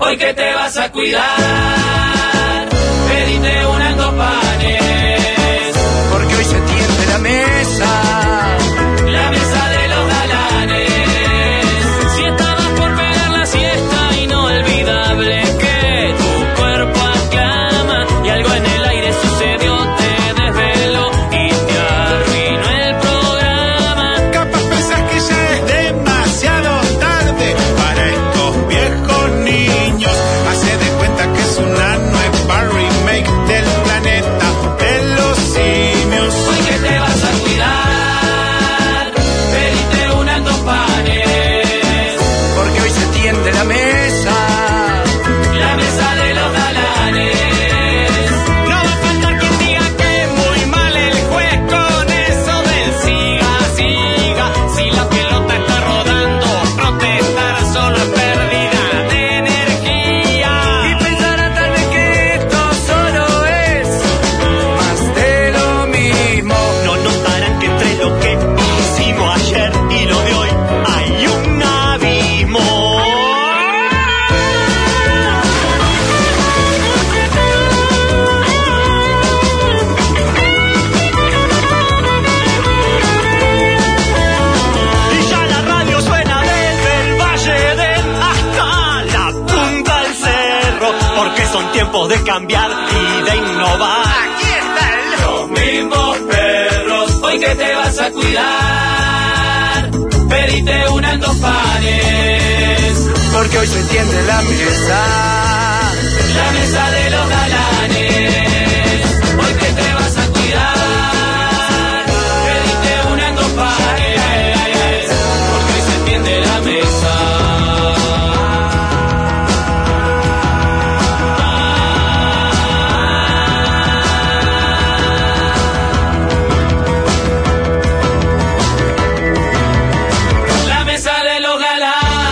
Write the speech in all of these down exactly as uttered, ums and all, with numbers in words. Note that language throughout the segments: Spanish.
hoy que te vas a cuidar, pedite una en dos panes, porque hoy se tiende la mesa, la mesa de los galanes. Si estabas por pegar la siesta, inolvidable que tu cuerpo aclama y algo en el aire sucedió, te desveló y te arruinó el programa. capaz pensás que ya es demasiado tarde para estos viejos niños. Hace de cuenta que es una nueva remake del planeta de los simios. Hoy que te vas a cuidar, pedite una en dos panes, Porque hoy se tiende la mesa, la mesa de los galanes. no va a faltar quien diga que muy mal el juez con eso del siga, siga. Si la pelota está rodando, protestar solo es pérdida de energía. Y pensará tal vez que esto solo es más de lo mismo. No notarán que entre lo que hicimos ayer y lo de hoy hay un abismo. Y ya la radio suena desde el Valle del hasta la punta del cerro, porque son tiempos de cambiar y de innovar. Aquí está el Los mismos perros, hoy que te vas a cuidar, pedite una en dos panes, porque hoy se tiende la mesa, la mesa de los galanes. Hoy que te vas a cuidar, pedite una en dos panes, porque hoy se tiende la mesa. La mesa de los galanes.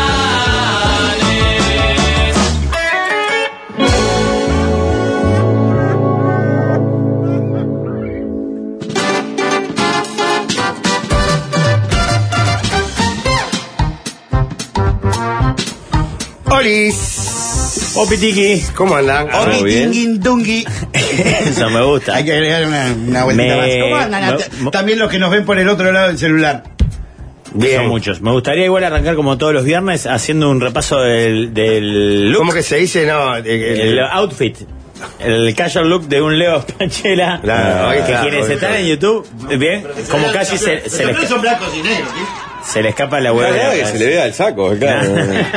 Olis. Opitiki. ¿Cómo andan? Ah, muy bien. Opitinguindungui. Eso me gusta. Hay que agregar una, una vueltita Me- más. ¿Cómo andan? me- También los que nos ven por el otro lado del celular. Son muchos. Me gustaría igual arrancar como todos los viernes haciendo un repaso del, del look. ¿Cómo que se dice? No, eh, El eh, outfit. El casual look de un Leo Panchela. Claro, ahí que está, quienes ahí están está. en YouTube, bien, como casi se, se, les, son blancos y negros, se le escapa la hueá. Claro, que se le vea el saco, claro.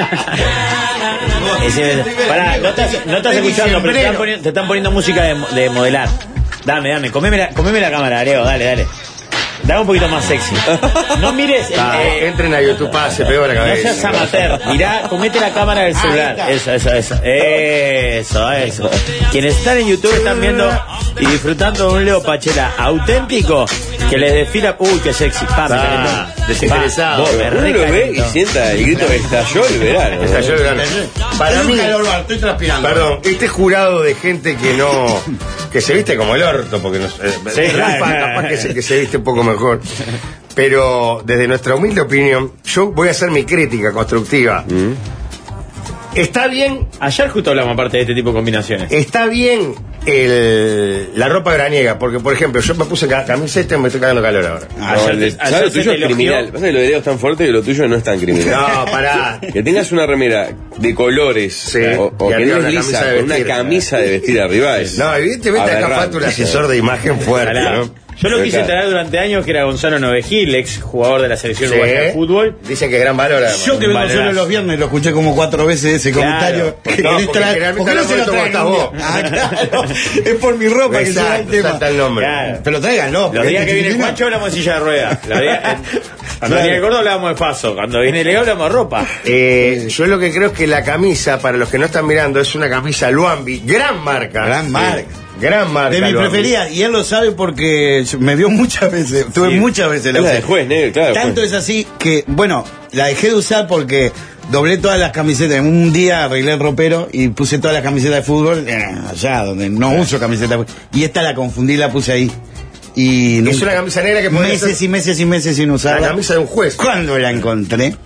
Es decir, pará, no estás, no estás escuchando, pero te están, poniendo, te están poniendo música de, de modelar. Dame, dame, comeme la, comeme la cámara, Leo, dale, dale. Dame un poquito más sexy. No mires. Ah, eh, entren a YouTube, pa, se pegó la no cabeza. seas amateur. Mirá, comete la cámara del celular. Eso, eso, eso. Eso, eso. Quienes están en YouTube están viendo y disfrutando de un Leo Pachela auténtico que les desfila. Uy, qué sexy. Pa, me Ah, calentó. desinteresado. Pa, vos, me Uno lo ve y recalentó. sienta el grito que estalló el verano. Estalló el verano. Para mí, estoy transpirando. perdón, este jurado de gente que no, que se viste como el orto, porque no, eh, Sí, Rafa claro. capaz que se, que se viste un poco mejor. Pero desde nuestra humilde opinión, yo voy a hacer mi crítica constructiva. Está bien, Ayer justo hablamos aparte de este tipo de combinaciones. está bien el, la ropa veraniega, porque por ejemplo, yo me puse ca- camiseta y me estoy cagando calor ahora. No, Ayer el de- te- ayer ¿sabes? Lo se tuyo te es criminal. elogió. Pasa que lo de Leo es tan fuerte que lo tuyo no es tan criminal. No, pará. Que tengas una remera de colores Sí, o, o y que arriba no una es camisa lisa, de con una vestir. camisa de vestir arriba es No, evidentemente acá aberrante. falta un asesor de imagen fuerte, Pará. ¿no? Yo lo Sí, quise claro. traer durante años, que era Gonzalo Novegil, ex jugador de la selección Sí. uruguaya de fútbol. Dicen que es gran valor, además. Yo que vengo Valeras. solo los viernes lo escuché como cuatro veces ese Claro. comentario. Porque- no, ¿Querés porque traer- generalmente ¿Por qué no se lo hablamos de traen cómo un estás día? Ah, claro. Es por mi ropa que se da el Exacto, tema. salta el nombre. Claro. Pero tráiganlo. Los días que viene Juancho hablamos de silla de ruedas. Los días- Cuando viene el gordo hablamos de paso. Cuando viene Leo hablamos de ropa. Eh, yo lo que creo es que la camisa, para los que no están mirando, es una camisa Luambi, gran marca. Gran marca. Gran marca. De mi Luambi. preferida, y él lo sabe porque me vio muchas veces, tuve Sí. muchas veces la Es la usé. del juez, negro, claro. Tanto juez. es así que, bueno, la dejé de usar porque doblé todas las camisetas. En un día arreglé el ropero y puse todas las camisetas de fútbol eh, allá, donde no uso camiseta de fútbol. Y esta la confundí, la puse ahí. Y Es nunca- una camisa negra que podría meses ser y meses y meses sin la usarla. camisa de un juez. Cuando la encontré,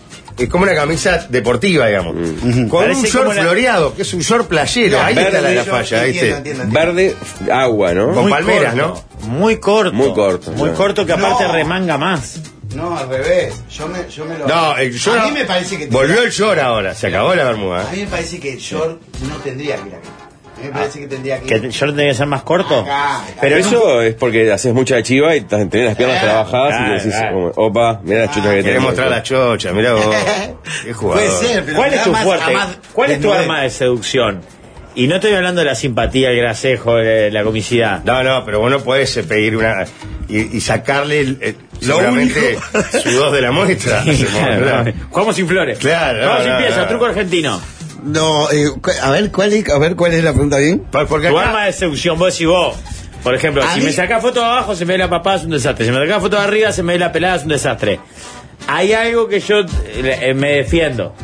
es como una camisa deportiva, digamos. Mm. Con Parece un short como la- floreado, que es un short playero. Ahí está la, la falla, ¿viste? Entiendo, entiendo, entiendo. Verde, agua, ¿no? Con Muy palmeras, corto, Muy corto. Muy corto, Muy no. corto que aparte No. remanga más. No, al revés. Yo me, yo me lo. No, el short. A mí me parece que. Volvió el short ahora, se acabó la bermuda. A mí me parece que el short no tendría que ir aquí. A mí me parece que tendría que Que ir. el short tiene que ser más corto. Acá, acá. Pero eso es porque haces mucha chiva y tenés las piernas Claro, trabajadas y claro, te decís, claro. como, opa, mira las chuchas que Querés tenés. mostrar la chocha, mirá vos. Qué jugador. Puede ser, pero ¿Cuál me es da tu más- fuerte? a más ¿Cuál es tu desnudez. arma de seducción? Y no estoy hablando de la simpatía, el gracejo, eh, la comicidad. No, no, pero vos no podés eh, pedir una. Y, y sacarle el, el- Lo seguramente único- su dos de la muestra. Sí, claro. Jugamos sin flores. Claro, Vamos no, sin no, pieza, no. truco argentino. No, eh, cu- a ver, ¿cuál es, a ver, ¿cuál es la pregunta bien? Pa- Porque Tu acá- arma de seducción, vos decís vos. Por ejemplo, A si mí- me sacás foto de abajo, se me ve la papada, es un desastre. Si me sacás foto de arriba, se me ve la pelada, es un desastre. Hay algo que yo eh, me defiendo.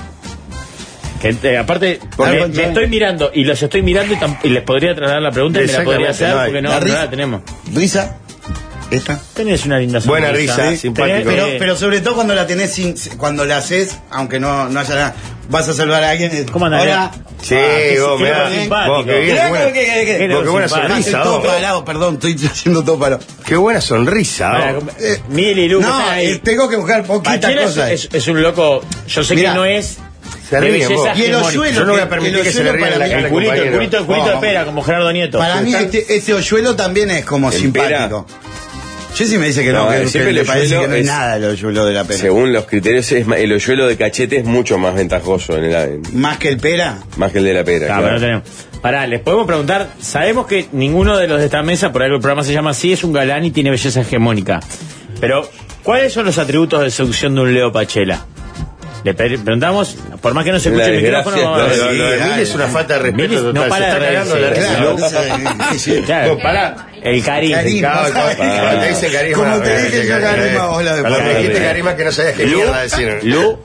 Que, eh, aparte, Porque- me, me estoy mirando y los estoy mirando y, tam- y les podría trasladar la pregunta y me la podría hacer Exactamente, no hay. porque no, La no risa. la tenemos. ¿Risa? ¿Esta? Tenés una linda Buena sonrisa. risa, Sí, simpático. tenés- Pero, pero sobre todo cuando la tenés sin, cuando la haces, aunque no, no haya nada, vas a saludar a alguien. eh, ¿Cómo andás? Hola. Sí, Ah, qué- vos, qué mirá, loco simpático. vos, qué bien, Mirá qué buena, cómo que- que- que- vos, qué buena simpático. sonrisa, Estoy todo vos. parado, perdón, estoy haciendo todo parado. Qué buena sonrisa, Pará, vos. eh, Mili y Lu, que No, están ahí. eh, tengo que buscar poquitas Pachela es, cosas. es- es un loco, yo sé Mirá. que no es Se de ríen, belleza vos. Y el hegemónica. hoyuelo, Yo no voy a que- permitir el que se le hoyuelo rían en la para cara El al culito, el compañero. culito, el culito Vamos. de pera, como Gerardo Nieto. Para mí este, este hoyuelo también es como ¿El simpático. Jessy me dice que no, No, que, siempre que el le parece hoyuelo que no hay es- nada el hoyuelo de la pera. Según los criterios, es ma- el hoyuelo de cachete es mucho más ventajoso en el, en- Más que el pera. más que el de la pera. Ah, claro. pero no tenemos. Pará, les podemos preguntar, sabemos que ninguno de los de esta mesa, por algo el programa se llama así, es un galán y tiene belleza hegemónica. Pero, ¿cuáles son los atributos de seducción de un Leo Pachela? Le pe- preguntamos, por más que no se La escuche el desgracia, micrófono, no, vamos a Lo, ver. lo de Sí, Mili es una falta de respeto Mili no total. para Se está de cagando de la reírse. risa. Claro, ¿no? entonces, sí, sí. Claro, Vos, pará. el carisma. Carisma. Cabo, cabo, Carisma. te dicen carisma. Como te eh, dije yo, eh, carisma, eh, vos la de Cuando me Pachela. dijiste carisma que no sabías qué Lu, mierda decir. Lu,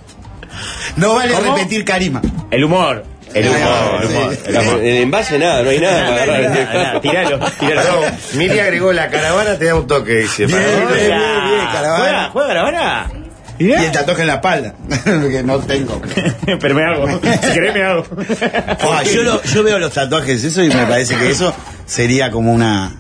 No vale ¿Cómo? repetir carisma. el humor. El humor, Ah, el humor. sí. el humor. En el envase nada, no hay nada para Nada, nada, nada, agarrar. Tiralo, tiralo. Perdón, Mili agregó la caravana, te da un toque, dice. Bien, Para- bien, bien. ¿Juega? caravana. ¿Juega caravana? Y el tatuaje en la espalda. Que no tengo. Pero me hago. Si querés me hago. Ah, yo, lo- yo veo los tatuajes eso y me parece que eso sería como una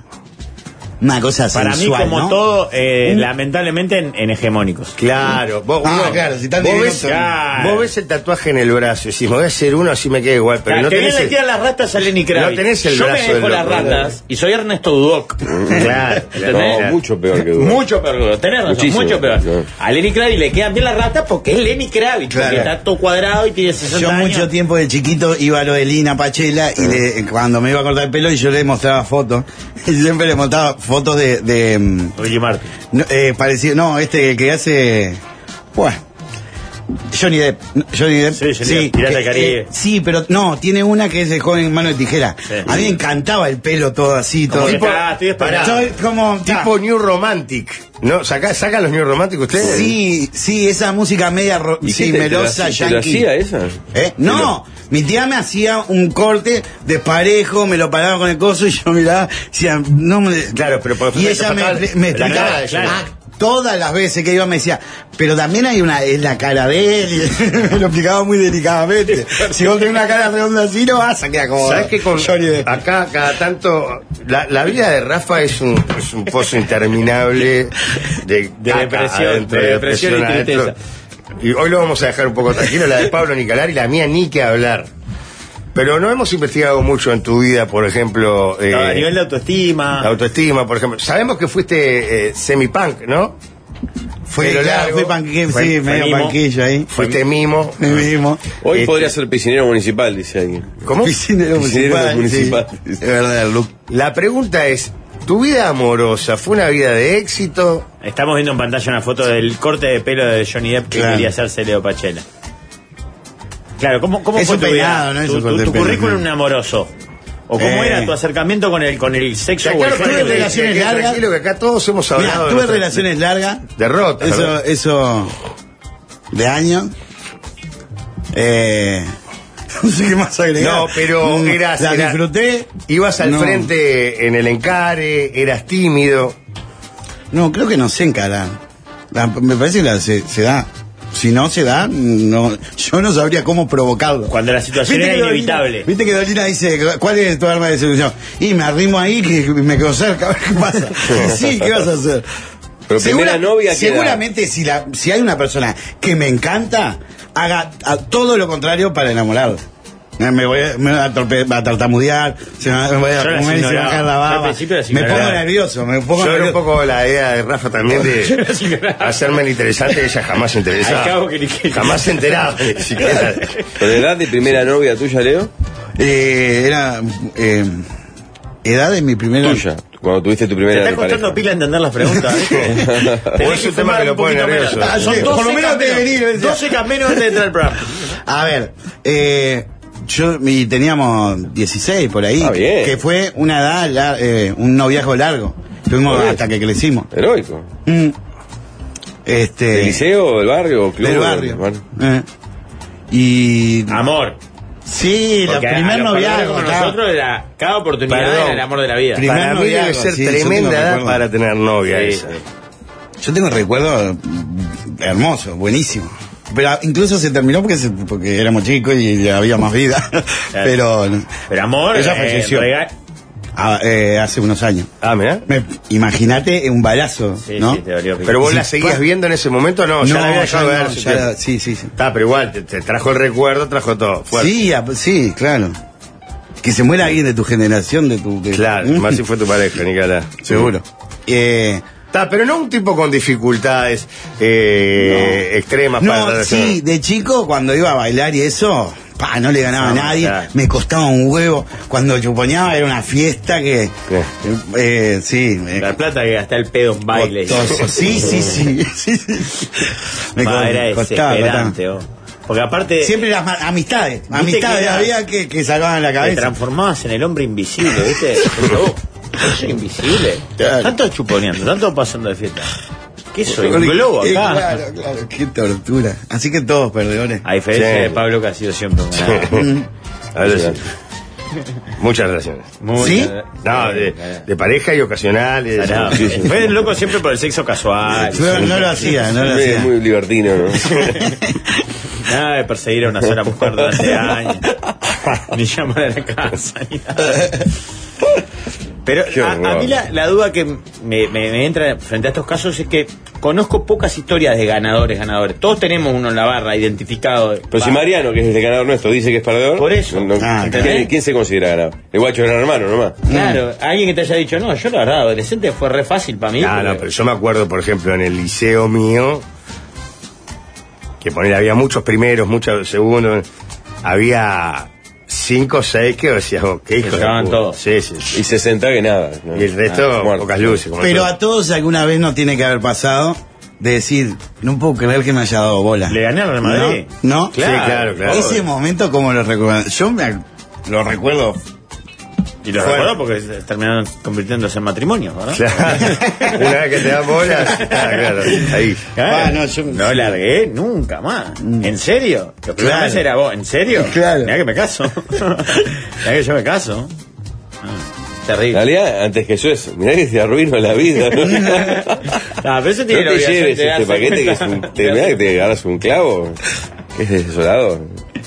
una cosa Para mí, sensual, como ¿no? todo, eh, Un- lamentablemente en, en hegemónicos. Claro, vos, Ah, uno- claro, si están vos, divinos ves, son- Claro. vos ves el tatuaje en el brazo y decís, me voy a hacer uno así me queda igual, pero Claro, no que bien tenés le el... tiran las ratas a Lenny Kravitz. No tenés el Yo brazo me dejo del las loco, ratas y soy Ernesto Dudoc. Claro, ¿Entendés? No, mucho peor que Dudoc. Mucho peor que Dudoc. Tenés razón, Muchísimo, mucho peor. no. A Lenny Kravitz le quedan bien las ratas porque es Lenny Kravitz. Claro. Porque está todo cuadrado y tiene sesenta Yo años. mucho tiempo de chiquito iba a lo de Lina Pachela y le- cuando me iba a cortar el pelo y yo le mostraba fotos y siempre le mostraba fotos de, de mm, Ricky Martin. no, eh, parecido, no, este que hace bueno, Johnny Depp, no, Johnny Depp, Sí, Johnny Depp, Pirata del que- Caribe. eh, sí, pero no, tiene una que es el joven mano de tijera. Sí. A mí me encantaba el pelo todo así, todo. Como que está- estoy esperando. Soy como Tipo New Romantic. ¿No? ¿Saca, ¿Sacan los New Romantic ustedes? Sí, sí, esa música media ro- ¿Y sí, qué te- te lo melosa, hacía- te lo yankee. hacía esa? ¿Eh? No, mi tía me hacía un corte desparejo, me lo paraba con el coso y yo miraba, decía, no me... Claro, pero por Y ejemplo, ella me, la- me la explicaba, cara de ella. ah, todas las veces que iba me decía, pero también hay una, es la cara de él, y me lo explicaba muy delicadamente. Si vos tenés una cara redonda así, no vas a quedar como ¿Sabes que con Johnny Depp. acá cada tanto la, la vida de Rafa es un, es un pozo interminable de, De caca depresión, adentro, de depresión y adentro. tristeza. Y hoy lo vamos a dejar un poco tranquilo, la de Pablo Nicalar y la mía ni que hablar. Pero no hemos investigado mucho en tu vida, por ejemplo, eh, A nivel de autoestima. la autoestima, por ejemplo. Sabemos que fuiste eh, semi-punk, ¿no? Fui, Pelo claro, largo, fui panque, fue- sí, fue medio mimo. panquillo ahí. Fuiste mimo. Me mismo. Hoy Este- podría ser piscinero municipal, dice alguien. ¿Cómo? Piscinero Piscinero municipal, municipal. sí. Es verdad, el look. La pregunta es, ¿tu vida amorosa fue una vida de éxito? Estamos viendo en pantalla una foto del corte de pelo de Johnny Depp que Claro. quería hacerse Leo Pachela. Claro, ¿cómo, cómo Es fue un tu peinado, vida? no es tu, un tu- corte de tu pelo, currículum no. amoroso. ¿O cómo Eh. era tu acercamiento con el, con el sexo Ya, o claro, el tuve género? relaciones que- que largas. Tranquilo, que acá todos hemos Mira, hablado de tuve nuestra- relaciones largas. Derrotas. Eso, ¿verdad? eso. De años. Eh. No sé qué más agregar. No, pero Mm, eras- La era- disfruté. Ibas al No. frente en el encare, eras tímido. No, creo que no sé encarar. La- me parece que la- se, se da. si no se da, no, yo no sabría cómo provocarlo. Cuando la situación ¿Viste era que inevitable. Dolina- Viste que Dolina dice, ¿cuál es tu arma de seducción? Y me arrimo ahí que me quedo cerca, a ver qué pasa. Y sí, ¿qué vas a hacer? Pero primera novia, ¿qué edad? seguramente si la si hay una persona que me encanta, haga a, todo lo contrario para enamorarla. Me voy a, me voy a, torpe, a tartamudear, se me, me voy a Yo las comer y se me va a ignoraba. caer la Yo al baba. principio las Me pongo ignoraba. nervioso, me pongo Yo era un nervioso. poco la idea de Rafa también de hacerme el interesante, ella jamás se Al interesaba. cabo que ni que- Jamás se enteraba, ni siquiera. ¿Pero edad de primera novia tuya, Leo? Eh, era eh, edad de mi primera Tuya, cuando tuviste tu Te primera está costando pareja. pila entender las preguntas. ¿viste? O Tenés es un tema fumar que lo un pone poquito nervioso. menos. Ah, Son sí, doce por lo menos caminos- te venir, decía. doce caminos antes de entrar al programa. A ver, eh, yo y teníamos dieciséis por ahí, Ah, bien. que fue una edad, lar- eh, un noviazgo largo. Tuvimos Bien. hasta que crecimos. Heroico. Mm. Este, ¿Del liceo, del barrio, o club? del barrio. Bueno. Eh. Y Amor. sí, la Porque a- a primer los noviazgo. perdedores como claro. nosotros era cada oportunidad Perdón. era el amor de la vida. Primer Para mí debe noviazgo, ser sí, yo tengo tremenda edad recuerdo. para tener novia Sí, esa. sí. Yo tengo un recuerdo mm, hermoso, buenísimo. Pero incluso se terminó porque, se- porque éramos chicos y había más vida. Pero Pero amor, ella eh, falleció rega- ah, eh, hace unos años. Ah, mirá. Me- Imagínate un balazo, Sí, ¿no? sí, te dolió. Pero vos Sí, la seguías fue- viendo en ese momento, no, ya la había dejado ya de ver. no, hace ya- tiempo. sí, sí, sí. Está, pero igual, te, te trajo el recuerdo, trajo todo. Fuerte. Sí, a- sí, claro. Que se muera alguien de tu generación, de tu... de- Claro, ¿Mm? más si fue tu pareja, Nicolás. Seguro. Eh, Está, pero no un tipo con dificultades eh, extremas para la no, relación. sí, de chico cuando iba a bailar y eso, pa, no le ganaba No, a nadie, claro. me costaba un huevo. Cuando chuponeaba era una fiesta que... Eh, sí, me La plata que gasta el pedo en baile. costoso. Sí, sí, sí. sí, sí. Me Ma, co- era costaba, desesperante. costaba. oh. Porque aparte Siempre las ma- amistades, amistades que era- había que, que salvaban la te cabeza. transformabas en el hombre invisible, ¿viste? Pero, oh, yo soy invisible. Claro. Tanto chuponeando, tanto pasando de fiesta. ¿Qué soy? ¿Un Eh, globo acá? Claro, claro, qué tortura. Así que todos perdedores. A diferencia Sí. de Pablo, que ha sido siempre un ganador. A ver, sí. Muchas relaciones. Muy ¿Sí? ganador. No, de, de pareja y ocasionales. Ganador. Sí, sí. Fue loco siempre por el sexo casual. No, no lo hacía, no lo Muy, hacía. muy libertino, ¿no? Nada de perseguir a una sola mujer durante años. Ni llamar a la casa, ni nada. Pero Qué a, a horror. mí la, la duda que me, me- me entra frente a estos casos es que conozco pocas historias de ganadores, ganadores. Todos tenemos uno en la barra identificado. Pero si Va. Mariano, que es el ganador nuestro, dice que es perdedor. Por eso. no- Ah, ¿quién, ¿entendés? quién se considera ganador? El guacho era hermano nomás. Claro, alguien que te haya dicho, no, yo la verdad, adolescente fue re fácil para mí. No, porque- no, pero yo me acuerdo, por ejemplo, en el liceo mío, que poner, había muchos primeros, muchos segundos, había cinco o seis que decías, oh, qué hijo de llevaban puta. todos. Sí, sí, sí. Y sesenta que nada. ¿no? Y el resto, Ah, muerto. pocas luces. como Pero todo. a todos alguna vez nos tiene que haber pasado de decir, no puedo creer que me haya dado bola. ¿Le gané al Real Madrid? ¿No? ¿No? Claro, Sí, claro, claro. Ese momento, como lo recuerdo? Yo me ac- lo recuerdo. Y lo Bueno. recuerdo porque se- terminaron convirtiéndose en matrimonio, ¿verdad? Claro. Una vez que te dan bolas, ah, claro, ahí. Claro. Ah, no, yo- no largué nunca más. ¿En serio? Lo primero Claro. era vos, ¿en serio? Claro. Mirá que me caso. Mirá que yo me caso. Ah, En terrible. realidad, antes que yo eso, mirá que se arruinó la vida. ¿no? Ah, pero eso tiene No la te obligación lleves de este darse paquete que es cuenta. un, te, mirá que te agarras un clavo. Que es desolador.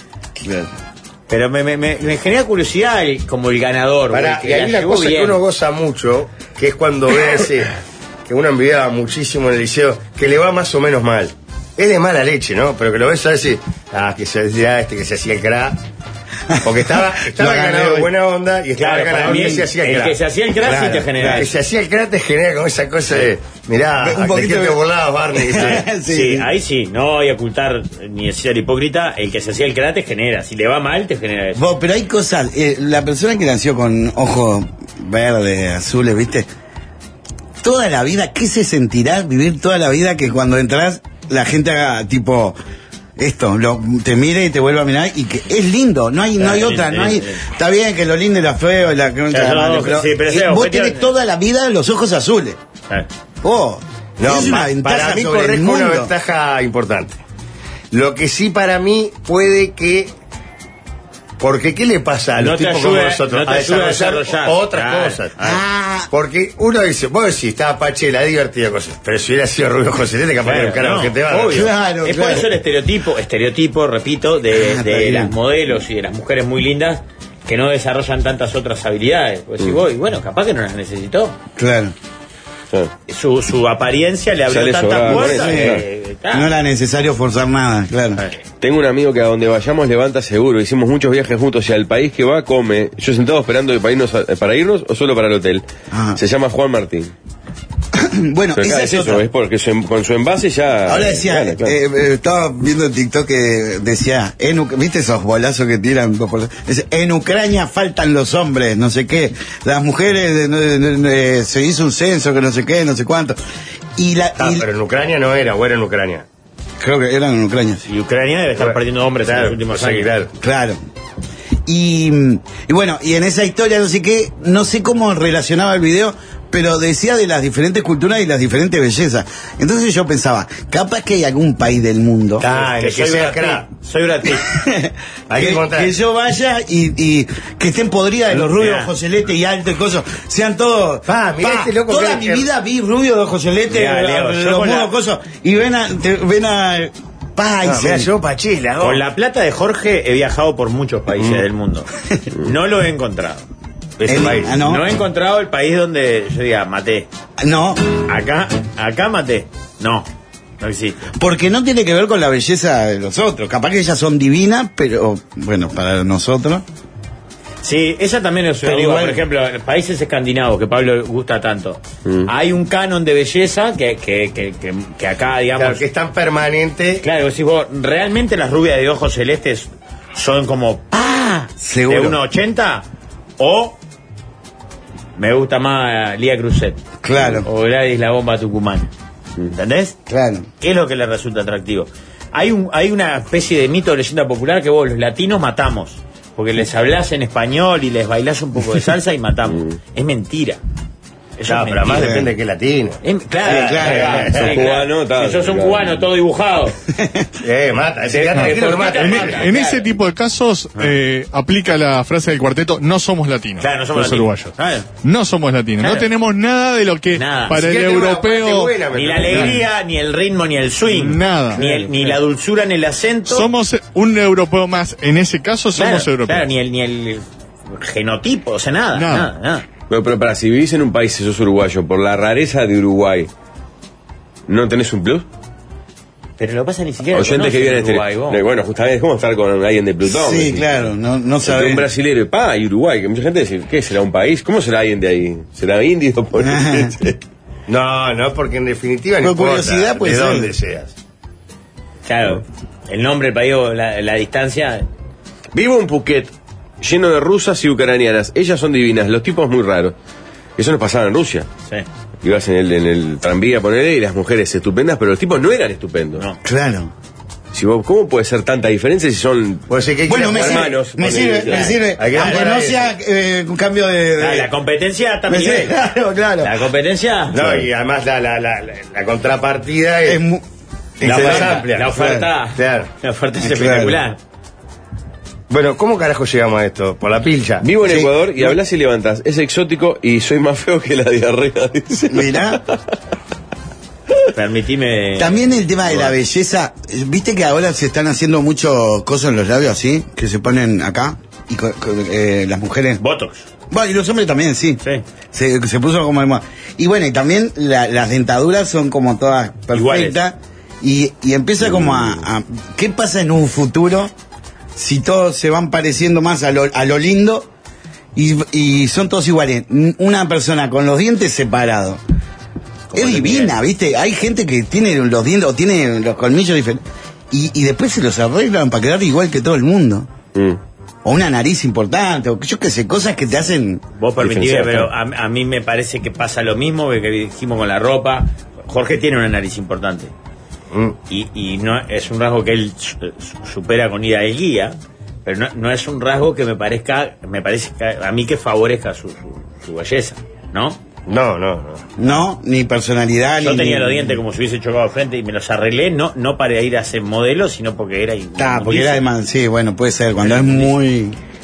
Pero me, me, me, me genera curiosidad el- como el ganador. Pará, güey, y hay la una llevó cosa bien. que uno goza mucho, que es cuando ve ese, que uno envidiaba muchísimo en el liceo, que le va más o menos mal. Es de mala leche, ¿no? Pero que lo ves a decir, ah, que se decía este, que se hacía el crack. Porque estaba, estaba Lo agarré ganado hoy. buena onda y estaba Claro, para ganado mí que se hacía el el crack. que se hacía el crack sí te genera El que eso. se hacía el crack te genera como esa cosa de, mirá, Un ¿de poquito qué te de- burlabas, Barney? ¿viste? Sí, Sí. ahí sí, no voy a ocultar ni ser hipócrita, el que se hacía el crack te genera, si le va mal te genera eso. Vos, pero hay cosas, eh, la persona que nació con ojos verdes, azules, ¿viste? Toda la vida, ¿qué se sentirá vivir toda la vida que cuando entras la gente haga tipo esto, lo, te mire y te vuelva a mirar y que es lindo, no hay, no hay Sí, otra, sí, no hay, sí. está bien que lo lindo y lo feo y la concha de la no, madre, pero, sí, pero eh, ese vos objetivo- tenés toda la vida los ojos azules. Ah. Oh, No, es una pa- ventaja para mí sobre el corresponde una mundo. ventaja importante. Lo que sí para mí puede que Porque ¿qué le pasa a los No te tipos como ayuda- nosotros? no te a ayuda a desarrollar desarrollar. otras Claro. cosas. Ah. Porque uno dice, vos decís, estaba Pachela, divertida cosa. Pero si hubiera sido Rubio José Lete, capaz que era un Claro, carajo no, que te va. obvio. Claro, es claro. por eso el estereotipo, estereotipo, repito, de, Ah, de está bien. las modelos y de las mujeres muy lindas que no desarrollan tantas otras habilidades. Pues si vos, y bueno, capaz que no las necesitó. Claro. Claro. Su, su apariencia le abrió Ya le tantas sobraba con puertas eso, que, claro. No era necesario forzar nada, claro. Tengo un amigo que a donde vayamos levanta seguro. Hicimos muchos viajes juntos y al país que va come. Yo sentado esperando para irnos, a- para irnos o solo para el hotel. Ah. Se llama Juan Martín. Bueno, Pero esa acá es es eso, otra. es porque su em- con su envase ya. Ahora decía, Gana, claro. eh, eh, estaba viendo en TikTok que decía, en, Uc- ¿viste esos bolazos que tiran? dos por la- Dice, en Ucrania faltan los hombres, no sé qué. Las mujeres, de- de- de- de- se hizo un censo que no sé qué, no sé cuánto. Y la, Ah, y- pero en Ucrania no era, o era en Ucrania. creo que eran en Ucrania. Y Ucrania debe estar perdiendo hombres en Claro, los últimos sí, años. claro. Claro. Y, y bueno, y en esa historia no sé qué, no sé cómo relacionaba el video, pero decía de las diferentes culturas y las diferentes bellezas. Entonces yo pensaba, capaz que hay algún país del mundo Ah, Que el que soy sea Brad Pitt, crack. soy Brad Pitt. Hay que que, encontrar. que yo vaya y, y que estén podridas de los rubios, Mirá. ojos celeste y alto y cosas, sean todos. Pa, mirá este loco toda que- mi que- vida vi rubio de ojos celeste, Mirá, a- Leo, a- yo los con la- mudos cosas, y ven a, te- ven a, pa, y No, se- mira, yo Pachela. oh. Con la plata de Jorge he viajado por muchos países del mundo. No lo he encontrado. Ese el- país. ah, no. No he encontrado el país donde yo diga, maté. no, Acá, acá maté. No, no existe. porque no tiene que ver con la belleza de los otros. Capaz que ellas son divinas, pero bueno, para nosotros. Sí, esa también es una Pero duda. igual- Por ejemplo, en países escandinavos, que Pablo le gusta tanto, Mm. hay un canon de belleza que, que, que, que, que acá, digamos... Claro, que es tan permanente. Claro, decís vos, realmente las rubias de ojos celestes son como ¡ah! Seguro. de uno ochenta o me gusta más Lía Cruzet. Claro. O Gladys la bomba Tucumán. ¿Entendés? Claro. ¿Qué es lo que le resulta atractivo? Hay un hay una especie de mito o leyenda popular que vos los latinos matamos. Porque les hablás en español y les bailás un poco de salsa y matamos. Es mentira. Eso No, es pero además mentira. depende de qué latino. Es- claro, Sí, claro, claro, sos sí, cubano, tal, Si sos un claro. cubano todo dibujado. Eh, mata. Ese Sí, gato no, que lo por mata. mata, En, mata. en claro. ese tipo de casos eh, aplica la frase del cuarteto, no somos latinos, Claro, no somos los latinos. uruguayos. Claro. No somos latinos, Claro. no tenemos nada de lo que Nada. para el Siquiera tengo una parte europeo buena, me Ni la parece. alegría, ni el ritmo, ni el swing. Nada. Ni, el- ni la dulzura en el acento. somos un europeo más. En ese caso Claro, somos europeos. claro, ni el, ni el genotipo, o sea, nada. Nada. Nada, nada. Pero, pero para, si vivís en un país y sos uruguayo, por la rareza de Uruguay, ¿no tenés un plus? Pero lo que pasa ni siquiera. Oyentes que viven en este. Uruguay, vos. Eh, Bueno, justamente es como estar con alguien de Plutón. Sí, decís. claro, no, no Entre sabés. un brasilero y pa, y Uruguay, que mucha gente dice, ¿qué será un país? ¿Cómo será alguien de ahí? ¿Será indio? Por No, no, porque en definitiva no Por importa curiosidad puede de ser. dónde seas. Claro. El nombre, el país, o la, la distancia. Vivo en Phuket, lleno de rusas y ucranianas. Ellas son divinas, los tipos muy raros. Eso nos pasaba en Rusia. Sí. Ibas en el, en el tranvía, ponele, y las mujeres estupendas, pero los tipos no eran estupendos. No. Claro. Si vos, ¿cómo puede ser tanta diferencia si son Puede ser que hay que Bueno, ir me a sirve, jugar- hermanos, me ponele, sirve, claro. me sirve. Hay que Aunque jugar no a sea eh, un cambio de... de- Ah, la competencia está a me mi sirve, nivel. claro, claro. La competencia. No, y además la, la, la, la, la contrapartida es, Es mu- es la más oferta, amplia. la oferta, Claro. la oferta es Claro. espectacular. Bueno, ¿cómo carajo llegamos a esto? ¿Por la pilcha? Vivo en Sí. Ecuador y hablas y levantas. Es exótico y soy más feo que la diarrea, dice. Mirá. Permitime. También el tema de la belleza, eh, viste que ahora se están haciendo muchos cosas en los labios así, que se ponen acá, y co- co- eh, las mujeres... Botox. Bueno, y los hombres también, sí. Sí. Se, se puso como de moda. Y bueno, y también la- las dentaduras son como todas perfectas. Y, y empieza como a, a... ¿Qué pasa en un futuro si todos se van pareciendo más a lo, a lo lindo y, y son todos iguales? N- Una persona con los dientes separados. Es divina, ¿viste? Hay gente que tiene los dientes o tiene los colmillos diferentes. Y, y después se los arreglan para quedar igual que todo el mundo. Mm. O una nariz importante, o yo qué sé, cosas que te hacen... Vos permitime, Diferenciar, pero a, a mí me parece que pasa lo mismo que, que dijimos con la ropa. Jorge tiene una nariz importante. Mm. Y, y no es un rasgo que él su- su- supera con ida de guía, pero no, no es un rasgo que me parezca, me parece que a mí que favorezca su, su, su belleza, ¿no? No, no, no. No, ni personalidad, Yo ni... tenía los dientes como si hubiese chocado de frente y me los arreglé, no, no para ir a ser modelo, sino porque era Está, porque era de man, sí, bueno, puede ser, cuando es muy...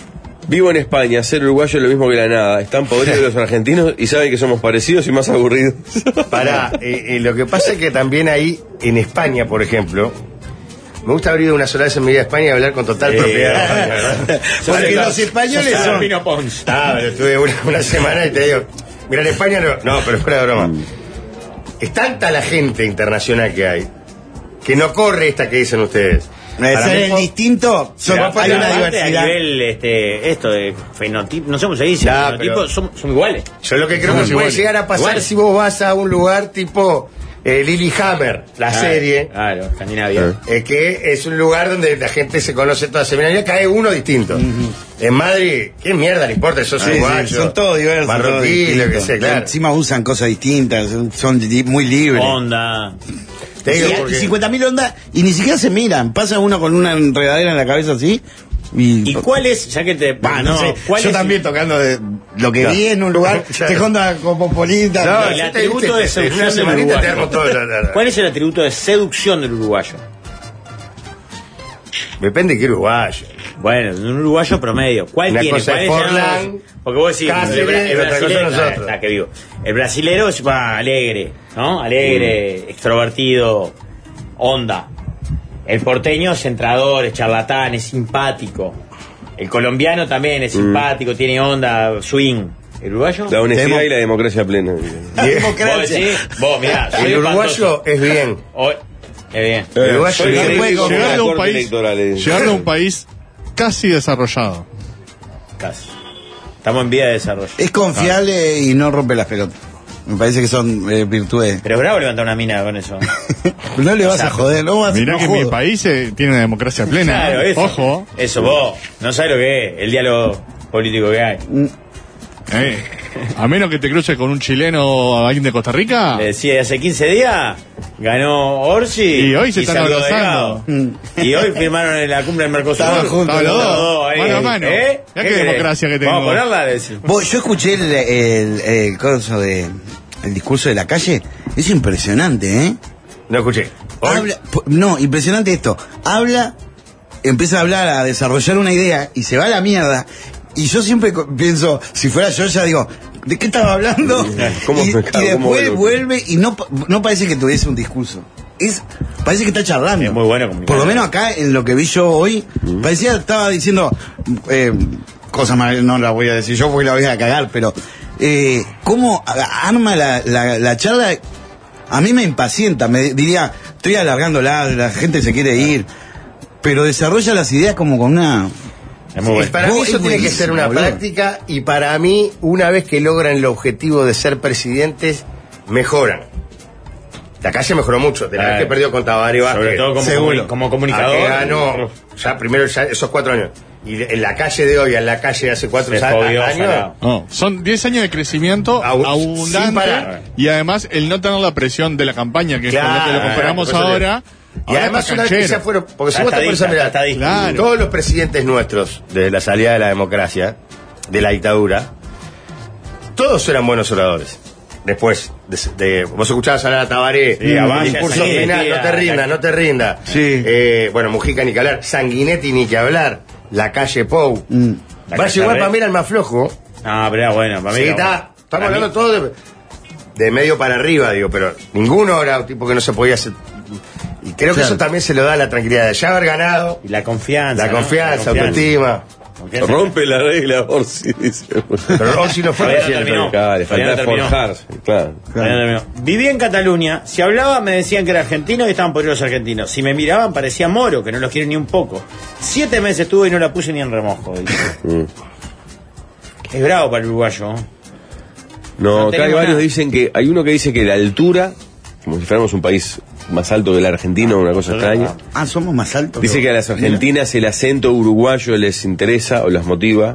Vivo en España, ser uruguayo es lo mismo que la nada. Están podridos los argentinos y saben que somos parecidos y más aburridos. Pará, eh, eh, lo que pasa es que también ahí, en España, por ejemplo, me gusta haber ido una sola vez en mi vida a España y hablar con total Eh, propiedad. Porque los españoles son... Pino Pons. Ah, pero estuve una, una semana y te digo, mira, en España no, no, pero fuera de broma. Es tanta la gente internacional que hay, que no corre esta que dicen ustedes. Para Ser mí, el po- distinto, son, Pero hay aparte, una aparte, diversidad. a nivel, este, esto de fenotipo, no sé cómo se dice, Ya, fenotipo, pero- son, son iguales. Yo lo que creo Somos que puede iguales. llegar a pasar Iguales. si vos vas a un lugar tipo eh, Lillehammer, la Claro, serie, Claro, Escandinavia. eh, que es un lugar donde la gente se conoce toda semana y cae uno distinto. En Madrid, ¿qué mierda le importa? Sos Sí, sí, uruguayo, son todos diversos. todos marroquí, lo que distintos. sea, claro. Encima usan cosas distintas, son- son di- muy libres. Onda. Te digo Y- porque- y cincuenta mil ondas y ni siquiera se miran. Pasa uno con una enredadera en la cabeza así. Y, ¿Y cuál es, ya que te... Va, no, sé. ¿cuál Yo es también tocando de lo que No. vi en un lugar, Claro. te conta cosmopolita. No, el yo te atributo dije, de en seducción una del semanita te uruguayo? armo todo. la- la- la- ¿Cuál es el atributo de seducción del uruguayo? Depende de qué uruguayo. Bueno, de un uruguayo promedio. ¿Cuál Una tiene? cosa ¿Cuál es es el- Forlán, Porque vos decís, Cáceres, el, bra- el y otra cosa brasilero, nosotros. ah, está, que vivo. El brasilero es bah, alegre, ¿no? Alegre, Mm. extrovertido, onda. El porteño es centrador, es charlatán, es simpático. El colombiano también Mm. es simpático, tiene onda, swing. ¿El uruguayo? La honestidad Tenemos- y la democracia plena. La Bien. democracia. Vos decís, vos, mirá, soy El uruguayo espantoso. es bien. O- es bien. El uruguayo Soy es el bien. puede rico llegar con a la un corte país- electoral, eh. Llegar a un país casi desarrollado. Casi. Estamos en vía de desarrollo. Es confiable y no rompe las pelotas. Me parece que son eh, virtudes. Pero es bravo levantar una mina con eso. No le vas a Exacto. joder, no vas Mirá no que jodo. mi país eh, tiene una democracia plena. Claro, ¿eh? eso. Ojo. Eso, vos. No sabes lo que es el diálogo político que hay. Eh, a menos que te cruces con un chileno o alguien de Costa Rica. Le decía, hace quince días ganó Orsi. Y hoy se están salió abrazando. Delgado. Y hoy firmaron en la cumbre del Mercosur. Estaban juntos Estaban los dos, ahí. mano a mano. ¿Eh? Mirá qué querés? democracia que tengo. Vamos a ponerla. Decir. Vos, yo escuché el, el, el coso de el discurso de la calle. Es impresionante, ¿eh? No escuché. Hoy- Habla, po- no, impresionante esto. Habla, empieza a hablar, a desarrollar una idea y se va a la mierda. Y yo siempre co- pienso, si fuera yo, ya digo, ¿de qué estaba hablando? ¿Cómo y, me y cago? ¿Cómo después vuelvo? vuelve y no, pa- no parece que tuviese un discurso. Es, parece que está charlando. Es muy bueno comunicar. Por lo menos acá, en lo que vi yo hoy, parecía estaba diciendo eh, cosas mal, no las voy a decir yo porque la voy a cagar, pero eh, cómo a- arma la, la, la charla, a mí me impacienta, me diría, estoy alargándola, la gente se quiere ir, pero desarrolla las ideas como con una... Es muy Y bueno. para mí Vos, eso es tiene que buenísimo, ser una boludo. práctica y para mí, una vez que logran el objetivo de ser presidentes, mejoran. La calle mejoró mucho, de la Claro. vez que perdió con Tabaré Vázquez. Sobre todo como, seguro. comuni- como A comunicador. que ganó, ya primero ya esos cuatro años. Y de- en la calle de hoy, en la calle de hace cuatro Se ya- jodió, años, salado. No, son diez años de crecimiento Aún- sin abundante parar. y además el no tener la presión de la campaña, que es con lo que lo Claro, comparamos por eso te- ahora. Y ahora además está una vez que canchero. ya fueron, porque si Ya vos te está pones a dicta, mirar, está dicta. Claro. todos los presidentes nuestros, desde la salida de la democracia, de la dictadura, todos eran buenos oradores. Después, de, de- vos escuchabas hablar a Tabaré, Sí, a Valla, discurso Sanguinetti, final, no te a- rinda, no te rinda. Sí. Eh, bueno, Mujica ni que hablar, Sanguinetti ni que hablar, la calle Pou. Mm. La Vaya calle igual Red. para mí era el más flojo. No, pero era bueno. Para mí Sí, era está, bueno. estamos Para hablando mí- todo de, de medio para arriba, digo, pero ninguno era un tipo que no se podía hacer. Y creo que Claro. eso también se lo da la tranquilidad de ya haber ganado, Y la confianza. la ¿no? confianza, La autoestima. Confianza. Rompe la regla, Orsi, dice. Pero Orsi no fue Todavía no presidente. terminó. Claro, le Todavía falta no terminó. forjarse, claro. Todavía no terminó. Vivía en Cataluña. Si hablaba me decían que era argentino y estaban por ir los argentinos. Si me miraban parecía moro, que no los quiero ni un poco. Siete meses estuve y no la puse ni en remojo. dice. Mm. Es bravo para el uruguayo. ¿no? No, No acá hay tenemos varios nada. dicen que, hay uno que dice que la altura, como si fuéramos un país más alto que el argentino, una cosa extraña. Ah, somos más altos. Dice que a las argentinas el acento uruguayo les interesa o las motiva.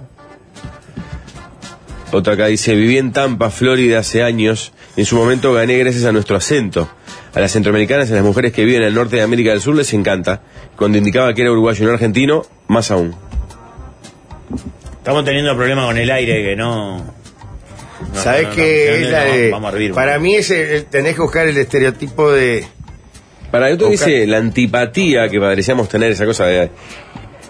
Otra acá dice, viví en Tampa, Florida hace años y en su momento gané gracias a nuestro acento. A las centroamericanas y a las mujeres que viven en el norte de América del Sur les encanta. Cuando indicaba que era uruguayo y no argentino, más aún. Estamos teniendo problemas con el aire que no. no, ¿Sabés no, no, qué no, es no, la no, de- Vamos a hervir. Para mí ese, el- tenés que buscar el estereotipo de... Para otro Busca- dice la antipatía que parecíamos tener, esa cosa de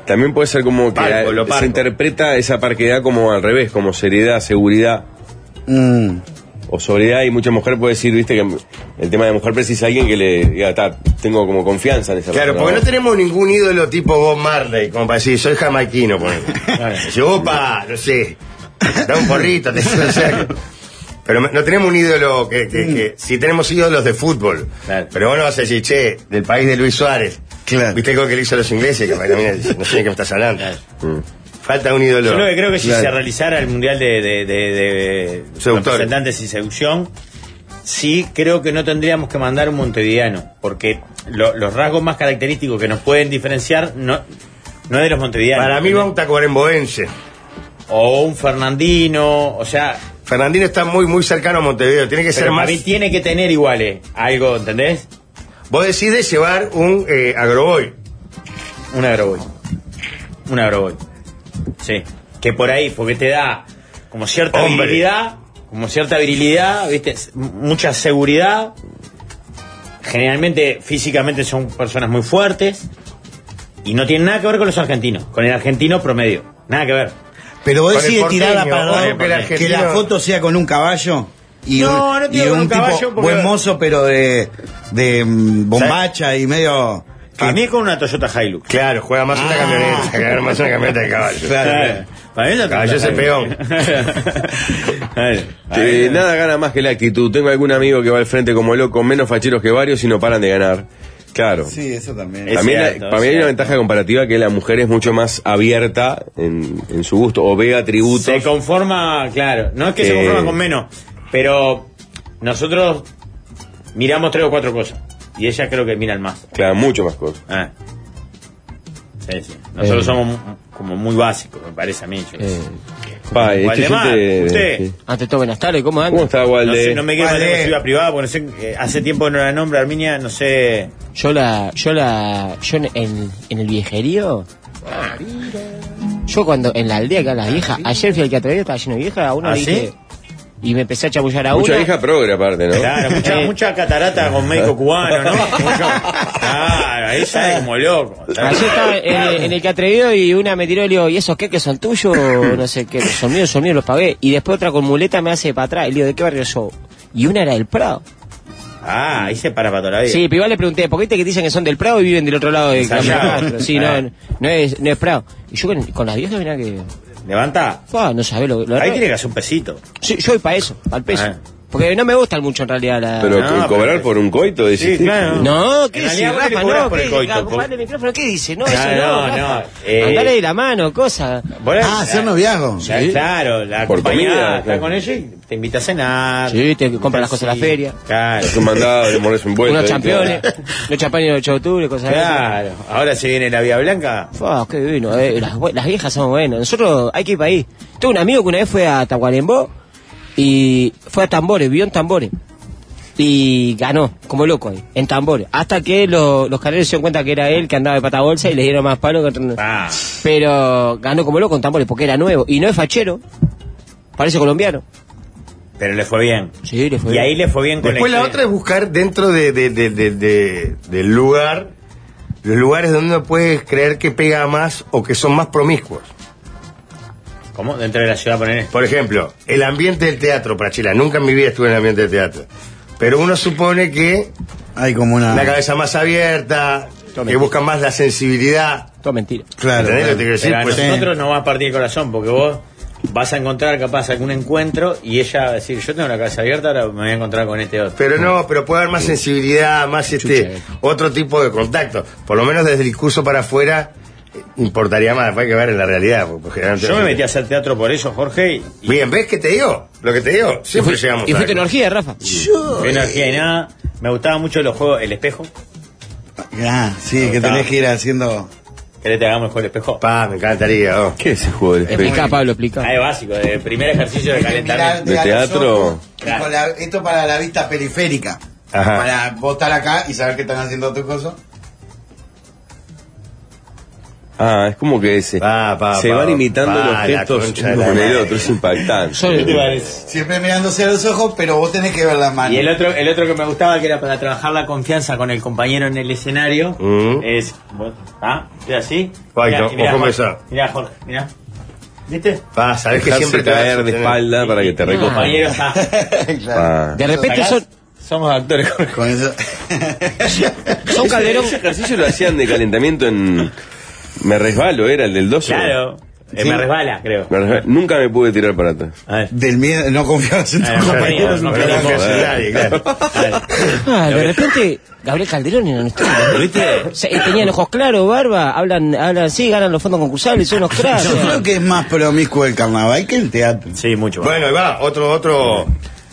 También puede ser como que Parco, lo se parco. interpreta esa parquedad como al revés, como seriedad, seguridad Mm. o sobriedad, y mucha mujer puede decir, viste, que el tema de mujer precisa a alguien que le diga, "Ta, tengo como confianza en esa Claro, persona". porque no tenemos ningún ídolo tipo Bob Marley, como para decir, soy jamaiquino, por ejemplo. Dice, opa, no sé, da un porrito, te o sea, pero no tenemos un ídolo que, que, que sí tenemos ídolos de fútbol. Claro. Pero vos no vas a decir, che, del país de Luis Suárez. Claro. ¿Viste lo que le hizo a los ingleses? Que para mí, no sé de qué me estás hablando. Mm. Falta un ídolo. Yo lo que creo que si Claro. se realizara el Mundial de, de, de, de Seductores. representantes y seducción, sí creo que no tendríamos que mandar un montevideano, porque lo- los rasgos más característicos que nos pueden diferenciar no, no es de los montevideanos. Para mí va un tacuaremboense. O un fernandino, o sea, Fernandino está muy, muy cercano a Montevideo. Tiene que ser pero más. para mí tiene que tener iguales algo, ¿entendés? Vos decides llevar un eh, agroboy. Un agroboy. Un agroboy. Sí. Que por ahí, porque te da como cierta Hombre. virilidad, como cierta virilidad, ¿viste? S- mucha seguridad. Generalmente, físicamente son personas muy fuertes. Y no tienen nada que ver con los argentinos, con el argentino promedio. Nada que ver. Pero vos Con el decís tirada porteño, para con dar- el que argentino. la foto sea con un caballo y No, un, no tiene y con un un caballo tipo porque- buen mozo, pero de, de mm, bombacha y medio. A mí es con una Toyota Hilux. Claro, juega más una Ah. camioneta, juega más una camioneta de caballo. Claro. Para mí es una Caballo es el peón. Claro. Eh, nada gana más que la actitud. Tengo algún amigo que va al frente como loco, menos facheros que varios y no paran de ganar. Claro. Sí, eso también. Es También la- cierto, para mí es hay una cierto. ventaja comparativa que la mujer es mucho más abierta en, en su gusto o ve atributos. Se conforma, claro, no es que se Eh. conforma con menos, pero nosotros miramos tres o cuatro cosas y ellas creo que miran más. Claro, mucho más cosas. Ah. Sí, sí. Nosotros Eh. somos mu- como muy básicos, me parece a mí. Yo- Eh, Pa, este Waldemar, oyente- usted. sí. ante todo, buenas tardes, ¿cómo ¿Cómo andan? está, No, Walde? sé, no me quiero Vale. meter en ciudad privada porque no sé, eh, hace tiempo que no la nombro, Arminia, no sé. Yo la, yo la, yo en, en, en el viejerío, yo cuando, en la aldea que a las viejas, ayer fui al que atrevido, estaba lleno de viejas, a una ¿Ah, le dije, sí? y me empecé a chamullar a Mucha una. vieja progre aparte, ¿no? Claro, mucha, Eh. mucha catarata con médico cubano, ¿no? Mucho- claro, ahí sale como loco. Ayer estaba en, en el que atrevido y una me tiró y le digo, ¿y esos qué que son tuyos? No sé qué, son míos, son míos, los pagué. Y después otra con muleta me hace para atrás y le digo, ¿de qué barrio sos? Y una era del Prado. Ah, ahí se para para toda la vida. Sí, pero igual le pregunté, ¿por qué te que dicen que son del Prado y viven del otro lado de Ensayado. Camino Castro? Sí, Ah. no, no es, no es Prado. Y yo con, con las viejas, mirá que... Levanta. Ah, no sabés lo, lo Ahí tiene que hacer un pesito. Sí, yo voy para eso, para el peso. Ah. Porque no me gustan mucho en realidad la... Pero No, co- pero- cobrar por un coito, decís. Sí, claro. No, ¿qué En dice, realidad vos le Rafa? cobrás No, por el ¿qué? coito, Ah, por- compadre, el micrófono, ¿qué dice? No, Ah, eso no. no, no. no, eh. Andale de la mano, cosa. Bueno, Ah, hacer noviazgo. ya, claro, la Por compañía comida, está claro. con ellos y te invita a cenar. Sí, te compran las cosas en la Sí, feria. Claro. Es un mandado, le mordes un vuelto. Unos ahí, campeones, claro. unos champañas de ocho de octubre, cosas así. Claro. Ahora se viene la Vía Blanca. Fua, qué divino, eh, las, bu- las viejas son buenas. Nosotros hay que ir para ahí. Tengo un amigo que una vez fue a Tacuarembó y fue a Tambores, vio en Tambores. Y ganó, como loco ahí, en Tambores. Hasta que lo- los carreros se dieron cuenta que era él que andaba de pata bolsa y le dieron más palo que otro. Ah. Pero ganó como loco en Tambores porque era nuevo. Y no es fachero, parece colombiano. Pero le fue bien. Sí, le fue Y bien. ahí le fue bien con Después la otra es buscar dentro de, de- de- de- de- del lugar, los lugares donde uno puede creer que pega más o que son más promiscuos. ¿Cómo? Dentro de la ciudad poner. Por ejemplo, el ambiente del teatro, Prachila. Nunca en mi vida estuve en el ambiente del teatro. Pero uno supone que Hay como una. la cabeza más abierta, que buscan más la sensibilidad. Todo mentira. Claro. ¿Entendés lo que te quiero decir? Pero a Pues, nosotros nos va a partir el corazón porque vos vas a encontrar capaz algún encuentro y ella va a decir, yo tengo la cabeza abierta, ahora me voy a encontrar con este otro. pero no, pero puede haber más sensibilidad, más este otro tipo de contacto. Por lo menos desde el discurso para afuera eh, importaría más. Después hay que ver en la realidad. porque generalmente- Yo me metí a hacer teatro por eso, Jorge, y Bien, ¿ves qué te digo? Lo que te digo, Y, siempre fui- llegamos y a fuiste algo. energía, Rafa. no energía y nada. Me gustaban mucho los juegos, el espejo. Ah, sí, que tenés que ir haciendo. ¿Querés que te hagamos el juego del espejo? Pa, me encantaría. oh. ¿Qué es ese juego del espejo? Explica, Pablo, explica. Ah, es básico, de primer ejercicio de calentamiento. ¿De teatro? Claro. Con la- esto para la vista periférica. Ajá. Para vos estar acá y saber que están haciendo tus cosas. Ah, es como que se, Pa, pa, se pa, van imitando pa, los la gestos concha de uno la con el madre. otro, es impactante. Soy- ¿Qué te parece? Siempre mirándose a los ojos, pero vos tenés que ver la mano. Y el otro, el otro que me gustaba, que era para trabajar la confianza con el compañero en el escenario, Mm. es. ¿Ah? ¿Es así? Ay, Mirá, no, mirá, ojo, Jorge, empezá. mirá, Jorge, mirá. ¿Viste? Pa, sabés que Dejarse siempre te vas a caer de sostener. espalda para que te El recojan. compañero está. Ah. De repente ¿Sacás? son, Somos actores, Jorge. Con eso. son Calderón. Ese ejercicio lo hacían de calentamiento en... Me resbalo, era el del doce. Claro. Eh, Sí. Me resbala, creo. Me resbalo. Nunca me pude tirar para atrás. A ver. Del miedo, no confiabas en tus Ah, no, compañeros. no, un no, carajo. no, No, nadie, claro. A ver. Ah, de repente, Gabriel Calderón era nuestro. ¿Viste? Se- Tenían ojos claros, barba, hablan, hablan así, ganan los fondos concursables, son unos cracks. Yo creo que es más promiscuo el carnaval que el teatro. Sí, mucho más. Bueno, ahí va, otro, otro,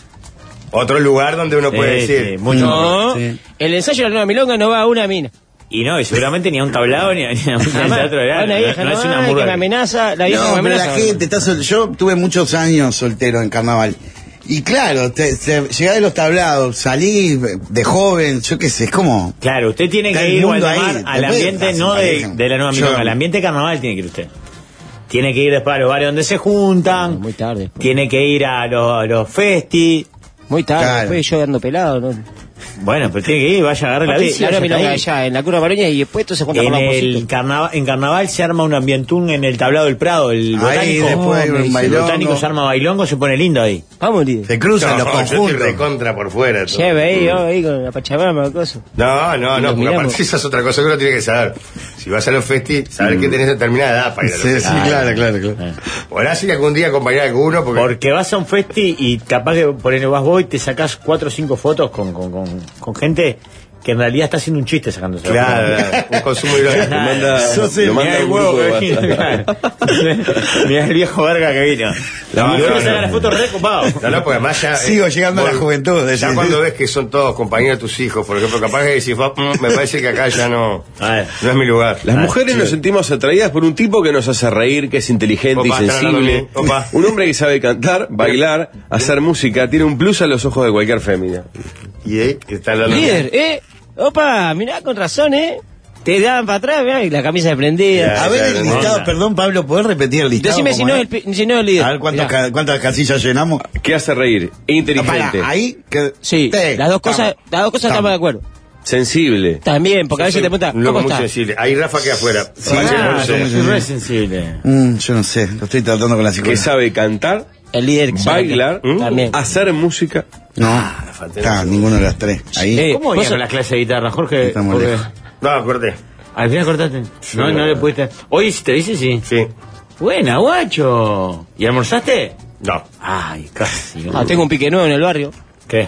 otro lugar donde uno puede Sí, decir. sí, mucho más. No, Sí. el ensayo de la nueva milonga no va a una mina. Y no, y seguramente ni a un tablado ni a, ni a un Jamás. teatro de Una vieja, no, no, es una ay, que murga. me amenaza, la vieja No, me pero amenaza. la gente está sol- yo tuve muchos años soltero en carnaval. Y claro, te, te, llegás de los tablados, salís de joven, yo qué sé, es como... Claro, usted tiene Está que el ir mundo Waldemar, ahí. al Después ambiente hacen no de, pareja. de la nueva Yo- milonga, al ambiente carnaval tiene que ir usted. Tiene que ir después a los bares donde se juntan, Muy tarde. después. tiene que ir a los, a los festi. Muy tarde, Claro. después yo ando pelado. ¿no? Bueno, pero tiene que ir, vaya a agarrar la Aparte, bici. la nueva vaya hasta milonga ahí. allá, en la curva Maroña, y después todo se junta con En, los el positos. carnaval, en carnaval se arma un ambientún en el tablado del Prado, el Ahí botánico. después hay Oh, me un dice, El bailongo. botánico se arma bailongo, se pone lindo ahí. Vamos, líder. Se cruzan No, los yo estoy conjuntos. recontra por fuera. todo. Lleve ahí, yo ahí con la Pachamama, cosa. No, no, Y no, nos porque miramos. aparte esa es otra cosa que uno tiene que saber. Si vas a los festi, saber que tenés determinada edad para ir a los Sí, festi. sí, claro, claro, claro. Podrás ir algún día a acompañar a alguno porque... Porque vas a un festi y capaz que por ahí vas vos y te sacás cuatro o cinco fotos con, con, con, con gente que en realidad está haciendo un chiste sacándose. Claro, claro, un consumo irónico. Lo manda, Sos el- lo manda mirá el un huevo grupo de que vino, WhatsApp. claro. Mirá el viejo verga que vino. No, y no, uno no, saca no. la foto re copado. No, no, porque además ya... Sigo eh, llegando a la vos- juventud, Ya decís. cuando ves que son todos compañeros de tus hijos, por ejemplo, capaz que decís, "Oh, mm, me parece que acá ya no, A ver. no es mi lugar. Las Ah, mujeres sí. nos sentimos atraídas por un tipo que nos hace reír, que es inteligente Opa, y están hablando sensible. de mí. Opa. Un hombre que sabe cantar, bailar, hacer música, tiene un plus a los ojos de cualquier fémina. Y ahí está la Líder, ¿eh? Opa, mirá, con razón, ¿eh? Te daban para atrás, mirá, y la camisa de prendida. Ya. A ver el Claro, listado, no. perdón Pablo, ¿podés repetir el listado? Decime si cómo no, es? es el, pi- si no es el líder. A ver cuántos Mirá. ca- cuántas casillas llenamos. ¿Qué hace reír? Inteligente, Para, ahí. Que, Sí, te- las dos cosas, estamos. las dos cosas estamos de acuerdo. sensible. También, porque a veces te preguntan, Un loco ¿cómo muy está? sensible. Ahí Rafa queda afuera. Sí, Rafa, ah, no sé. somos- Es re sensible. Mm, yo no sé, lo estoy tratando con la Que psicóloga. sabe cantar, El líder. que sabe bailar, que- También. hacer música. No, falta está, ninguno de las tres. Ahí. Eh, ¿Cómo vos venía sos- con la clase de guitarra, Jorge? Estamos Porque lejos. No, corté. al final cortaste. No, no le pudiste. Hoy te dice sí. Sí. Buena, guacho. ¿Y almorzaste? No. Ay, casi. Ah, tengo un pique nuevo en el barrio. ¿Qué?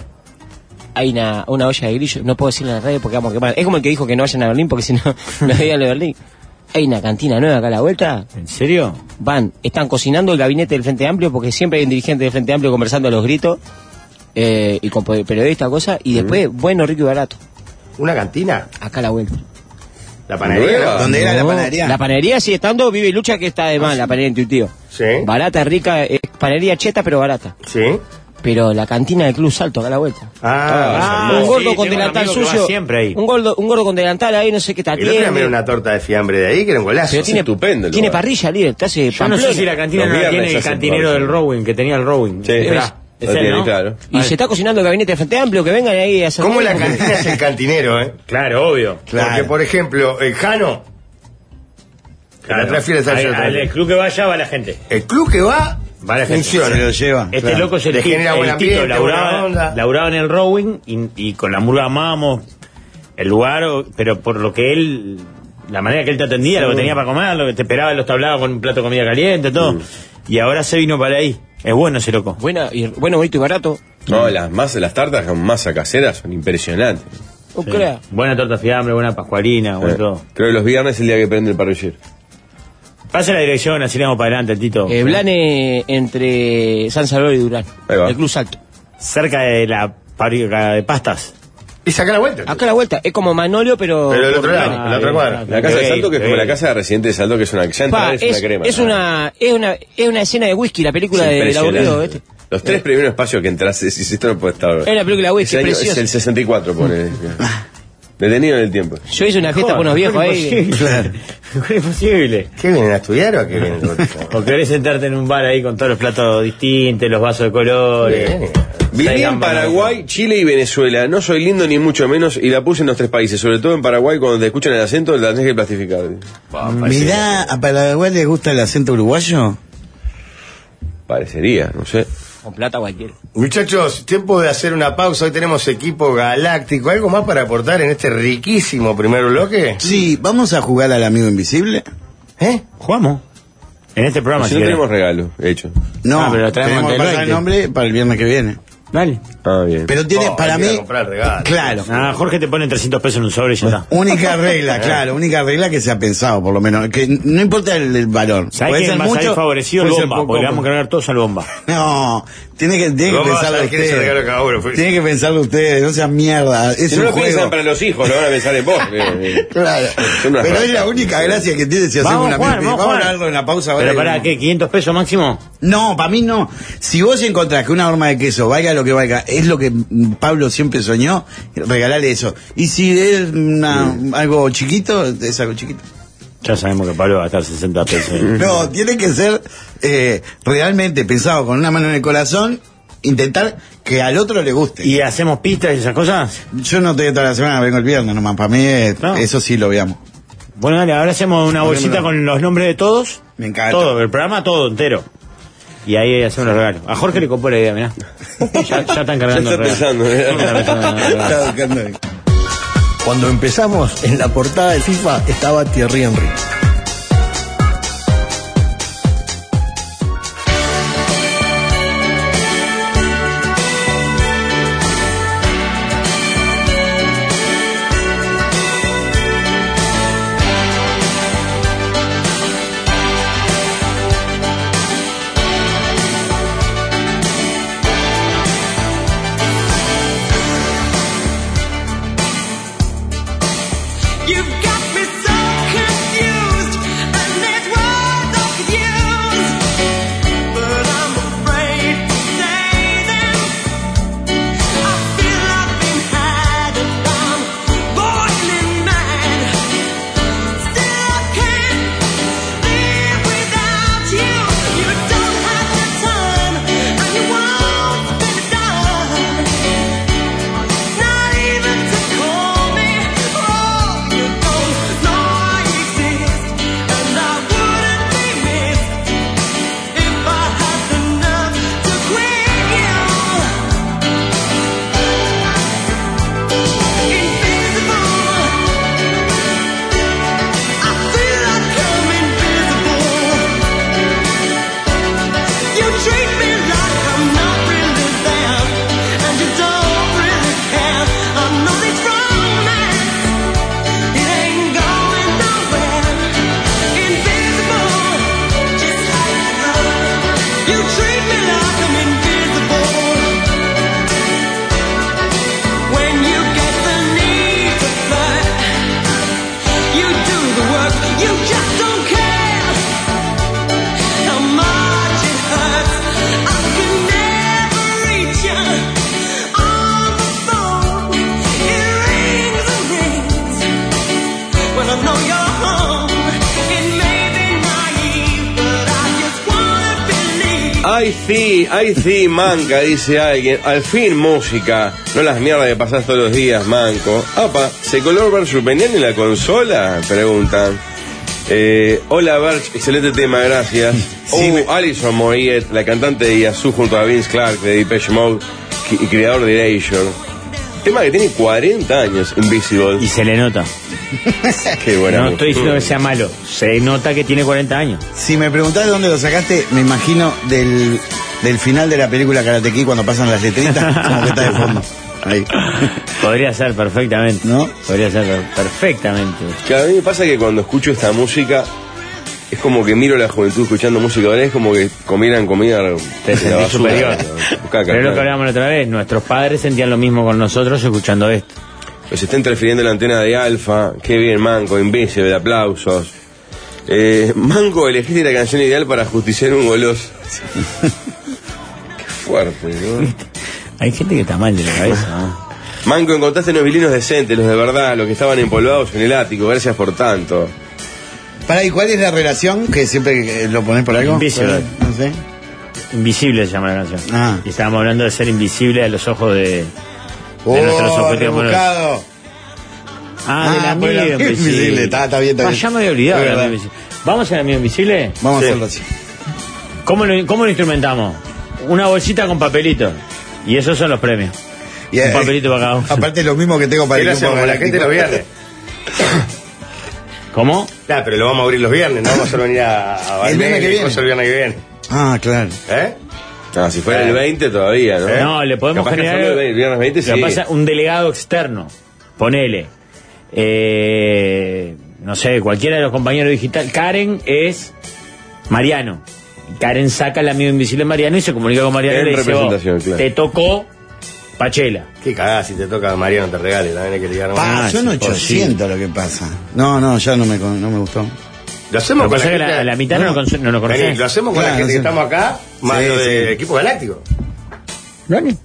Hay una, una olla de grillo, no puedo decirlo en la radio porque vamos a quemar. Es como el que dijo que no vayan a Berlín porque si no, no veían de Berlín. Hay una cantina nueva acá a la vuelta. ¿En serio? Van, están cocinando el gabinete del Frente Amplio porque siempre hay un dirigente del Frente Amplio conversando a los gritos eh, y con periodistas, cosas. Y después, bueno, rico y barato. ¿Una cantina? Acá a la vuelta. ¿La panadería? Nueva. ¿Dónde era la No, panadería? La panadería sigue estando, vive y lucha que está de mal, la panadería intuitiva. Sí. Barata, rica, es panadería cheta pero barata. Sí. Pero la cantina del Club Salto acá a la vuelta. Ah, un sí, gordo con tengo un delantal amigo que va sucio. siempre ahí. Un gordo, un gordo con delantal ahí, no sé qué está. el otro día me dio una torta de fiambre de ahí que era un golazo. Pero tiene, estupendo el tiene lugar. parrilla, líder, te hace Yo no sé Pamplona. si la cantina Los no la viernes tiene el hacen cantinero pausa. del Rowing, que tenía el Rowing. Sí, Esperá, lo es él, tiene, ¿no? claro. Y se está cocinando el gabinete de Frente Amplio, que vengan ahí a hacer. ¿Cómo la ruido. cantina es el cantinero, eh? Claro, obvio. Claro. Porque, por ejemplo, el Jano, que la trae fiel está Al- yo al- también. el club que vaya va la gente. El club que va, Va la gente. funciona. Se lo lleva. Este claro. loco es el, Le Tito, genera buen el Tito, ambiente, buena laburaba, onda. laburaba en el Rowing y, y con la murga amamos el lugar, o- pero por lo que él, la manera que él te atendía, lo que tenía para comer, lo que te esperaba en los tablados con un plato de comida caliente, todo. Y ahora se vino para ahí. Es bueno ese loco. Buena, y, bueno, bonito y barato. No, las masas, las tartas con masa casera son impresionantes. Un Sí. crack. Buena torta fiambre, buena pascualina, buen Eh, todo. creo que los viernes es el día que prende el parrillero. Pase la dirección, así le vamos para adelante, Tito. Eh, Blane entre San Salvador y Durán. Ahí va. El Club Salto. Cerca de la fábrica de pastas. y saca la vuelta. Acá a la vuelta, es como Manolio, pero. Pero del por- otro lado, Ah, en la otra bien. cuadra. La casa de Ok, Salto, que es como ok. la casa de residente de Salto, que es una, ya entrar Pa, es, es, una crema. es una, es una es una escena de whisky, la película Es de- del impresionante. aburrido. ¿Este? Los tres primeros espacios que entras, decís, esto no puede estar. Es una película de whisky, Ese año preciosa. es el sesenta y cuatro, pone. Detenido en el tiempo. Yo hice una fiesta con unos viejos ahí. Claro. ¿Cómo es posible? ¿Qué vienen a estudiar o a qué vienen? O querés sentarte en un bar ahí con todos los platos distintos, los vasos de colores. Bien. Viví en Paraguay, Chile y Venezuela. No soy lindo ni mucho menos y la puse en los tres países. Sobre todo en Paraguay, cuando te escuchan el acento, la tenés que plastificar. Mirá, ¿a Paraguay le gusta el acento uruguayo? Parecería, no sé. Con plata cualquiera. Muchachos, tiempo de hacer una pausa. Hoy tenemos equipo galáctico. ¿Algo más para aportar en este riquísimo primer bloque? Sí, ¿vamos a jugar al amigo invisible? ¿Eh? Jugamos. En este programa, Si si no querés. tenemos regalo, hecho. No, Ah, pero lo traemos tenemos que antes del pasar el veinte. nombre para el viernes que viene. Dale. Ah, bien. Pero tiene, Oh, para hay que ir a mí, comprar regalo. claro, Ah, Jorge te pone trescientos pesos en un sobre y ya está. única regla, claro, única regla que se ha pensado, por lo menos, que no importa el, el valor. ¿Sabes Puede quién ser va a salir mucho, favorecido? El puede ser bomba, poco. porque le vamos a cargar todos al bomba. No, tiene que, tiene que Vamos a pensarlo ver quién se regala ustedes. cada uno. Fue- Tiene que pensarlo ustedes, no sean mierda. Es Si un no lo juego. piensan para los hijos, lo van a pensar en vos. Eh, Claro. Son unas Pero es ratas. la única gracia que tiene si hacemos Vamos una a jugar, mente. vamos a Vamos a jugar. hablarlo en la pausa ahora. Pero y para vemos. qué, ¿quinientos pesos máximo? No, para mí no. Si vos encontrás que una horma de queso valga lo que valga, es lo que mm, Pablo siempre soñó, regalale eso. Y si es una, algo chiquito, es algo chiquito. Ya sabemos que Pablo va a estar sesenta pesos. No, tiene que ser eh, realmente pensado con una mano en el corazón, intentar que al otro le guste. ¿Y hacemos pistas y esas cosas? Yo no estoy toda la semana, vengo el viernes nomás. Para mí, eh, No. eso sí lo veamos. Bueno, dale, ahora hacemos una bolsita Pongámoslo. con los nombres de todos. Me encanta. Todo, el programa todo entero. Y ahí hacemos los regalos. A Jorge le copó la idea, mirá. Ya, ya están cargando Ya el está regalo. pensando, ¿eh? Ya está pensando en el regalo. Está buscando ahí. Cuando empezamos, en la portada del FIFA estaba Thierry Henry. You've got me so confused, and there's words I could use, but I'm afraid to say them. I feel I've been had and I'm boiling mad. Still I can't live without you. You don't have the time, and you won't spend it done. Not even to call me. Oh, you don't know I exist, and I wouldn't be missed if I had the nerve to quit you. Invisible, I feel like I'm invisible. You treat me like I'm not really there, and you don't really care. I know this romance, it ain't going nowhere. Invisible, just like love. You treat me like I'm invisible. When you get the need to flirt, you do the work, you just don't care how much it hurts. I can never reach you on the phone. It rings and rings when I know you're home. It may be naive, but I just wanna believe. Ay, sí, ay, sí, manca, dice alguien. Al fin música. No las mierdas que pasás todos los días, manco. Apa, ¿se color versus Peniel en la consola? Preguntan. Eh, hola, Barch, excelente tema, gracias. Sí, oh, me- Alison Moyet, la cantante de Yazoo junto a Vince Clark de Depeche Mode y creador de Erasure. Tema que tiene cuarenta años, Invisible. Y se le nota. Qué buena No música. estoy diciendo que sea malo. Se nota que tiene cuarenta años. Si me preguntás de dónde lo sacaste, me imagino del, del final de la película Karate Kid cuando pasan las letritas, como que está de fondo. Ahí. Podría ser perfectamente. ¿No? Podría ser per- perfectamente. Que a mí me pasa que cuando escucho esta música es como que miro a la juventud escuchando música ahora, es como que comieran comida de Te la sentís basura, superior. ¿no? Caca, Pero es lo claro. que hablábamos la otra vez. Nuestros padres sentían lo mismo con nosotros escuchando esto. Pues se está interfiriendo la antena de Alfa. Qué bien, Manco, Invisible, aplausos. Eh, Manco, elegiste la canción ideal para justiciar un goloso. Qué fuerte, ¿no? Hay gente que está mal de la cabeza, ¿no? Manco, encontraste unos vilinos decentes, los de verdad, los que estaban empolvados en el ático. Gracias por tanto. Para, ¿y cuál es la relación? Que siempre lo pones por algo. Invisible. No sé. Invisible se llama la canción. Ah. Y estábamos hablando de ser invisible a los ojos de, de Oh, nuestros objetivos. rebuscado. Ah, del Ah, por el amigo amigo invisible. invisible. Está- está bien, está Ah, bien. ya me había olvidado Es del verdad. amigo invisible. ¿Vamos al amigo invisible? Vamos Sí. a hacerlo así. ¿Cómo lo, ¿Cómo lo instrumentamos? Una bolsita con papelito. Y esos son los premios. Y, Un eh, papelito para cada uno. Aparte lo mismo que tengo para ¿Qué el lo hacemos grupo con la gente galáctico. los viernes? ¿Cómo? Nah, pero lo vamos a abrir los viernes, no vamos a hacer venir a, a El viernes que Valmeli, viene. cosas el viernes que viene. Ah, claro. ¿Eh? Ah, si fuera Eh. el veinte todavía, ¿no? No, le podemos Capaz que generar. solo el viernes veinte, Lo que sí. pasa, un delegado externo. Ponele. Eh, no sé, cualquiera de los compañeros digital. Karen es Mariano. Karen saca el amigo invisible Mariano y se comunica con Mariano En y le dice: representación, "Vos, claro. te tocó Pachela". Qué cagada si te toca a Mariano te regale, también hay que ligar Pa, Ah, son sí, ochocientos lo que pasa. No, no, ya no me, con- no me gustó. Lo hacemos Lo que con pasa la es que gente. la, la mitad no, no. lo, con- no lo Vení, conocés. lo hacemos con Claro, la gente sí. que estamos acá, más Sí, lo del sí. equipo galáctico. Dani.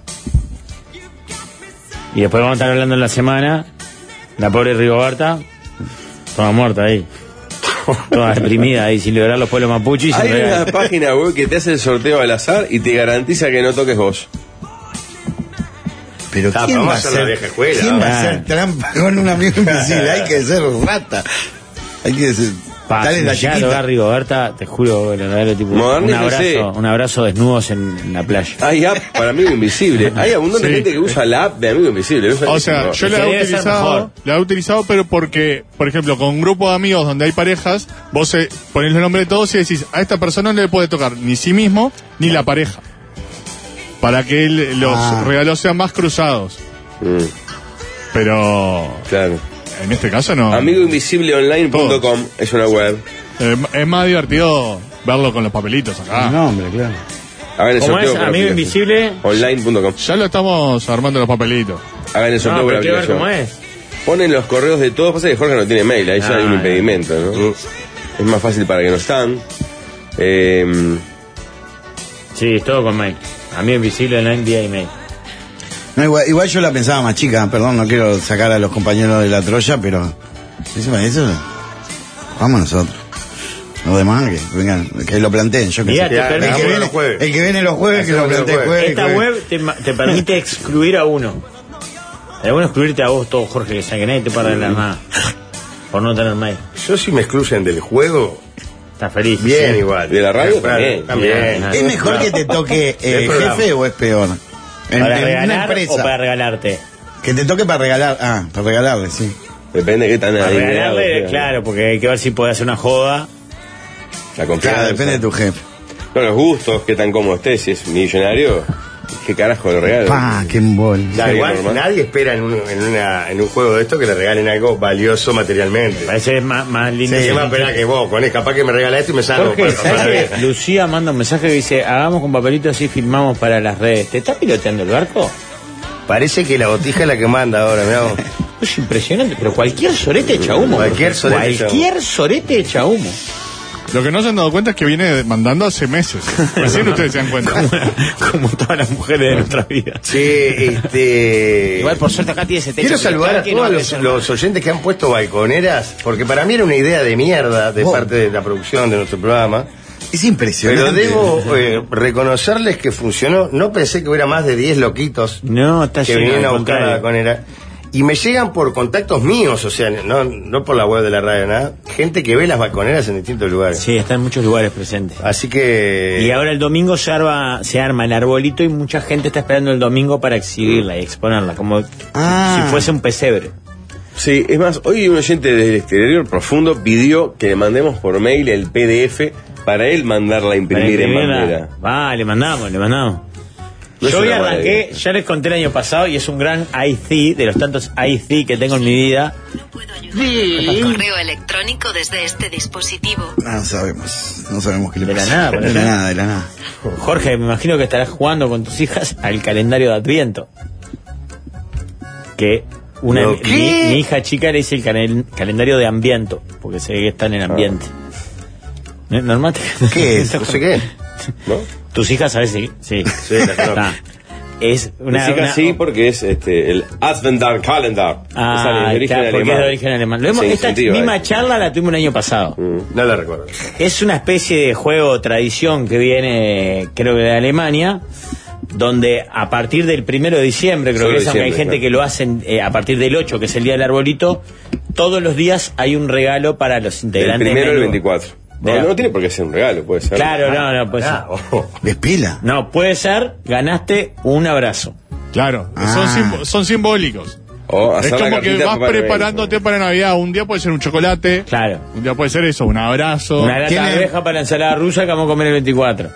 Y después vamos a estar hablando en la semana. La pobre Rigoberta, toda muerta ahí. Toda deprimida ahí, sin lograr los pueblos mapuches. y sin Hay una regalar. página web que te hace el sorteo al azar y te garantiza que no toques vos. Pero Ah, ¿quién vamos va a a hacer la hacer, vieja escuela, ¿quién va a ah. hacer trampa con un amigo invisible? Hay que ser rata. Hay que ser... Pa, Dale si la me llega a chiquita. tocar Rigoberta, te juro, bueno, dale, tipo, un Modernícese. abrazo, un abrazo desnudos en, en la playa. Hay app para Amigo Invisible. Hay un montón de Sí. gente que usa la app de Amigo Invisible. O sea, yo la Que he debe ser utilizado, mejor. la he utilizado, pero porque, por ejemplo, con un grupo de amigos donde hay parejas, vos eh, ponés el nombre de todos y decís, a esta persona no le puede tocar ni sí mismo ni la pareja. Para que él- los Ah. regalos sean más cruzados. Mm, Pero claro. en este caso no. amigo invisible online punto com es una web. Eh, es más divertido verlo con los papelitos acá. No, hombre, claro. Hagan el ¿Cómo sorteo es? por la Amigo aplicación. invisible. online punto com. Ya lo estamos armando los papelitos. Hagan el sorteo No, por la pero quiero ver aplicación. cómo es. Ponen los correos de todos. Pasa que Jorge no tiene mail, ahí ya Ah, hay un ya. impedimento, ¿no? Es más fácil para que no están. Eh, Sí, es todo con mail. Amigo invisible online vía email. No, igual, igual yo la pensaba más chica, perdón, no quiero sacar a los compañeros de la Troya, pero eso, eso vamos nosotros. Los demás que vengan, que lo planteen, yo que Mirá, sé. te Ya, permite- el, que hagamos viene, los jueves. el que viene los jueves, que lo Hacemos los plantee jueves. jueves. Esta jueves. web te, ma- te permite excluir a uno. Es bueno excluirte a vos todo, Jorge, que sabe que nadie te para la nada. Por no tener mail. Yo si me excluyen del juego, Estás feliz. bien Sí. igual. De la radio Claro, también. también. Bien. ¿Es mejor que te toque eh, El programa. jefe o es peor? En, ¿Para en una regalar empresa. o para regalarte? Que te toque para regalar. Ah, para regalarle, sí. depende de qué tan Para adinerado regalarle, sea. claro, porque hay que ver si puede hacer una joda. La confianza. Claro, depende de tu jefe. No, los gustos, qué tan cómodo estés. Si es millonario, qué carajo le regalo. Pa, qué embol. Da Sí, igual, normal. nadie espera en un, en, una, en un juego de esto que le regalen algo valioso materialmente. Parece más, más lindo. Sí, más espera que vos, ponés, capaz que me regala esto y me salgo Jorge, para pasar la ¿sabes vida. que Lucía manda un mensaje que dice: hagamos con papelitos así, filmamos para las redes? ¿Te está piloteando el barco? Parece que la botija es la que manda ahora, mirá vos. Es impresionante, pero cualquier sorete echa humo. Cualquier sorete echa humo. Cualquier sorete echa humo. Lo que no se han dado cuenta es que viene mandando hace meses. Recién ustedes se dan cuenta. Como todas las mujeres de nuestra vida. Sí, este... Igual por suerte acá tiene ese techo. Quiero saludar a que no todos debe los, ser los oyentes que han puesto balconeras, porque para mí era una idea de mierda de Oh. parte de la producción de nuestro programa. Es impresionante. Pero debo eh, reconocerles que funcionó. No pensé que hubiera más de diez loquitos No, está que lleno, vinieron a al buscar la contrario. balconera. Y me llegan por contactos míos, o sea, no, no por la web de la radio, nada. Gente que ve las balconeras en distintos lugares. Sí, está en muchos lugares presentes. Así que... Y ahora el domingo se arma, se arma el arbolito y mucha gente está esperando el domingo para exhibirla y exponerla, como Ah. si fuese un pesebre. Sí, es más, hoy un oyente del exterior profundo pidió que le mandemos por mail el P D F para él mandarla a Para imprimir en imprimirla. bandera. Va, le mandamos, le mandamos. No es Yo hoy una mala arranqué, idea. ya les conté el año pasado y es un gran I C, de los tantos I C que tengo en mi vida. Correo electrónico desde este dispositivo. No sabemos, no sabemos qué le De la pasa. nada, por de la ejemplo. nada, de la nada. Jorge, me imagino que estarás jugando con tus hijas al calendario de Adviento. Que una ¿Lo mi, qué? mi hija chica le dice el calen- calendario de ambiente, porque se ve que está en el ambiente. ¿No? ¿Normal? ¿Qué es? No sé qué. ¿No? Tus hijas, ¿sabes? Sí. Sí, Sí, la conozco. Está. es una... Música una- sí, porque es este, el Advent Calendar. Ah, es de origen claro, porque alemán. es de origen alemán. Lo hemos- Se esta incentiva misma eso. charla la tuvimos el año pasado. No la recuerdo. Es una especie de juego, tradición que viene, creo que de Alemania, donde a partir del primero de diciembre, creo Solo que es, aunque hay diciembre, gente claro. que lo hacen eh, a partir del ocho, que es el día del arbolito, todos los días hay un regalo para los El integrantes. primero del el grupo. veinticuatro. No, Mira. no tiene por qué ser un regalo, puede ser. Claro, no, no, puede ser. ¿Despila? No, puede ser, ganaste un abrazo. Claro, Ah. son, simbo- son simbólicos. O Es hacer la como que cartita vas para Papá Noel. preparándote para Navidad. Un día puede ser un chocolate. Claro. Un día puede ser eso, un abrazo. Una lata de ¿Tiene- abeja para la ensalada rusa que vamos a comer el veinticuatro.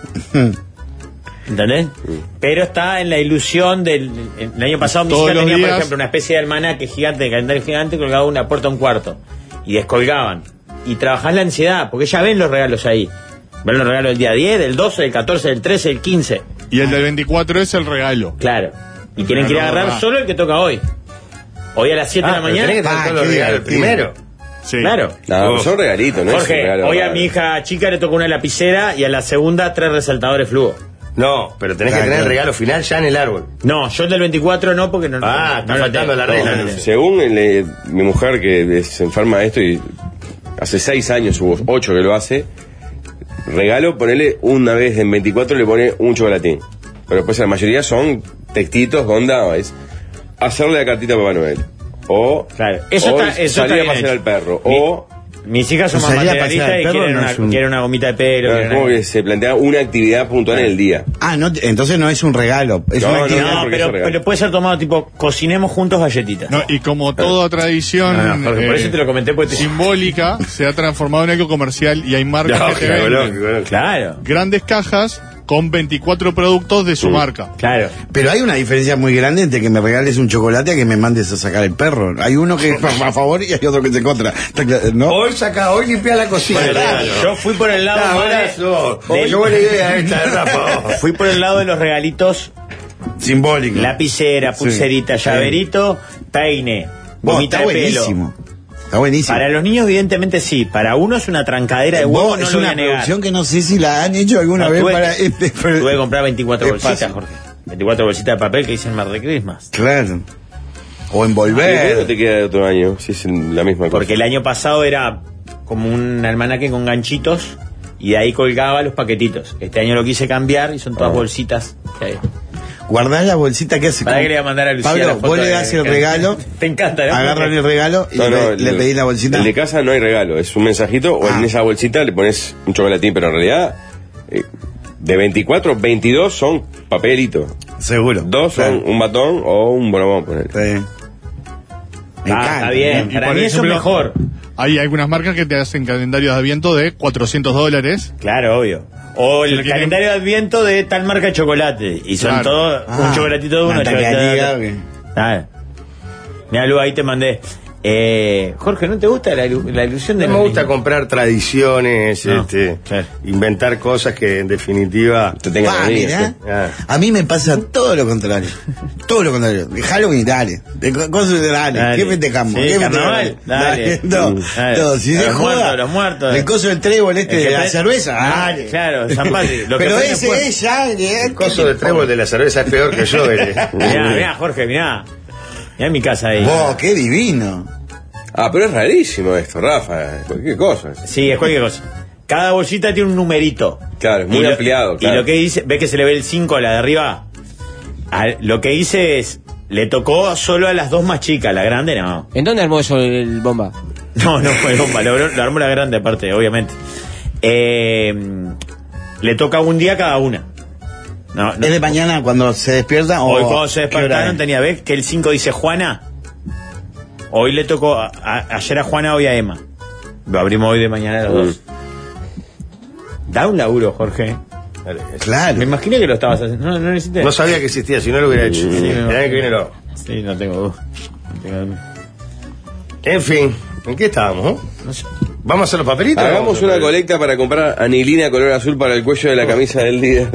¿Entendés? Pero está en la ilusión del... El año pasado mi Todos hija los tenía, por días- ejemplo, una especie de almanaque gigante, de calendario gigante, colgado una puerta a un cuarto. Y descolgaban. Y trabajás la ansiedad, porque ya ven los regalos ahí. Ven los regalos del día diez, del doce, del catorce, del trece, del quince. Y el del veinticuatro es el regalo. Claro. Y tienen que ir a No, no, agarrar no. solo el que toca hoy. Hoy a las siete Ah, de la pero mañana. tenés que tener Ah, todos los qué regalos divertido. primero. Sí. Claro. No, son regalitos, ¿no? es un Jorge, regalo hoy a raro. mi hija chica le tocó una lapicera y a la segunda tres resaltadores fluo. No, pero tenés Claro, que tener el claro. regalo final ya en el árbol. No, yo el del veinticuatro no, porque no. Ah, está no lo faltando tengo. la regla, No, no no, sé. no. Según el, eh, mi mujer que se enferma de esto y hace seis años hubo ocho que lo hace, regalo, ponele una vez en veinticuatro le pone un chocolatín. Pero después la mayoría son textitos, onda, es hacerle la cartita a Papá Noel. O, Claro, eso o está, eso salir está a bien pasear hecho. al perro. Mi- O mis hijas son más Salir a pasear materialistas al y perro quieren no una, es un- quieren una gomita de pelo. no, es quieren como una- que se plantea una actividad puntual en el día. Ah, no, entonces no es un regalo. Es No, una no, actividad. No, porque pero, es regalo. pero puede ser tomado tipo, cocinemos juntos galletitas. No, y como toda tradición No, no, Jorge, por eh, eso te lo comenté, porque te- simbólica se ha transformado en algo comercial y hay marcas que te Lógico, venden lógico, lógico. Claro, grandes cajas con veinticuatro productos de su marca. claro. Pero hay una diferencia muy grande entre que me regales un chocolate a que me mandes a sacar el perro. Hay uno que es a favor y hay otro que es en contra. Está claro, ¿no? Hoy saca, hoy limpia la cocina. Bueno, regalo. yo fui por el lado Ah, más de- abrazo. del- Qué buena idea esta de Rafa. Fui por el lado de los regalitos: Simbólico. lapicera, Sí. pulserita, Sí. llaverito, peine, Vos, gomita está de pelo. buenísimo. Está buenísimo. Para los niños, evidentemente sí. Para uno es una trancadera de huevo, Vos, no es lo voy una a negar. producción que no sé si la han hecho alguna No, vez tuve, para este. pero- tuve que comprar veinticuatro Es bolsitas, fácil. Jorge. veinticuatro bolsitas de papel que dicen Merry Christmas. Claro. O ¿Por qué no envolver. te queda de otro año? Si es la misma cosa. Porque el año pasado era como un almanaque con ganchitos y de ahí colgaba los paquetitos. Este año lo quise cambiar y son todas Ah. bolsitas que hay. Guardás la bolsita que hace. ¿Para como- qué le voy a mandar a Lucía la Pablo, foto vos le de- das el que- regalo. Te encanta, ¿no? Agarran el regalo y No, no, le, le el- pedís la bolsita. El de casa no hay regalo, es un mensajito o Ah. en esa bolsita le pones un chocolatín, pero en realidad eh, de veinticuatro, veintidós son papelitos. Seguro. Dos son Claro. un batón o un bonobón. ponele. Está bien. Me Ah, encanta. está bien. Y Para por mí eso es ejemplo, mejor. Hay algunas marcas que te hacen calendarios de Adviento de cuatrocientos dólares. Claro, obvio. O el Que tienen- calendario de Adviento de tal marca de chocolate. Y son Claro. todos Ah, un chocolatito de uno, una chocolatito de taquería otro. que- Ah. Mirá, Lu, ahí te mandé. Eh, Jorge, ¿no te gusta la, ilu- la ilusión de No me los gusta niños? comprar tradiciones, No, este, claro. inventar cosas que en definitiva Te tengan Ah, amigos, mirá. ¿sí? Ah. A mí me pasa todo lo contrario. Todo lo contrario. De Halloween, dale. De co- cosas de dale. Dale. ¿Qué festejamos? Sí, ¿Qué carnaval, festejamos? dale. No, Mm, dale. todo. Si se Los joda. muertos, los muertos. El coso del trébol este El que de la pre- cerveza. Dale. Claro, Zampati. Lo que Pero prende ese fuego. es ya. El coso de trébol de la cerveza es peor que yo. eh. Mirá, mirá, Jorge, mirá. Mirá mi casa ahí. Vos, qué divino. Ah, pero es rarísimo esto, Rafa. Cualquier cosa. Sí, es cualquier cosa. Cada bolsita tiene un numerito. Claro, es muy Y lo- ampliado, claro. Y lo que dice, ¿ves que se le ve el cinco a la de arriba? Al- lo que dice es, le tocó solo a las dos más chicas, la grande no. ¿En dónde armó eso el bomba? No, no fue bomba, lo, lo armó la grande aparte, obviamente. Eh, le toca un día cada una. No, no. ¿Es de mañana cuando se despierta o Hoy cuando se qué hora despertaron es? tenía, ¿ves? Que el cinco dice Juana. Hoy le tocó, a- a- ayer a Juana, hoy a Emma. Lo abrimos hoy de mañana los dos. Da un laburo, Jorge. Claro. Me imaginé que lo estabas haciendo. No, no lo hiciste. No sabía que existía, si no lo hubiera hecho. Sí, me El año que viene lo hago. Sí, no tengo duda. No tengo duda. En fin, ¿en qué estábamos? eh? No sé. ¿Vamos a hacer los papelitos? Hagamos Vamos a una hacer- colecta para comprar anilina color azul para el cuello de la camisa del día.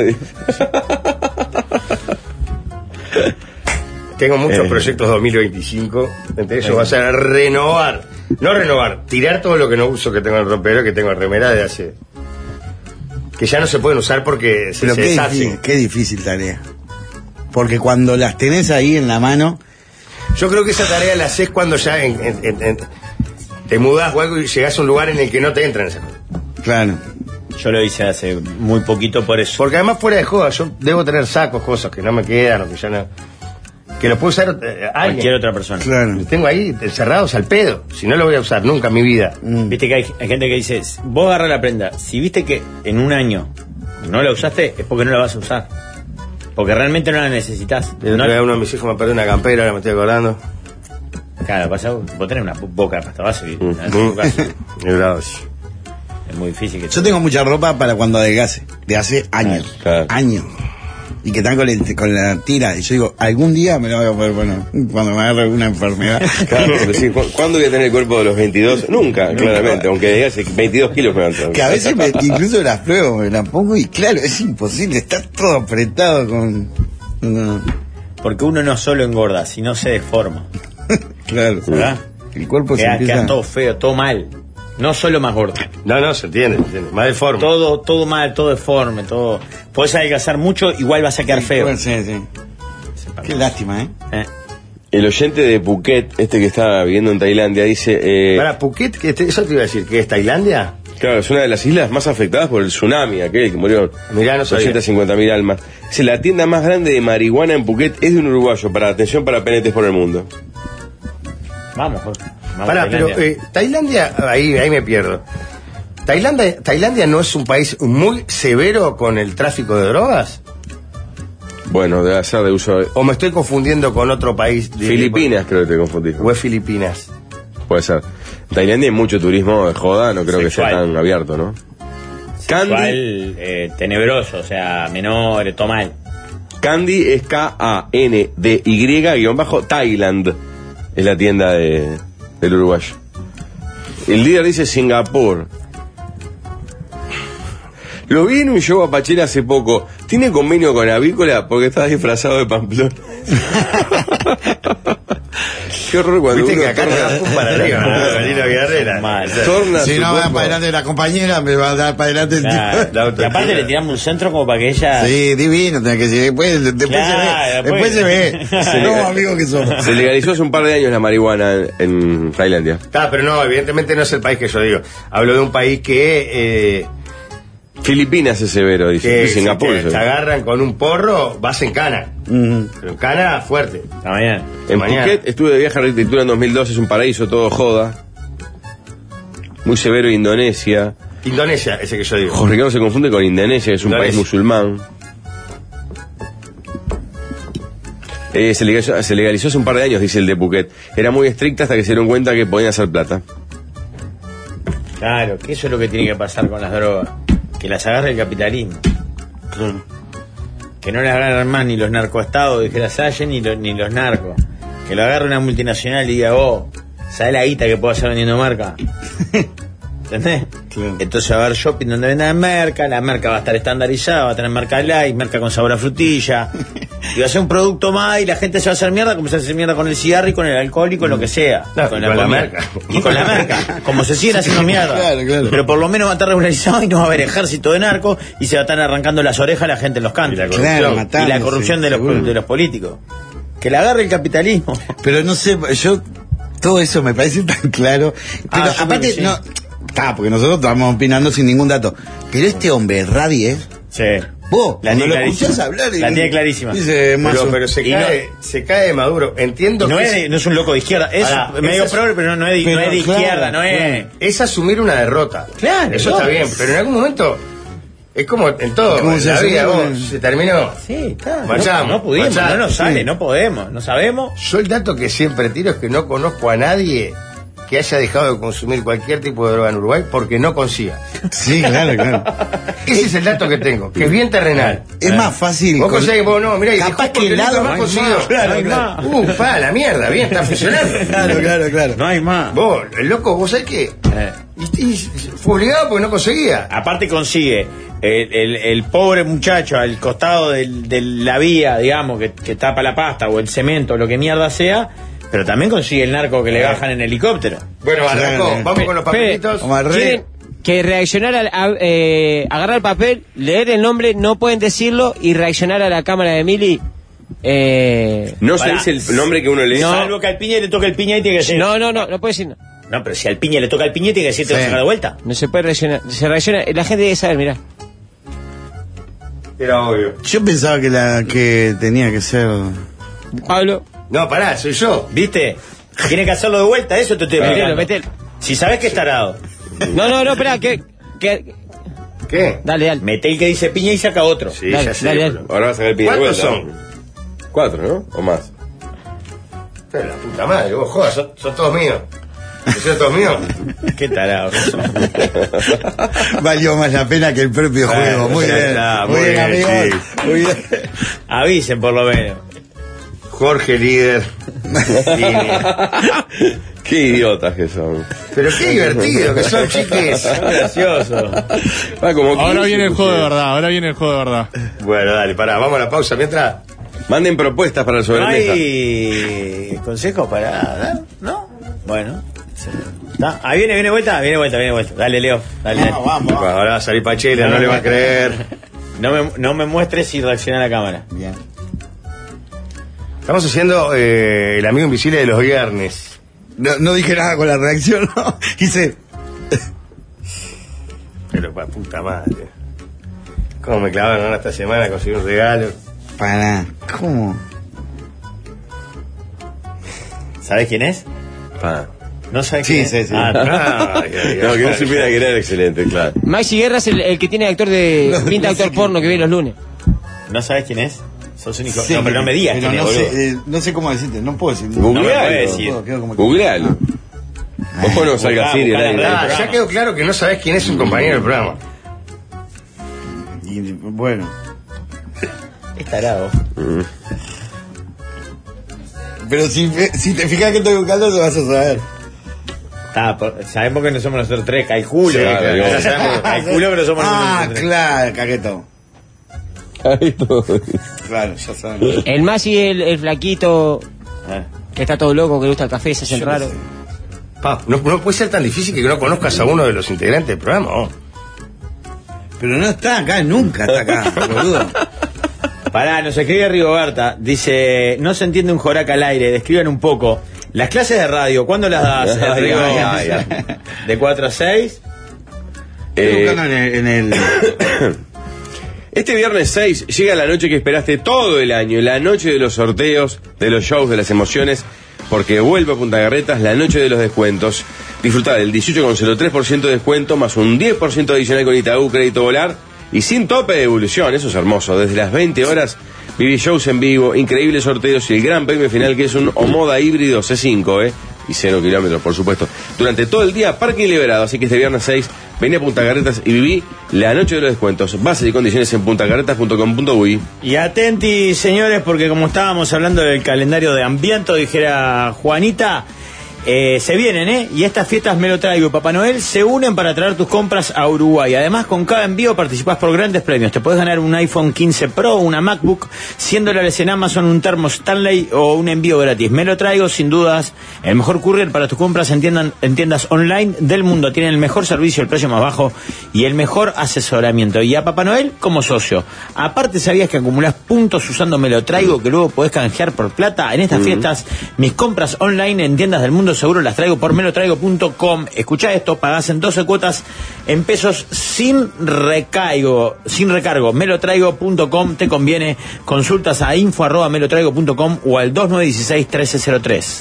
Tengo muchos Eh. proyectos dos mil veinticinco. Entre ellos va a ser renovar. No renovar, tirar todo lo que no uso que tengo en el ropero, que tengo en remera de hace. Que ya no se pueden usar porque se, Pero se qué deshacen. difícil, qué difícil tarea. Porque cuando las tenés ahí en la mano... Yo creo que esa tarea la haces cuando ya en, en, en, en, te mudás o algo y llegás a un lugar en el que no te entran esas cosas. Claro. Yo lo hice hace muy poquito por eso. Porque además fuera de joda, yo debo tener sacos, cosas que no me quedan o que ya no... Que los puede usar eh, alguien. Cualquier otra persona. Claro. Los tengo ahí encerrados al pedo. Si no lo voy a usar nunca en mi vida. Mm. Viste que hay, hay gente que dice, vos agarra la prenda, si viste que en un año no la usaste, es porque no la vas a usar. Porque realmente no la necesitas. El otro No, día uno de mis hijos me perdió una campera, ahora me estoy acordando. claro, pasa, vos tenés una boca de pasta base. Mm. en tu caso. Es bravo, sí. Es muy difícil que Yo tengo mucha ropa para cuando adelgace, de hace años, Claro. años. Y que están con, el- con la tira. Y yo digo, algún día me la voy a poder poner, cuando me agarre alguna enfermedad. Claro, decir, ¿cu- ¿cuándo voy a tener el cuerpo de los veintidós? Nunca, claramente, aunque digas veintidós kilos me levanto. Que a veces me, incluso las pruebo, me las pongo y claro, es imposible, está todo apretado con... no. Porque uno no solo engorda, sino se deforma. Claro, ¿Verdad? el cuerpo se Queda, empieza... queda todo feo, todo mal. No solo más gordo. No, no, se entiende, se entiende. Más deforme. Todo, todo mal, todo deforme, todo. Podés adelgazar mucho, igual vas a quedar feo. Sí, sí. Qué lástima, ¿eh? Eh. El oyente de Phuket, este que está viviendo en Tailandia, dice... Eh, Para Phuket, que este- eso te iba a decir, que es Tailandia. Claro, es una de las islas más afectadas por el tsunami, aquel que murió Mirá, no sabía. doscientas cincuenta mil almas. Dice, la tienda más grande de marihuana en Phuket es de un uruguayo, para atención para penetes por el mundo. Vamos, Jorge. Vamos Pará, a pero Tailandia. eh, Tailandia, ahí, ahí me pierdo. ¿Tailandia, ¿Tailandia no es un país muy severo con el tráfico de drogas? Bueno, debe ser de uso... ¿O me estoy confundiendo con otro país? De, Filipinas, creo que te confundí. ¿O es Filipinas? Puede ser. En Tailandia hay mucho turismo de joda, no creo que sea Sexual. tan abierto, ¿no? Candy, Igual, eh, tenebroso, o sea, menores, todo mal. Candy es K A N D Y guión bajo Thailand. Es la tienda de, del uruguayo. El líder dice Singapur. Lo vi en un show a Pachela hace poco. ¿Tiene convenio con Avícola? Porque estaba disfrazado de Pamplona. Qué horror cuando Viste uno que acá no da pum para arriba, ¿no? Danilo Guerrera. Mal. torna Si su no va cuerpo. para adelante la compañera, me va a dar para adelante el Claro. tipo. La Y aparte autoestima. le tiramos un centro como para que ella... Sí, divino, tenés que decir. Después, después Claro, se ve. Después se ve. Se No, le- amigos que somos. Se legalizó hace un par de años la marihuana en, en Tailandia. Ah, pero no, evidentemente no es el país que yo digo. Hablo de un país que... Eh, Filipinas es severo, dice. que De si Singapur. te, dice. te agarran con un porro, vas en cana. Mm. Pero en cana fuerte. Esta mañana. En Mañana. Phuket estuve de viaje a arquitectura en dos mil dos, es un paraíso, todo joda. Muy severo Indonesia. Indonesia, ese que yo digo. Jorge no se confunde con Indonesia, que es un Indonesia. país musulmán. Eh, se, legalizó, se legalizó hace un par de años, dice el de Phuket. Era muy estricta hasta que se dieron cuenta que podían hacer plata. Claro, que eso es lo que tiene que pasar con las drogas. Que las agarre el capitalismo. Que no las agarran más ni los narcoestados de que las hallen ni los, ni los narcos. Que lo agarre una multinacional y diga, vos, ¿sabés la guita que puedo hacer vendiendo marca? ¿Entendés? Claro. Entonces va a haber shopping donde vendan merca, la merca va a estar estandarizada, va a tener marca light, merca con sabor a frutilla. Y va a ser un producto más y la gente se va a hacer mierda como se hace mierda con el cigarro y con el alcohol y con lo que sea. No, con y con la comida. merca. Y con la merca. Como se siguen haciendo mierda. Claro, claro. Pero por lo menos va a estar regularizado y no va a haber ejército de narcos y se va a estar arrancando las orejas a la gente en los cantos. Y la Y corrupción. Claro, la, matando, corrupción sí, de, los, seguro. de los políticos. Que la agarre el capitalismo. Pero no sé, yo. Todo eso me parece tan claro. Pero Ah, yo creo aparte, que sí. no. Está, porque nosotros estamos opinando sin ningún dato. Pero este hombre, Radi, ¿eh? Sí. Vos, La cuando tiene lo clarísima. escuchás hablar. y- La tiene clarísima. Dice, Mazo. Pero, pero se, Y cae, se cae de Maduro. Entiendo No que es, de- no es un loco de izquierda, es Ahora, medio esa- progre, pero no, no es de, pero no es de claro, izquierda, no es. claro. es asumir una derrota. Claro, Eso no. está bien, pero en algún momento es como en todo. Como En se la vida, asume vos, un- se terminó. Sí, está. Marchamos, no, no pudimos, marchamos. no nos sale, Sí. no podemos, no sabemos. Yo el dato que siempre tiro es que no conozco a nadie que haya dejado de consumir cualquier tipo de droga en Uruguay porque no consiga. Sí, claro, claro. Ese es el dato que tengo, que es bien terrenal. Es más fácil. Vos con- conseguís, vos no, mirá, y Capaz dejó que porque el lado nunca no más hay consiguió. más. Claro, No hay claro. más. Uh, pa, la mierda, bien, está funcionando. Claro, claro, claro. No hay más. Vos, el loco, vos sabés que Eh. y, y fue obligado porque no conseguía. Aparte consigue el, el, el pobre muchacho al costado del- de la vía, digamos, que, que tapa la pasta o el cemento, lo que mierda sea, pero también consigue el narco que le bajan en helicóptero. Bueno, arrancó, Claro. vamos con los papelitos. Vamos a re- Tienen que reaccionar al a- eh, agarrar el papel, leer el nombre, no pueden decirlo y reaccionar a la cámara de Mili Eh, No se Pará. dice el nombre que uno lee. No. Salvo que al piñe le toque el piñe y tiene que decir. no, no, no, no puede decir. No, No, pero si al piñe le toca el piñe, tiene que decir, te Sí. vas a sacar de vuelta. no se puede reaccionar. Se reacciona. La gente debe saber, mirá. Era obvio. Yo pensaba que la que tenía que ser. Pablo, No, pará, soy yo. ¿Viste? Tiene que hacerlo de vuelta, eso te estoy metelo, explicando. metelo. Si sabes que es tarado, No, no, no, espera, que, que. ¿Qué? Dale, dale. mete el que dice piña y saca otro. Sí, Dale, ya sé. dale, boludo. Ahora vas a sacar el piña de ¿Cuántos vuelta. son? Cuatro, ¿no? O más. Pero la puta madre, vos jodas, son, son todos míos. ¿Son todos míos? Qué tarado. Valió más la pena que el propio Bueno, juego. Muy ya bien. está, muy muy bien, bien, amigos. Muy bien. Avisen por lo menos. Jorge líder. Qué idiotas que son. Pero qué divertido que son, chiques. Gracioso. Va como Ahora quince, viene el juego de escuché. verdad, ahora viene el juego de verdad. Bueno, dale, pará, vamos a la pausa mientras. Manden propuestas para la ¿No sobremesa. hay consejos para dar? ¿No? Bueno. ¿Está? Ahí viene, viene vuelta, viene vuelta, viene vuelta. Dale, Leo. Dale, dale. Vamos, vamos. Ahora va a salir Pachela, no le va a creer. No me, no me muestres si reacciona la cámara. Bien. Estamos haciendo eh, el amigo invisible de los viernes. No, no dije nada con la reacción, ¿no? Hice. Pero pa' puta madre. ¿Cómo me clavaron ahora esta semana a conseguir un regalo? Para. ¿Cómo? ¿Sabes quién es? Pa. ¿No sabes Sí, quién es? sí, sí. Ah, Ay, ay, No, ay, que no ay, supiera ay. que era excelente, claro. Maxi Guerra es el, el que tiene actor de. No, pinta no actor sé porno quién. que viene los lunes. ¿no sabes quién es? Sos único. Sí, no, pero no me digas pero quién no es, boludo. sé, eh, no sé cómo decirte, no puedo decir. No me puede Googlealo. decir. puedo, quedo como que- Googlealo. Ojo no salga buscá, así ni buscá la nadie. red. Ah, ya quedó claro que no sabés quién es un compañero del programa. Y, bueno. Es tarado. Pero si, si te fijas que estoy buscando, te vas a saber. Ah, por- sabemos que no somos nosotros tres, calculo. Sí, claro, Ya ya sabemos, calculo que no somos Ah, nosotros tres. claro, cagueto. Ahí todo. Claro, ya saben. El Maxi, el, el flaquito, Ah. que está todo loco, que le gusta el café, se hace Yo raro. qué sé. Pa, no, no puede ser tan difícil que no conozcas a uno de los integrantes del programa. ¿no? Pero no está acá, nunca está acá, boludo. Pará, nos escribe Rigoberta, dice, no se entiende un joraca al aire, describan un poco. Las clases de radio, ¿cuándo las das, eh, Ay, Rigo? ay, ay, ¿De cuatro a seis? Estoy Eh, buscando en el. En el Este viernes seis llega la noche que esperaste todo el año, la noche de los sorteos, de los shows, de las emociones, porque vuelve a Punta Carretas la noche de los descuentos. Disfruta del dieciocho coma cero tres por ciento de descuento más un diez por ciento adicional con Itaú Crédito Volar y sin tope de devolución. Eso es hermoso. Desde las veinte horas viví shows en vivo, increíbles sorteos y el gran premio final que es un Omoda híbrido C cinco, ¿eh? Y cero kilómetros, por supuesto. Durante todo el día, parking liberado. Así que este viernes seis, vení a Punta Carretas y viví la noche de los descuentos. Bases y condiciones en puntacarretas punto com punto uy. Y atenti, señores, porque como estábamos hablando del calendario de Ambiento, dijera Juanita, eh, se vienen, ¿eh? Y estas fiestas Me Lo Traigo y Papá Noel se unen para traer tus compras a Uruguay. Además, con cada envío participás por grandes premios. Te podés ganar un iPhone quince Pro, una MacBook, cien dólares en Amazon, un termo Stanley o un envío gratis. Me Lo Traigo, sin dudas, el mejor courier para tus compras en, tiendan- en tiendas online del mundo. Tienen el mejor servicio, el precio más bajo y el mejor asesoramiento. Y a Papá Noel como socio. Aparte, ¿sabías que acumulás puntos usando Me Lo Traigo que luego podés canjear por plata? En estas fiestas, mis compras online en tiendas del mundo seguro las traigo por melotraigo punto com. Escuchá esto, pagás en doce cuotas en pesos sin recargo, sin recargo. melotraigo punto com te conviene. Consultas a info arroba melotraigo punto com o al dos nueve uno seis trece cero tres.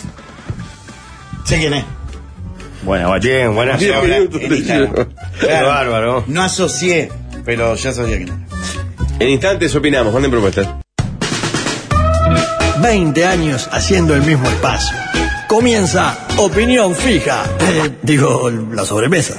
sé quién es. Bueno, bien, buenas. Diez Ahora, minutos en te Instagram. llevo. Qué bárbaro. No asocié, pero ya sabía quién era. En instantes opinamos, manden propuestas. veinte años haciendo el mismo espacio. Comienza Opinión Fija. Eh, digo, la sobremesa.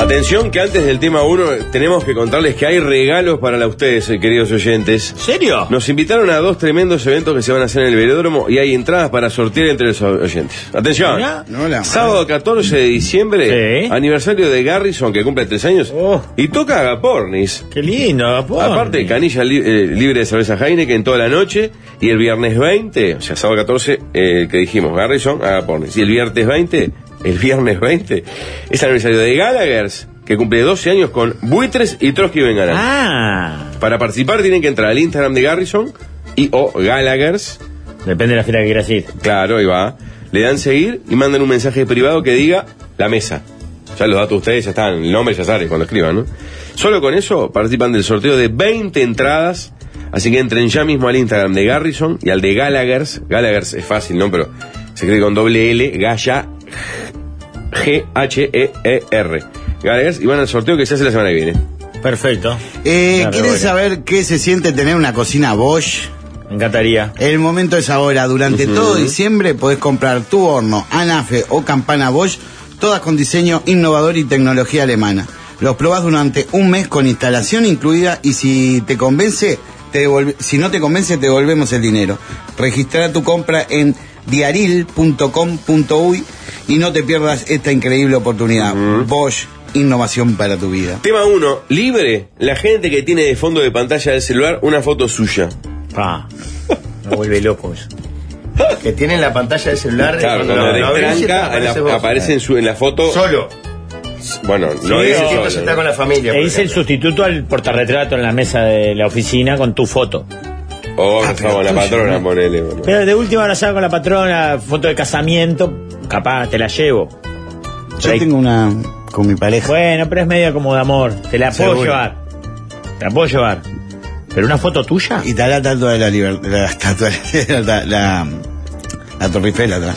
Atención que antes del tema uno tenemos que contarles que hay regalos para la ustedes, eh, queridos oyentes. ¿Serio? Nos invitaron a dos tremendos eventos que se van a hacer en el velódromo y hay entradas para sortear entre los oyentes. Atención. Mirá. No, la Sábado catorce de diciembre, Sí. aniversario de Garrison, que cumple tres años, Oh. y toca Agapornis. Qué lindo, Agapón. Aparte, canilla li- eh, libre de cerveza Heineken toda la noche. Y el viernes veinte, o sea, sábado catorce, eh, que dijimos, Garrison, Agapornis. Y el viernes veinte, el viernes veinte, es el aniversario de Gallagher's, que cumple doce años con Buitres y Trotsky Vengarán. Ah, Para participar tienen que entrar al Instagram de Garrison y o Gallagher's. depende de la fila que quieras ir. Claro, ahí va. Le dan seguir y mandan un mensaje privado que diga la mesa. Ya los datos de ustedes ya están, el nombre ya sale cuando escriban, ¿no? Solo con eso participan del sorteo de veinte entradas. Así que entren ya mismo al Instagram de Garrison y al de Gallagher's. Gallagher's es fácil, ¿no? Pero se escribe con doble L, Galla, G H E E R. Gallagher's, y van al sorteo que se hace la semana que viene. Perfecto. Eh, Claro, ¿Querés bueno. saber qué se siente tener una cocina Bosch? Me encantaría. El momento es ahora. Durante Ujú. todo diciembre podés comprar tu horno, anafe o campana Bosch, todas con diseño innovador y tecnología alemana. Los probás durante un mes con instalación incluida y si te convence, te devolve- si no te convence, te devolvemos el dinero. Registrá tu compra en diaril punto com punto uy y no te pierdas esta increíble oportunidad. Bosch, innovación para tu vida. Tema uno, libre, la gente que tiene de fondo de pantalla del celular una foto suya. Pa. Me vuelve loco eso. Que tiene en la pantalla del celular. Claro, cuando cuando lo abrís, destranca, en aparece la- vos. aparece en, su, en la foto. Solo. Bueno, no Sí, dice ese tiempo solo, se ¿no? está con la familia. E por hice el ejemplo. sustituto al portarretrato en la mesa de la oficina con tu foto. O Ah, está pero con la tuyo, patrona, ¿no? ponele. Bueno. Pero de última abrazada con la patrona, foto de casamiento, capaz te la llevo. Yo Ahí- tengo una con mi pareja. Bueno, pero es medio como de amor. Te la puedo Seguro. llevar. Te la puedo llevar. Pero una foto tuya. Y está la estatua de la libertad, la estatua de la, la, la Torre Eiffel atrás.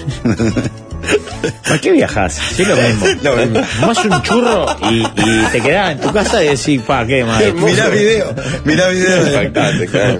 ¿Para qué viajas? Sí, lo mismo. Lo mismo. Más un churro y, y te quedás en tu casa y decís, pa, qué madre. Mirá video, mirá video. Impactante, claro.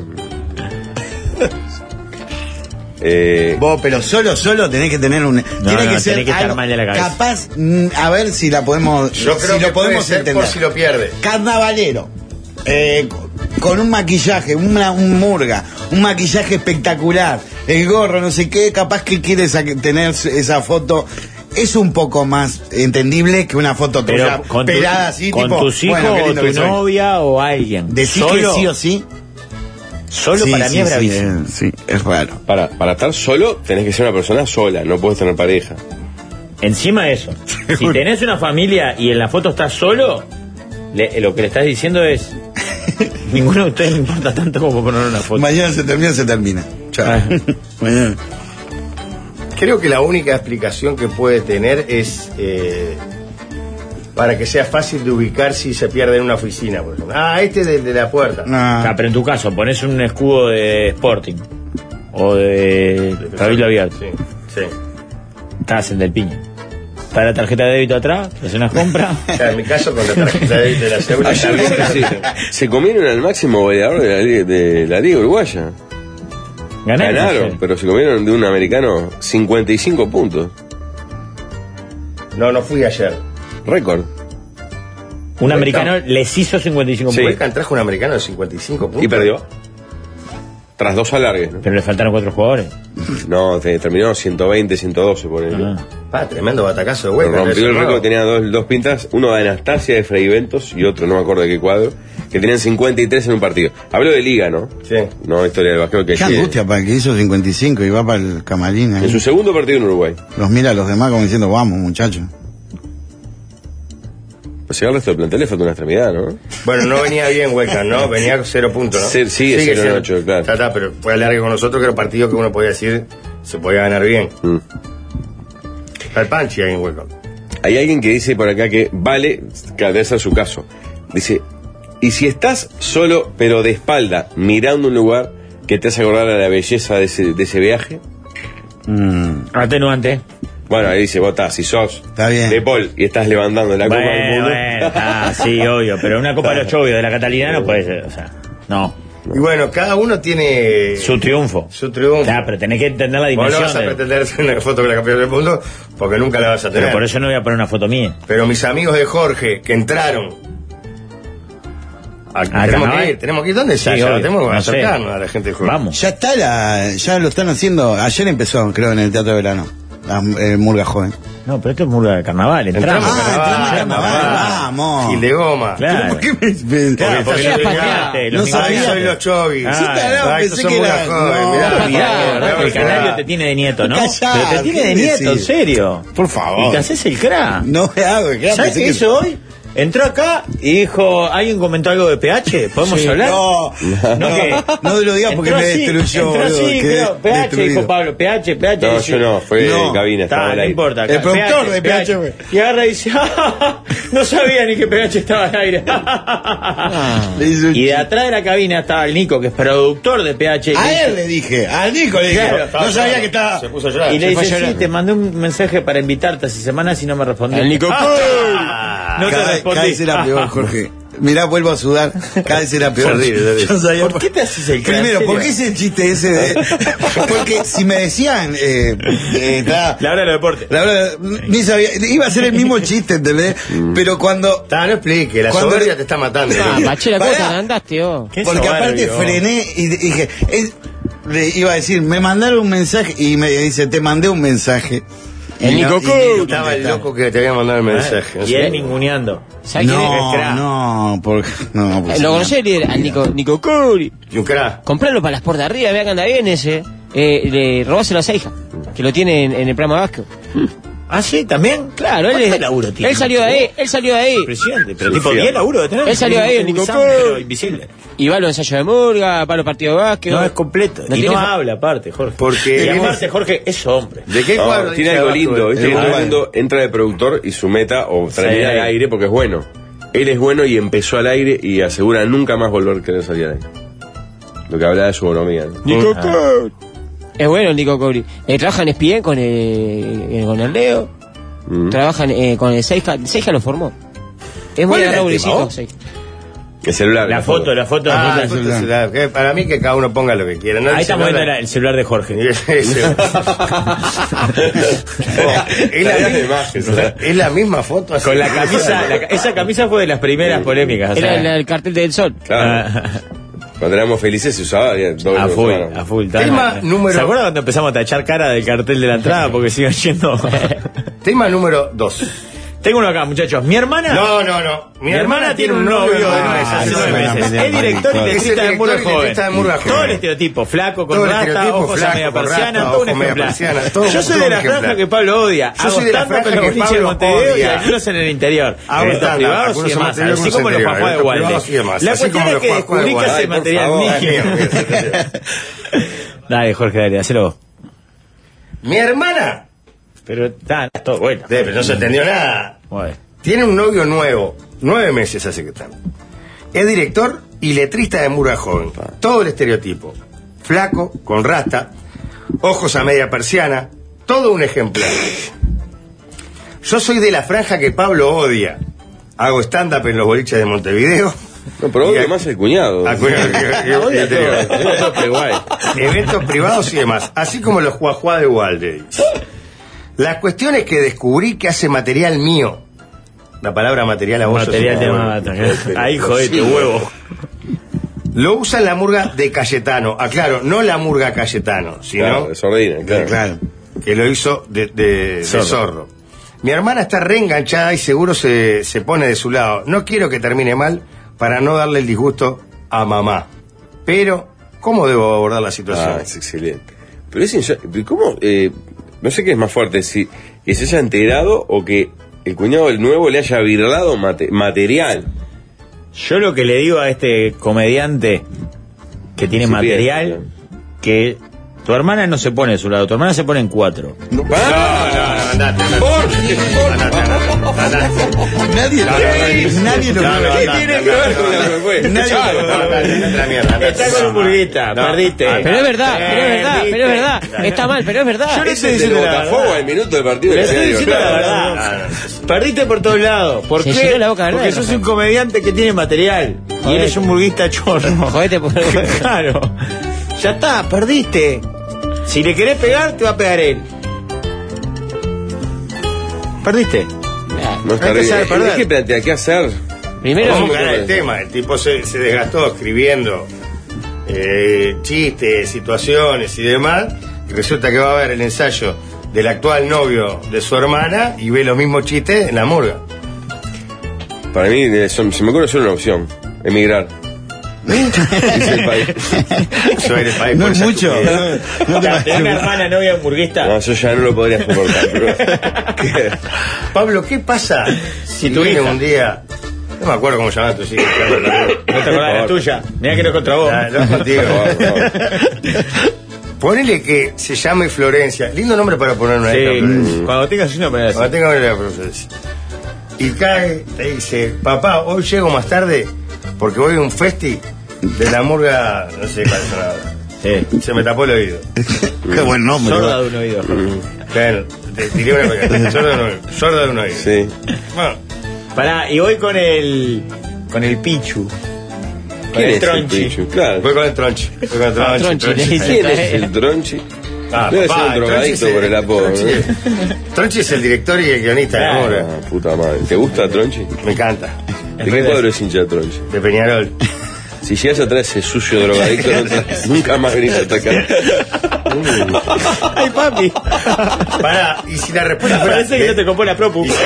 Eh, Vos, pero solo, solo tenés que tener un. tiene no, que ser tenés que estar algo mal de la cabeza. capaz, mm, a ver si la podemos. Yo creo si que lo podemos puede ser entender. por si lo pierde. Carnavalero. Eh, con un maquillaje, una, un murga, un maquillaje espectacular, el gorro, no sé qué, capaz que quieres tener esa foto. Es un poco más entendible que una foto tuya Pero con, tu- pelada así, con tipo, tus hijos bueno, qué o lindo tu que soy. novia o alguien. Decís Solo, que sí o sí. solo Sí, para sí, mí es sí, bravísimo. eh, sí, es raro. para, para estar solo tenés que ser una persona sola, no puedes tener pareja. Encima de eso, si tenés una familia y en la foto estás solo, le- lo que le estás diciendo es, ninguno de ustedes le importa tanto como poner una foto. Mañana se termina, se termina. Chao. Ah. Mañana. Creo que la única explicación que puede tener es eh, para que sea fácil de ubicar si se pierde en una oficina, por ejemplo. Ah, este es del de la puerta. Ah, No. pero en tu caso, pones un escudo de Sporting o de Cabildo Abierto. Sí, sí. Estás en del piña. Está la tarjeta de débito atrás, haces una compra. O sea, en mi caso, con la tarjeta de, de la segunda. Ayer se, se comieron al máximo goleador de la, li- de la Liga Uruguaya. Ganaron. Ganaron, sí. pero se comieron de un americano cincuenta y cinco puntos. No, no fui ayer. Récord. Un americano les hizo cincuenta y cinco Sí. puntos. Huelcan trajo un americano de cincuenta y cinco puntos. Y perdió. Tras dos alargues, ¿no? Pero le faltaron cuatro jugadores. No, te- terminó ciento veinte, ciento doce por él. Ah. Pa, tremendo batacazo de Pero Huelcan. rompió el Eso, récord, ¿no? tenía dos, dos pintas, uno de Anastasia de Fray Ventos y otro, no me acuerdo de qué cuadro, que tenían cincuenta y tres en un partido. Hablo de liga, ¿no? Sí. No historia del básquet, que Qué sí, angustia para el que hizo cincuenta y cinco y va para el camarín. ahí. en su segundo partido en Uruguay. Los mira a los demás como diciendo, vamos, muchachos. Pues llega el resto del plantel le falta una extremidad, ¿no? Bueno, no venía bien Huelcan, ¿no? Venía cero puntos, ¿no? Sí, sigue cero en siendo- ocho, claro. Ya está, pero fue alargue con nosotros, que era un partido que uno podía decir se podía ganar bien. Mm. Está el Panchi ahí en Huelcan. Hay alguien que dice por acá que vale, que debe ser su caso. Dice, y si estás solo pero de espalda mirando un lugar que te hace acordar a la belleza de ese, de ese viaje, Atenuante. bueno, ahí dice, vos estás, si sos Está bien. de Paul y estás levantando la Copa del Bueno, Mundo. bueno, ah, sí, obvio. Pero una Copa de los Chovios de la Catalina no puede ser. O sea, no. Y bueno, cada uno tiene Su triunfo. su triunfo. Claro, pero tenés que entender la Vos no dimensión. vas a de- pretender hacer una foto con la campeona del mundo porque nunca la vas a tener. Pero por eso no voy a poner una foto mía. Pero mis amigos de Jorge que entraron. a- ¿A tenemos carnaval? que ir, tenemos que ir. ¿Dónde Sí, está? Ya obvio. tenemos que No sé. acercarnos a la gente de Jorge. Vamos. Ya está la, ya lo están haciendo. Ayer empezó, creo, en el Teatro de Verano. La eh, Murga Joven. No, pero esto es murga de carnaval. Entramos. Entramos a Ah, carnaval, entramos a carnaval, vamos. Gil de goma. Claro. ¿Por qué me, me- Claro, porque Era los pateada. niños- No los sabía. niños- Soy los chogis. Ah, Sí, tarado, Ay, pensé estos que son era. muy jóvenes, No, mirá. Mirá, Mirá, mirá, el mirá. canario te tiene de nieto, ¿no? Callá, Pero te tiene ¿qué de decís? nieto, en serio. Por favor. Y te haces el crack. No me hago, claro, ¿Sabes pensé qué que- hizo hoy? Entró acá y dijo, ¿alguien comentó algo de P H? ¿Podemos Sí, hablar? No, No, ¿qué? no lo digas porque Entró me así, destruyó, entró boludo, así, quedé creo, P H, destruido. dijo Pablo, P H, P H. No, dice- yo no, fue No. cabina, estaba Está, al no aire. importa. El productor de P H fue. Y agarra y dice, no sabía ni que P H estaba al aire. Le hizo un Y de chiste. atrás de la cabina estaba el Nico, que es productor de P H. y le A dice- él le dije, al Nico le dije. Claro, no sabía que estaba. Se puso a llorar. Y le Se fue dice, a sí, llorar. te mandé un mensaje para invitarte hace semanas y no me respondiste. El Nico Ah, no te cada, respondí. cada vez era peor, Jorge. Mirá, vuelvo a sudar. Cada vez era peor. Terrible, terrible. Yo sabía ¿Por qué te haces el crack? Primero, ¿En ¿por serio? qué ese chiste ese de.? Porque si me decían. Eh, eh, ta- La hora de los deportes. la verdad, ni sabía. Iba a ser el mismo chiste, ¿entendés? Pero cuando. Está, no explique, la Cuando soberbia le- te está matando. Ah, Pachela, ¿cómo te Pará. agrandaste, vos? Qué Porque aparte soberbio. frené y dije. es- le iba a decir, me mandaron un mensaje y me dice, te mandé un mensaje. El Y no- Nico y- Coach. Estaba el loco que te había mandado el mensaje. Y él ninguneando. ¿Sabes quién es? No, crack. no, porque. No, pues Eh, ¿Lo no. conocés, líder? Al Nico, Nico Curi. Y un crack. Compralo para las por de arriba, vea que anda bien ese. Eh, le robáselo a esa hija, que lo tiene en, en el programa Vasco. ¿Ah, sí? ¿También? Claro, él, ¿Cuánto es- laburo tiene? él salió de ahí, él salió de ahí. Presidente, pero Sí, tipo sí. diez laburo de tener. Él salió de ahí, el Nico Un sangre, Coach. pero invisible. Y va a los ensayos de murga, va a los partidos de básquet. No, es completo. No y tiene no fa- habla aparte, Jorge. Porque- Y aparte, Jorge es hombre. ¿De qué No, cuadro tiene dice algo abajo lindo, el- ¿viste? el Que todo el cuadro? mundo entra de productor y su meta o termina Sí. al aire porque es bueno. Él es bueno y empezó al aire y asegura nunca más volver a querer salir al aire. Lo que hablaba de su economía. ¿no? Nico Ah. Coach. Es bueno el Nico Curi. Eh, trabaja en E S P N con el, con el Leo. Mm. Trabajan eh, con el Seija. Seija lo formó. Es muy ¿Cuál era el agarrado tema, Luisito. vos? Seija. El celular. La foto, la foto. Ah, la el foto. foto celular, que para mí que cada uno ponga lo que quiera. ¿no? Ahí El estamos celular- viendo la- el celular de Jorge. Ese. es, la, Las mi- imágenes, o sea. es la misma foto. así. Con la camisa, la ca- esa camisa fue de las primeras polémicas. o sea, Era el, el cartel del sol. Claro. Ah, Cuando éramos felices se usaba. ya, todo a lo full, usaban. a full. Tema tal. número- ¿Se acuerdan cuando empezamos a tachar cara del cartel de la entrada porque sigan yendo? Tema número dos. Tengo uno acá, muchachos. Mi hermana. No, no, no. Mi, hermana, tiene un novio de nueve, Ah, hace eso nueve es meses. una Es director y maricón. letrista Es el de Murga director y Joven. letrista de Murga Joven. Todo el estereotipo, flaco, con Todo el rasta, estereotipo, ojos a flaco, media con persiana, rasta, todo un ojos media ejemplar. persiana, todo- Yo soy todo de un la franja ejemplar. que Pablo odia, Yo soy de la agotando franja con los que boliches de Pablo Montevideo y odia. algunos en el interior. Agotando, Eventos privados y algunos en demás, Montevideo, así como los algunos en papás de interior, Walde. eventos privados y demás, La así cuestión como es los que papás de descubrí que Walde. hace Ay, por material favor, mío. Dale, Jorge, dale, hacelo vos. Mi hermana. Pero está todo bueno. Eh, pero no se entendió nada. Bueno. Tiene un novio nuevo. Nueve meses hace que están. Es director y letrista de Murga Joven. Todo el estereotipo. Flaco, con rasta, ojos a media persiana. Todo un ejemplar. Yo soy de la franja que Pablo odia. Hago stand-up en los boliches de Montevideo. No, pero Y odio a- más el cuñado. Ah, bueno, y- y- y- Odia y- y- todo, odia todo, pero igual. Eventos privados y demás, así como los juajuá de Walde. La cuestión es que descubrí que hace material mío. La palabra material a vos Material sos te un- mata. Ahí jodete, huevo. Lo usa en la murga de Cayetano. Aclaro, no la murga Cayetano, sino Claro, de sordina, claro. Claro. que lo hizo de, de- de Zorro. zorro. Mi hermana está reenganchada y seguro se, se pone de su lado. No quiero que termine mal para no darle el disgusto a mamá. Pero, ¿cómo debo abordar la situación? Ah, es excelente. Pero es inso- ¿cómo? Eh, no sé qué es más fuerte, si que se haya enterado o que el cuñado del nuevo le haya virlado mate- material. Yo lo que le digo a este comediante que tiene Sí, material, bien, que tu hermana no se pone de su lado, tu hermana se pone en cuatro. No, No, no, no, andate, andate. Jorge, Jorge. Andate, andate, andate. Nadie No, lo no, ve. no, Nadie lo no, ve. no, ¿Qué no, tiene no, que ver no, con no, la propuesta? Nadie Chao, lo ve. no, no, no. La mierda. Está con un burguita, No, perdiste. no, Pero es verdad, pero es verdad, pero es verdad. Perdiste. Está mal, pero es verdad. Yo no Ese estoy es el diciendo la Botafogo verdad. al minuto del partido. Le del estoy diario, diciendo la claro. verdad. No, no, no. Perdiste por todos lados. ¿Por Se qué? llenó la boca de Porque verdad, sos un Rafael. comediante que tiene material. Y Jodete. eres un burguista chorro. Jodete por Claro. Ya está, perdiste. Si le querés pegar, te va a pegar él. Perdiste. No está Hay que bien. saber perder. Hay que plantear qué hacer. Primero, Vamos a Vamos ganar a el ver. tema. El tipo se, se desgastó escribiendo eh, chistes, situaciones y demás. Y resulta que va a ver el ensayo del actual novio de su hermana y ve los mismos chistes en la murga. Para mí, eh, son- se me ocurre solo una opción: emigrar. Es el país. Eso era el país No por es esa mucho. estupidez. No te Tenés una hermana novia hamburguista. No, yo ya no lo podría soportar. Pero... ¿Qué? Pablo, ¿qué pasa si tu viene hija- un día? No me acuerdo cómo llamaba tu hija. Carlos, pero- No te acordás de la tuya. Mirá que no es contra vos. Ah, no, contigo. Por favor, por Ponele que se llame Florencia. Lindo nombre para poner una Sí, hija, Florencia. cuando tengas una manera así. Cuando tenga una Florencia. Y cae, te dice, papá, hoy llego más tarde porque voy a un festi de la murga, no sé cuál es la hora. Sí. Se me tapó el oído. Qué buen nombre. Sorda ¿no? de un oído. Bueno, te tiré una pequeña. Sorda de un oído. Sorda de un oído. Sí. Bueno, Pará, y voy con el. con el Pichu. Con ¿Quién el es el Tronchi. Pichu? Claro. voy con el tronchi. Voy con el tronchi. Tronchi, le dice. ¿Quién es el Tronchi? Ah, Debe papá, ser un Tronchi drogadicto es- por el apodo. Tronchi, ¿no? es- Tronchi es el director y el guionista de la Claro. murga. Ah, puta madre. ¿Te gusta Tronchi? Me encanta. ¿De qué cuadro es hincha de Tronchi? De Peñarol. Si llegas a traer ese sucio drogadicto, no tra- nunca más venís a atacar. Ay, papi. Pará, y si la respuesta fuera. Parece que de- no te compró la propu. y si,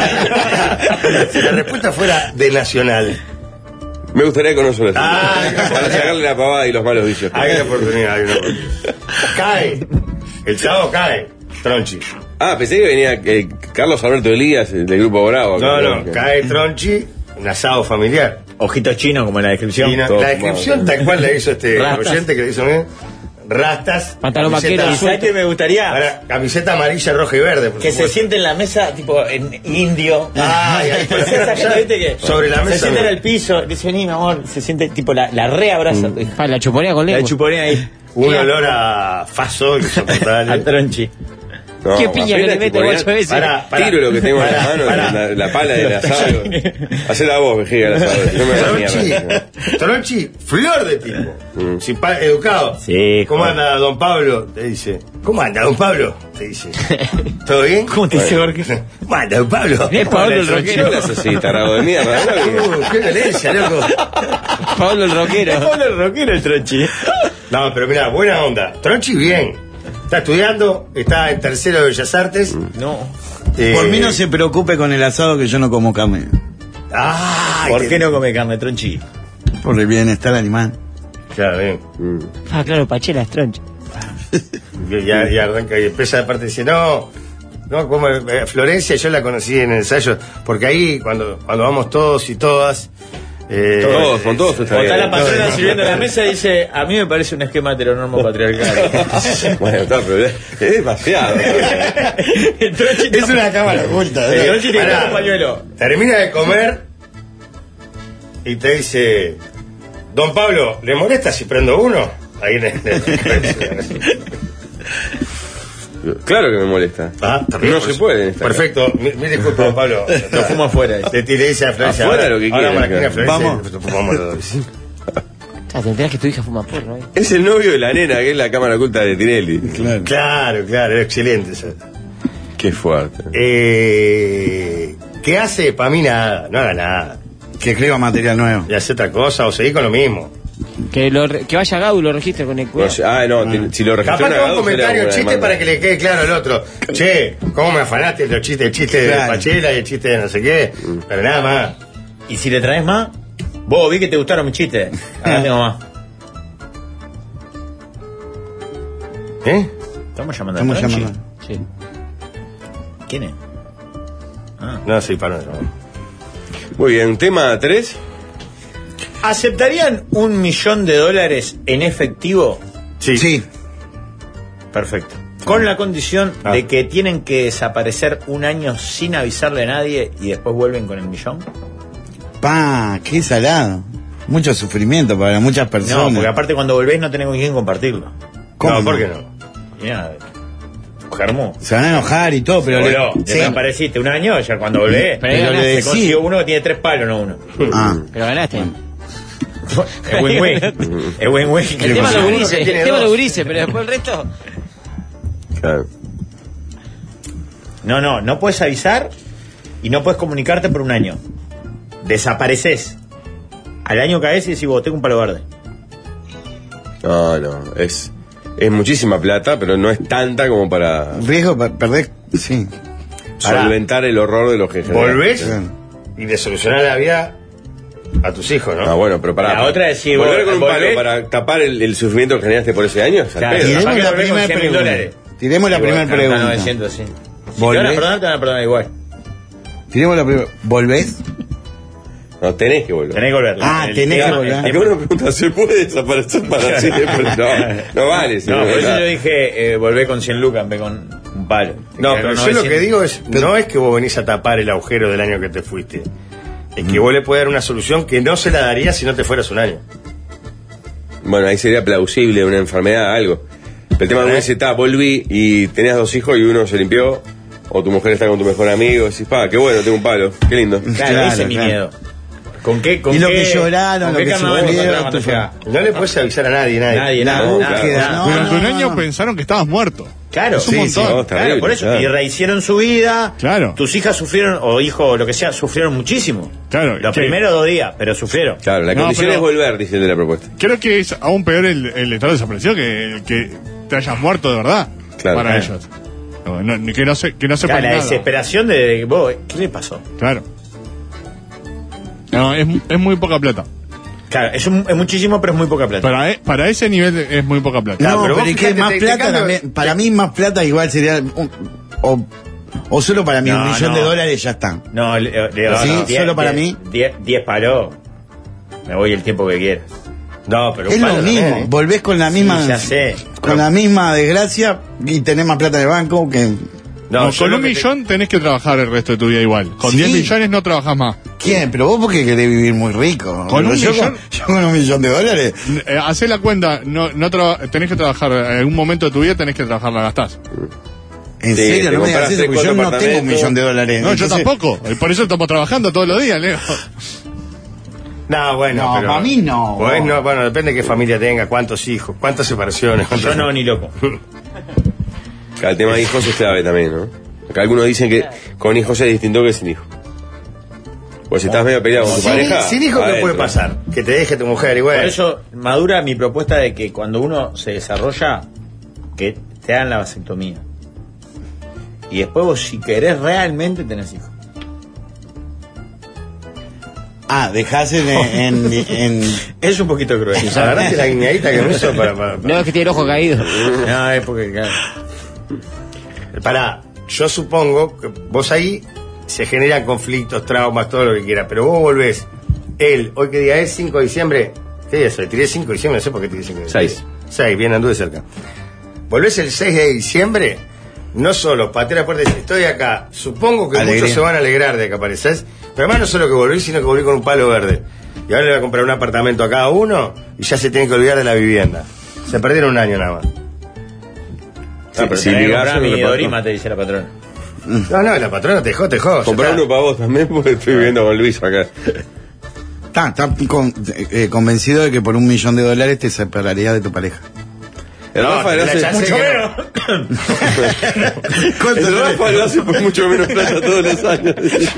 si la respuesta fuera de Nacional. Me gustaría conocerlo. Ah, Para sacarle la pavada y los malos vicios. Hay una oportunidad, hay una oportunidad. Cae. El sábado cae. Tronchi. Ah, pensé que venía eh, Carlos Alberto Elías, el del Grupo Bravo. No, no, Que- cae Tronchi, un asado familiar. Ojitos chinos, como en la descripción. Y no- todo la descripción fumado. tal cual la hizo este Rastas. oyente que le hizo bien. Rastas. Pantalón camiseta- vaquero, ¿Y sabes qué me gustaría? Ahora, camiseta amarilla, roja y verde. por Que se supuesto. siente en la mesa, tipo, en indio. Ay, ay, Pues esa gente, ¿viste que? Sobre la mesa, Se siente en no. el piso, dice, vení, mi amor. Se siente, tipo, la, la reabraza. Pa, la chuponea con La lengua. chuponea ahí. Un olor a faso A insoportable. Tronchi. No, Qué piña que apenas le te mete ponía- guacho ese. Pará, pará. Tiro lo que tengo en la Pará, mano, pará. la, la pala del asado. Hacé la voz, vejiga del asado. Yo me la Tronchi, mierda. Tronchi, flor de tipo. Mm. Simpa- educado. Sí, ¿Cómo joder. anda don Pablo? Te dice. ¿Cómo anda don Pablo? Te dice. ¿Todo bien? ¿Cómo te dice Jorge? ¿Cómo anda don Pablo? Es Pablo el ¿Qué rockero. hablas así, tarado de mierda? Uh, qué violencia, loco. Pablo el rockero. Pablo el rockero, el Tronchi. No, pero mira, buena onda. Tronchi bien. Está estudiando, está en tercero de Bellas Artes. No. Eh, Por mí no se preocupe con el asado que yo no como carne. Ah, ¿Por qué no come carne, Tronchi? Por el bienestar animal. Claro, bien. Ah, claro, Pachela es troncha. Y ya, ya arranca y empieza de parte dice, no, no, como eh, Florencia yo la conocí en el ensayo, porque ahí cuando, cuando vamos todos y todas. eh, Todos, con todos está O está bien. la patrona no, sirviendo no. la mesa y dice, a mí me parece un esquema heteronormo patriarcal. Bueno, está, pero es es demasiado. El Tronchi Es una cámara oculta. El ¿eh? Tronchi tiene Pará. un pañuelo. Termina de comer y te dice, don Pablo, ¿le molesta si prendo uno? Ahí en el... Claro que me molesta. Ah, está bien, No pues. se puede en esta Perfecto, mi, mi disculpa, don Pablo. Lo fumo afuera. Le, le dice a Florencia. Afuera ahora- lo que ahora quieran, vamos a la esquina, claro. Florencia, Vamos. y nos fumamos los dos. Ah, te enterás que tu hija fuma porro, ¿eh? Es el novio de la nena, que es la cámara oculta de Tinelli. Claro. Claro, claro, excelente eso. Qué fuerte. Eh, ¿Qué hace? Para mí nada, no haga nada. Que escriba material nuevo. Y hace otra cosa o seguir con lo mismo. Que, lo, re- que vaya Gau y lo registre con el No cuidado. sé- ah, no, ti- si lo registró Capaz que una un Gauss, comentario era una chiste demanda. para que le quede claro al otro. Che, ¿cómo me afanaste los chistes? El chiste de Claro. Pachela y el chiste de no sé qué. Pero nada más. Y si le traes más, vos vi que te gustaron mis chistes. Acá tengo más. ¿Eh? Estamos llamando Estamos a Tronchi. llamando. Sí. ¿Quién es? No, sí, para no. Muy bien, tema tres. ¿Aceptarían un millón de dólares en efectivo? Sí. Sí. Perfecto. Con la condición Ah. de que tienen que desaparecer un año sin avisarle a nadie y después vuelven con el millón. Pa, qué salado. Mucho sufrimiento para muchas personas. No, porque aparte cuando volvés no tenés con quién compartirlo. ¿Cómo No, no? ¿por qué no? Y nada, germó. Se van a enojar y todo, pero... Boludo, le- te desapareciste un año, ya cuando volvés, Pero pero le le decís. consiguió uno que tiene tres palos, no uno. Ah. Pero ganaste. Es win-win. Es win-win. El tema pasa? lo Uno gurises, que tiene el tema dos. lo gurises, pero después el resto. Claro. No, no, no puedes avisar y no puedes comunicarte por un año. Desapareces. Al año caes y decís, vos, tengo un palo verde. No, no, es, es muchísima plata, pero no es tanta como para Riesgo para perder... Sí. solventar el horror de los que generan. Volvés y de solucionar la vida a tus hijos, ¿no? Ah, bueno, pero para. La otra es si volver vos- con un volvés- palo para tapar el, el sufrimiento que generaste por ese año. es al Claro, pedo. Tiremos capaz que la volvés con primera cien mil pregunta. dólares. Tiremos la Y vos, primera está pregunta. novecientos, sí. Si te van a ¿Volvés? perdonar, te van a perdonar igual. Tiremos la primera... ¿Volvés? No, tenés que volver. Tenés que volver. Ah, El tenés tema- que volver. el Acá tema- uno pregunta, ¿se puede desaparecer para siempre? No, no vale. si No, por eso ¿verdad? yo dije, eh, volvé con cien lucas en vez con un palo. No, Que pero yo novecientos. lo que digo es, no es que vos venís a tapar el agujero del año que te fuiste. Es que vos le podés dar una solución que no se la darías si no te fueras un año. Bueno, ahí sería plausible una enfermedad, algo. Pero el tema es que uno dice, está, volví y tenías dos hijos y uno se limpió, o tu mujer está con tu mejor amigo, y decís, pa, qué bueno, tengo un palo, qué lindo. Claro, Claro, ese es mi claro. miedo. ¿Con qué? Con Y lo qué- que lloraron, con lo qué que se carnaval volvieron, encontramos tu cuando llega? No le puedes avisar a nadie, nadie. Nadie, nada. La nada, búsqueda, nada. no, Durante un no, año no. pensaron que estabas muerto. Claro, Es un sí, montón. sí, No, está claro, terrible, por eso. claro. Y rehicieron su vida. Claro. Tus hijas sufrieron, o hijos, o lo que sea, sufrieron muchísimo. Claro, Los ¿qué? primeros dos días, pero sufrieron. Claro, la No, condición pero- es volver, dice el de la propuesta. Creo que es aún peor el, el estado de desaparición que, que te hayas muerto de verdad. Claro. para Claro. ellos. No, no, que no se, que no sepan Claro, la nada. desesperación de, de vos, ¿qué le pasó? Claro. No, es, es muy poca plata. Claro, es, un- es muchísimo, pero es muy poca plata. Para, e- para ese nivel es muy poca plata. No, pero pero, vos es que fíjate, más te- te plata cambio- también. Para mí, más plata igual sería. un- o, o solo para mí, No, un millón no. de dólares ya está. No, le, le- ¿Sí? no, diez- ¿Solo para diez- mí? diez- diez palos. Me voy el tiempo que quieras. No, pero Es un lo palo mismo. también, ¿eh? Volvés con la misma. Sí, ya sé. Con la misma desgracia y tenés más plata en el banco que. No, yo con lo un que te- millón tenés que trabajar el resto de tu vida igual. Con Sí. diez millones no trabajas más. ¿Quién? Pero vos porque querés vivir muy rico. Con un yo, millón- con, yo con un millón de dólares. Eh, hacé la cuenta, no, no traba- tenés que trabajar, en algún momento de tu vida tenés que trabajar, la gastás. En Sí, serio, te no me digas compras eso, tres, porque yo cuatro no tengo un apartamentos. millón de dólares. No, yo Entonces- tampoco. Y por eso estamos trabajando todos los días, Leo. No, bueno, No, pero... para mí no. Pues no, bueno, depende de qué familia tenga, cuántos hijos, cuántas separaciones. Yo cuántas- no, ni loco. Acá el tema de hijos es clave también, ¿no? Acá algunos dicen que con hijos es distinto que sin hijos. Pues si estás medio peleado con tu Sin, pareja. sin hijos, ¿qué adentro. puede pasar? Que te deje tu mujer igual. Por eso madura mi propuesta de que cuando uno se desarrolla, que te hagan la vasectomía. Y después vos, si querés realmente, tenés hijos. Ah, dejás en. en, en- Es un poquito cruel. Agarraste la guiñadita que me hizo para... para, No, es que tiene el ojo caído. No, es porque, claro. Pará, yo supongo que vos ahí se generan conflictos, traumas, todo lo que quieras, pero vos volvés, él, hoy que día es cinco de diciembre, ¿qué día soy? Tiré cinco de diciembre, no sé por qué tiré cinco de diciembre. Seis. seis, bien, anduve cerca. Volvés el seis de diciembre, no solo patea la puerta y dices, estoy acá, supongo que Alegría. muchos se van a alegrar de que apareces, pero además no solo que volví, sino que volví con un palo verde. Y ahora le voy a comprar un apartamento a cada uno y ya se tienen que olvidar de la vivienda. Se perdieron un año nada más. Ah, pero si tenés que ligás comprar uno mi reparto. Dorima, te dice la patrona. No, no, la patrona te dejó, te dejó. ya Comprar está. uno para vos también, porque estoy viviendo con Luis acá. Está, está con- eh, convencido de que por un millón de dólares te separarías de tu pareja. El No, Rafa lo la hace chance mucho que menos. ¿Cuánto El tenés? Rafa lo hace por mucho menos plata todos los años.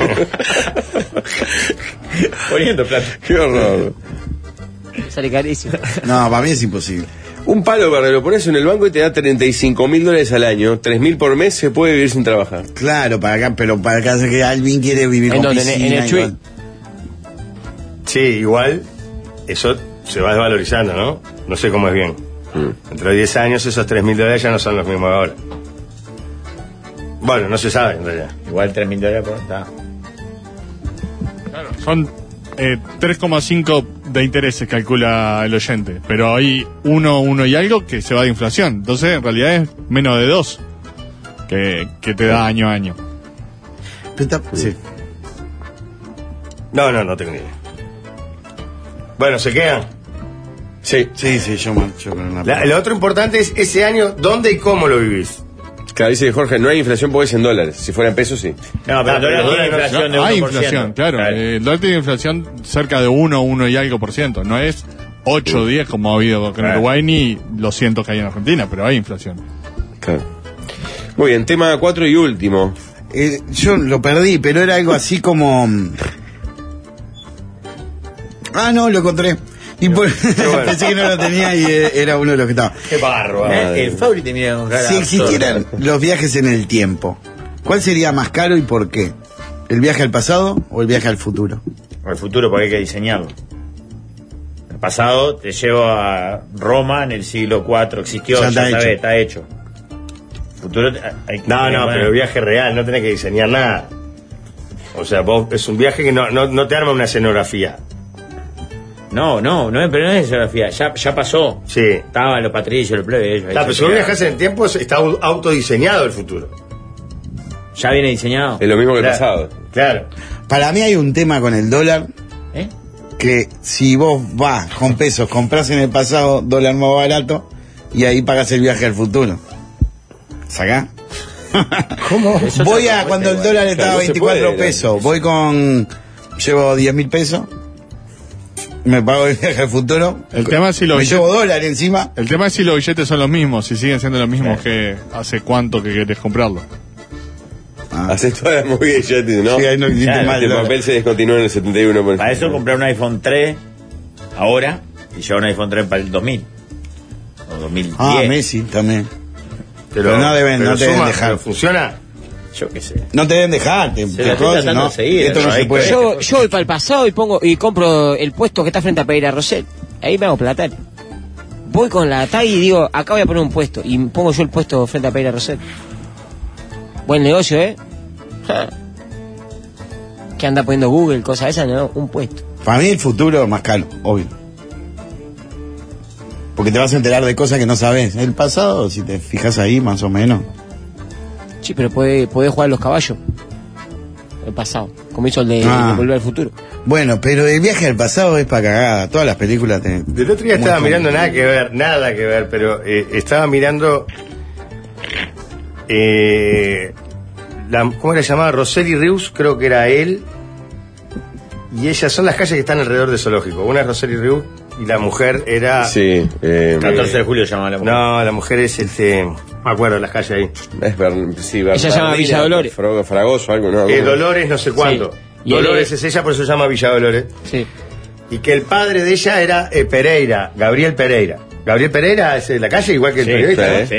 Poniendo plata. Qué horror. Sale carísimo. No, para mí es imposible. Un palo verde lo pones en el banco y te da treinta y cinco mil dólares al año, tres mil por mes, se puede vivir sin trabajar. Claro, para acá, pero para acá que Alvin quiere vivir ¿En con dónde? ¿En- en piscina. el Chuy? igual. Sí, igual, eso se va desvalorizando, ¿no? No sé cómo es bien. Dentro de diez años esos tres mil dólares ya no son los mismos de ahora. Bueno, no se sabe en realidad. Igual tres mil dólares por. Está. Claro, son eh, tres coma cinco de intereses calcula el oyente, pero hay uno, uno y algo que se va de inflación. Entonces, en realidad es menos de dos que, que te da año a año. Sí. No, no, no tengo ni idea. Bueno, ¿se quedan? Sí. Sí, sí, yo marcho con una... La- lo otro importante es ese año, ¿dónde y cómo lo vivís? Claro, dice Jorge, no hay inflación porque es en dólares. Si fuera en pesos, sí. No, pero Ah, el dólar pero tiene dólar no- inflación de No, hay uno por ciento. inflación, claro. Claro. Eh, El dólar tiene inflación cerca de uno, uno y algo por ciento. No es ocho o diez como ha habido con Claro. Uruguay ni los cientos que hay en Argentina, pero hay inflación. Claro. Muy bien, tema cuatro y último. Eh, yo lo perdí, pero era algo así como... Ah, no, lo encontré. Y por... bueno. pensé que no lo tenía y eh, era uno de los que estaba. Qué barro. Eh, El Fabri te mira con cara Si existieran absurda. los viajes en el tiempo, ¿cuál sería más caro y por qué? ¿El viaje al pasado o el viaje al futuro? El futuro, porque hay que diseñarlo. El pasado te llevo a Roma en el siglo cuatro, existió, Ya ya, está está, hecho. está hecho. El futuro te- hay que- No, no, bueno, pero viaje real, no tenés que diseñar nada. O sea, vos, es un viaje que no, no, no te arma una escenografía. No, no, no, es- pero no es geografía, ya, ya pasó. Sí. Estaban los patricios, los plebes. ellos ahí Claro, pero se si vos tiraban. viajás en el tiempo, está au- autodiseñado el futuro. Ya viene diseñado. Es lo mismo que el Claro. pasado. Claro. Para mí hay un tema con el dólar, ¿Eh? que si vos vas con pesos, compras en el pasado dólar más barato y ahí pagas el viaje al futuro. ¿Sacá? ¿Cómo? Eso Voy te a lo cuando el cuenta dólar Claro, estaba no se veinticuatro puede, pesos, voy con... Llevo diez mil pesos, me pago el viaje al futuro, El tema es si los me billetes- llevo dólar encima. El tema es si los billetes son los mismos, si siguen siendo los mismos que hace cuánto que querés comprarlo. Ah. Haces toda la movida y ya te ¿no? Sí, ahí no existe Claro, más Este el dólar. papel se descontinuó en el setenta y uno. por Para eso ejemplo. comprar un iPhone tres ahora y llevar un iPhone tres para el dos mil. O dos mil diez. Ah, Messi también. Pero no deben- pero no te deben suma, dejar. pero ¿funciona? Yo qué sé. No te deben dejar, te, Se te la estoy cosas, tratando ¿no? de seguir, Esto no ¿no? se Hay puede. que- Yo, yo voy para el pasado y pongo y compro el puesto que está frente a Pereira Rosell. Ahí me hago plata. Voy con la tag y digo, acá voy a poner un puesto. Y pongo yo el puesto frente a Pereira Rosell. Buen negocio, ¿eh? Ja. Que anda poniendo Google, cosas esas, no, un puesto. Para mí el futuro es más caro, obvio. Porque te vas a enterar de cosas que no sabes. El pasado, si te fijas ahí, más o menos. Sí, pero puede, puede jugar los caballos. El pasado. Como hizo el de, Ah. el de Volver al Futuro. Bueno, pero el viaje al pasado es para cagada. Todas las películas te... Del otro día Muy estaba cómodo. mirando nada que ver, nada que ver, pero eh, estaba mirando. Eh, la, ¿Cómo era llamada? Roseli Rius, creo que era él. Y ellas son las calles que están alrededor del zoológico. Una es Roseli Rius y la mujer era. Sí. Eh, catorce de julio llamaba la mujer. No, la mujer es este. No me acuerdo las calles ahí. Es Ber- sí, Ber- Ella se llama Bernina, Villa Dolores. Fro- Fragoso, algo, ¿no? Eh, Dolores, no sé cuánto. Sí. Y él Dolores es- es ella, por eso se llama Villa Dolores. Sí. Y que el padre de ella era eh, Pereira, Gabriel Pereira. Gabriel Pereira es de la calle, igual que el Sí, periodista, ¿no? sí.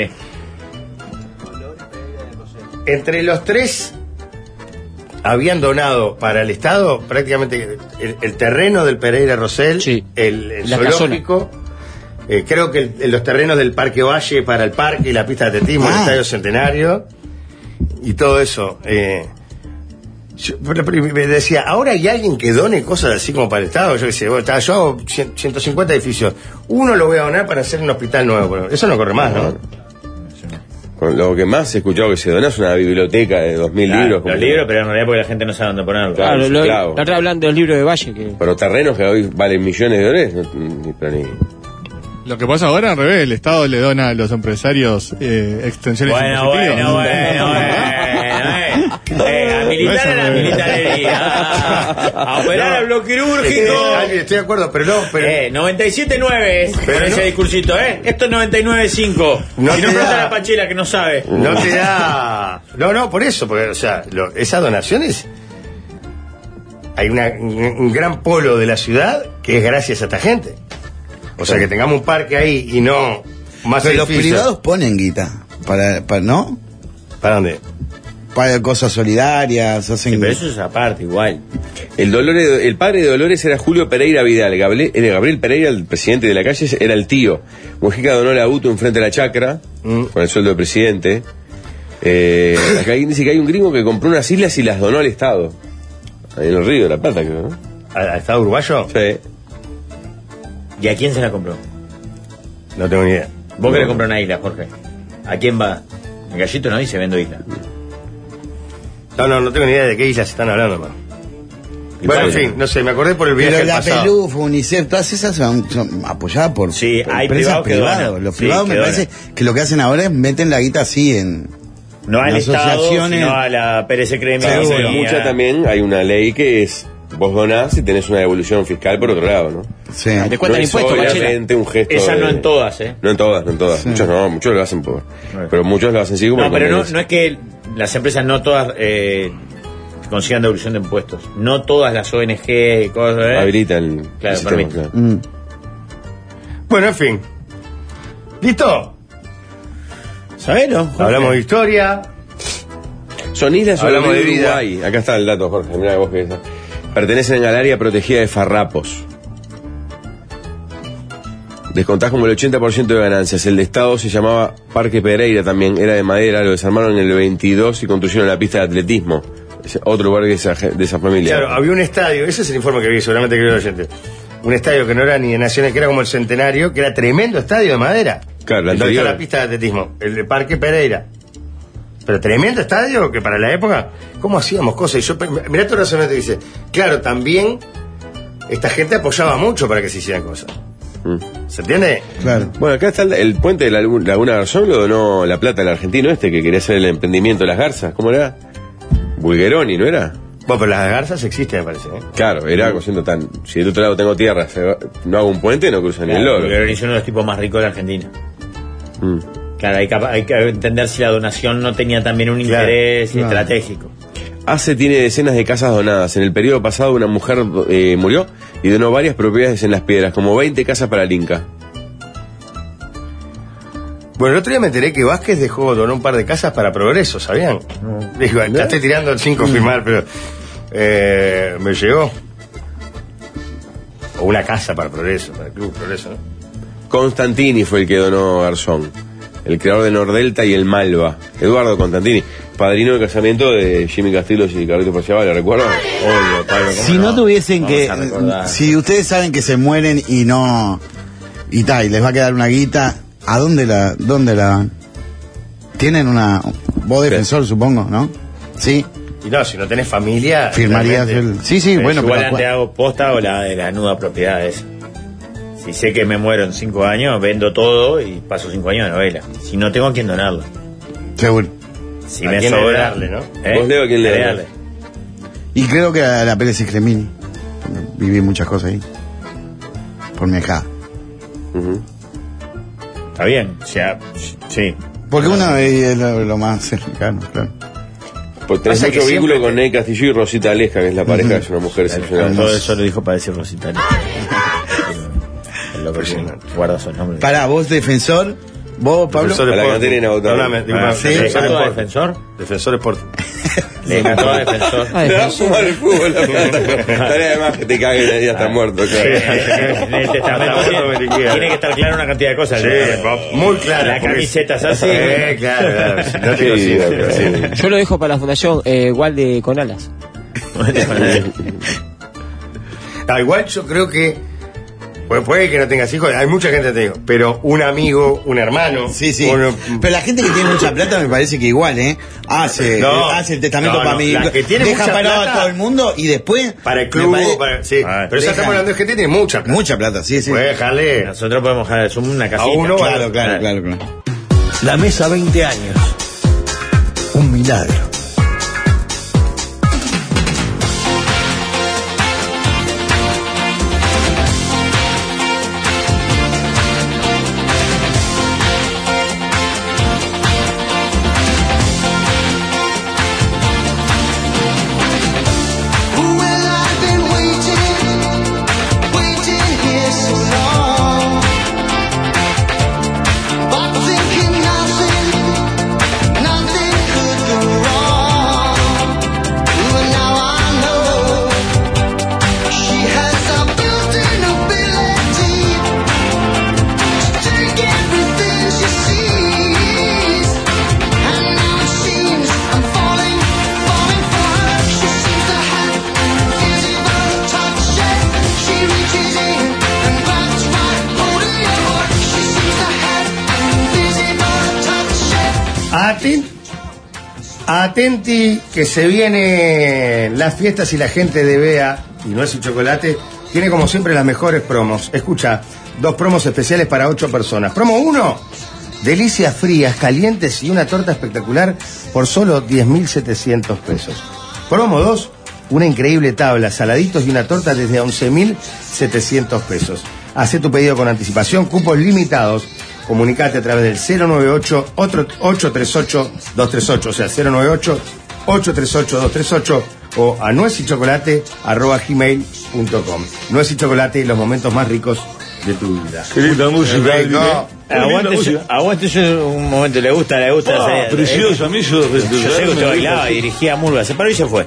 Entre los tres habían donado para el Estado prácticamente el, el terreno del Pereira Rosell, Sí. el, el La zoológico, eh, creo que el- los terrenos del Parque Valle para el parque y la pista de atletismo, el Ah. Estadio Centenario y todo eso. Eh, yo pero- pero me decía, ahora hay alguien que done cosas así como para el Estado. Yo qué sé, bueno, está, yo hago cien- ciento cincuenta edificios. Uno lo voy a donar para hacer un hospital nuevo. Pero eso no corre más, ¿no? Con lo que más he escuchado que se dona es una biblioteca de dos mil Claro, libros. los como- libros, pero en realidad porque la gente no sabe dónde ponerlo. Claro, Claro, sí, lo, claro. la otra hablan de los libros de Valle que. Pero terrenos que hoy valen millones de dólares, no, ni, pero ni- Lo que pasa ahora al revés, el Estado le dona a los empresarios eh, extensiones Bueno, impositivas. bueno, bueno, bueno, eh. Eh, a militar a la militarería. A operar al bloque quirúrgico. Eh, estoy de acuerdo, pero no, pero Eh, noventa y siete nueve es Pero con no- ese discursito, ¿eh? Esto es noventa y nueve cinco. No y no te pregunta da- a la Pachela que no sabe. no te da. No, no, por eso, porque, o sea, lo- esas donaciones. Hay una, un, un gran polo de la ciudad que es gracias a esta gente. O sea, que tengamos un parque ahí y no más Pero los edificios. privados ponen guita. Para, para, ¿no? ¿Para dónde? Para cosas solidarias, hacen... Sí, pero eso es aparte, igual. El, Dolores, el padre de Dolores era Julio Pereira Vidal. Gabriel, era Gabriel Pereira, el presidente de la calle, era el tío. Mujica donó la auto enfrente de la chacra, Mm. con el sueldo de presidente. Eh, acá alguien dice que hay un gringo que compró unas islas y las donó al Estado. Ahí en el Río de la Plata, creo, ¿no? ¿Al, al Estado uruguayo? Sí. ¿Y a quién se la compró? No tengo ni idea. Vos querés comprar una isla, Jorge. ¿A quién va? El Gallito no dice vendo isla. No, no, no tengo ni idea de qué islas están hablando, man. Bueno, en fin, no sé, me acordé por el viaje Pero del la pasado. Peluf, UNICEF, todas esas son, son apoyadas por, Sí, por hay empresas privados que privadas. donan. Los Sí, privados que me parece que lo que hacen ahora es meten la guita así en... No al en Estado, asociaciones. sino a la P R C Cremia. Claro, y pero a- mucha también hay una ley que es vos donás y tenés una devolución fiscal por otro lado, ¿no? Sí. Te cuentan no es impuestos, obviamente un gesto. Esa no de- en todas, ¿eh? No en todas, no en todas. Sí. Muchos no, muchos lo hacen por. Pero muchos lo hacen sí como No, pero no, conveniencia. no es que las empresas no todas eh, consigan devolución de impuestos. No todas las O N G y cosas, ¿eh? Habilitan Claro, el sistema, permite. claro. Mm. Bueno, en fin. ¿Listo? ¿Sabelo? Jorge? Hablamos de historia. Son islas Hablamos sobre de vida. Uruguay. Acá está el dato, Jorge. Mirá vos que está. Pertenecen al área protegida de farrapos. Descontás como el ochenta por ciento de ganancias. El de Estado se llamaba Parque Pereira también. Era de madera, lo desarmaron en el veintidós y construyeron la pista de atletismo. Es otro lugar de esa, de esa familia. Claro, había un estadio, ese es el informe que vi, seguramente que vio el oyente. Un estadio que no era ni de Nacional, que era como el Centenario, que era tremendo estadio de madera. Claro, la Donde anterior. está la pista de atletismo, el de Parque Pereira. Pero tremendo estadio que para la época, ¿cómo hacíamos cosas? Y yo, mirá tu razonamiento que dice, claro, también esta gente apoyaba mucho para que se hicieran cosas. Mm. ¿Se entiende? Claro. Bueno, acá está el, el puente de la Lagu- Laguna Garzón, lo donó La Plata, el argentino este, que quería hacer el emprendimiento de las garzas. ¿Cómo era? Bulgeroni, ¿no era? Bueno, pero las garzas existen, me parece. ¿eh? Claro, era siendo tan. Si del otro lado tengo tierra, se va- no hago un puente, no cruza ni el loro. Porque es uno de los tipos más ricos de la Argentina. Mm. Claro, hay que, hay que entender si la donación no tenía también un Claro, interés claro. estratégico. ACE tiene decenas de casas donadas. En el periodo pasado una mujer eh, murió y donó varias propiedades en Las Piedras, como veinte casas para el Inca. Bueno, el otro día me enteré que Vázquez dejó, donó un par de casas para Progreso, ¿sabían? Digo, ya estoy tirando sin confirmar, pero eh, me llegó. O una casa para Progreso, para el Club Progreso, ¿no? Constantini fue el que donó Garzón, el creador de Nordelta y el Malva. Eduardo Constantini, padrino de casamiento de Jimmy Castillos y Carlitos Porciabal, ¿lo recuerdan? Obvio, Pablo, ¿cómo Si no tuviesen Vamos que... a recordar. Si ustedes saben que se mueren y no... Y tal, y les va a quedar una guita, ¿a dónde la, dónde la van? Tienen una... Vos defensor, supongo, ¿no? Sí, Y no, si no tenés familia... firmarías realmente- el... Sí, sí, bueno, Igual pero... antes hago posta o la de la nuda propiedad esa. Si sé que me muero en cinco años, vendo todo y paso cinco años de novela. Si no tengo a quién donarla. Seguro. Si ¿A me quién sobra. heredarle, no? ¿eh? ¿Vos, Leo, a quién le Heredarle. das? Y creo que a la Pérez Cremini. Viví muchas cosas ahí. Por mi hija. Ujú. Está bien, o sea, sí. Porque uno es lo, lo más cercano, claro. Pues tenés Pasa que mucho vínculo siempre con Ney Castillo y Rosita Aleja, que es la pareja, es una mujer excepcional. Todo eso lo dijo para decir Rosita. El loco que guarda esos nombres. Pará, vos defensor, vos, Pablo. Defensor Para la Sporting. cantina inagotable. Perdóname, digo, Ah, sí, ¿Le Defensor encantó a Sporting. Defensor? Defensor Sporting. Le encantó a Defensor. Ah, Le va a defensor. fumar el fútbol, la plata. Estaría de más que te caguen y ya está muerto, claro. En el testamento Hasta tiene, me liquida. tiene que estar claro una cantidad de cosas. Sí, muy claro. La porque- camiseta es así. Eh, claro, claro. Si no te Sí, consigo, pero sí. sí. Yo lo dejo para la fundación eh, Walde con alas. Ah, igual yo creo que pues puede que no tengas hijos, hay mucha gente que te digo, pero un amigo, un hermano, Sí, sí. uno- Pero la gente que tiene mucha plata me parece que igual, ¿eh? Hace, No, hace el testamento no, para no, mí. la que tiene deja mucha parado plata- a todo el mundo y después. para el me club, parece- para- sí, Ah, pero ya deja- estamos hablando de gente que tiene mucha plata. Mucha plata, sí, sí. Puede dejarle Nosotros podemos dejar somos una casita. a uno, Claro, claro, claro, claro. La mesa veinte años. Un milagro. But thinking nothing, nothing could go wrong. Aten- atenti que se vienen las fiestas y la gente de Bea y Nuez y Chocolate tiene como siempre las mejores promos. Escucha, dos promos especiales para ocho personas. Promo uno, delicias frías, calientes y una torta espectacular por solo diez mil setecientos pesos. Promo dos, una increíble tabla, saladitos y una torta desde once mil setecientos pesos. Hacé tu pedido con anticipación, cupos limitados. Comunicate a través del cero nueve ocho, ocho tres ocho, dos tres ocho, o sea, cero nueve ocho, ocho tres ocho, dos tres ocho o a nuez y chocolate arroba gmail punto com. Nuez y Chocolate, los momentos más ricos de tu vida. Qué linda música. Rico. Aguante, aguante eso un momento, le gusta, le gusta. Ah, esa- precioso, a mí yo... Yo sé que usted bailaba y dirigía Murga, se paró y se fue.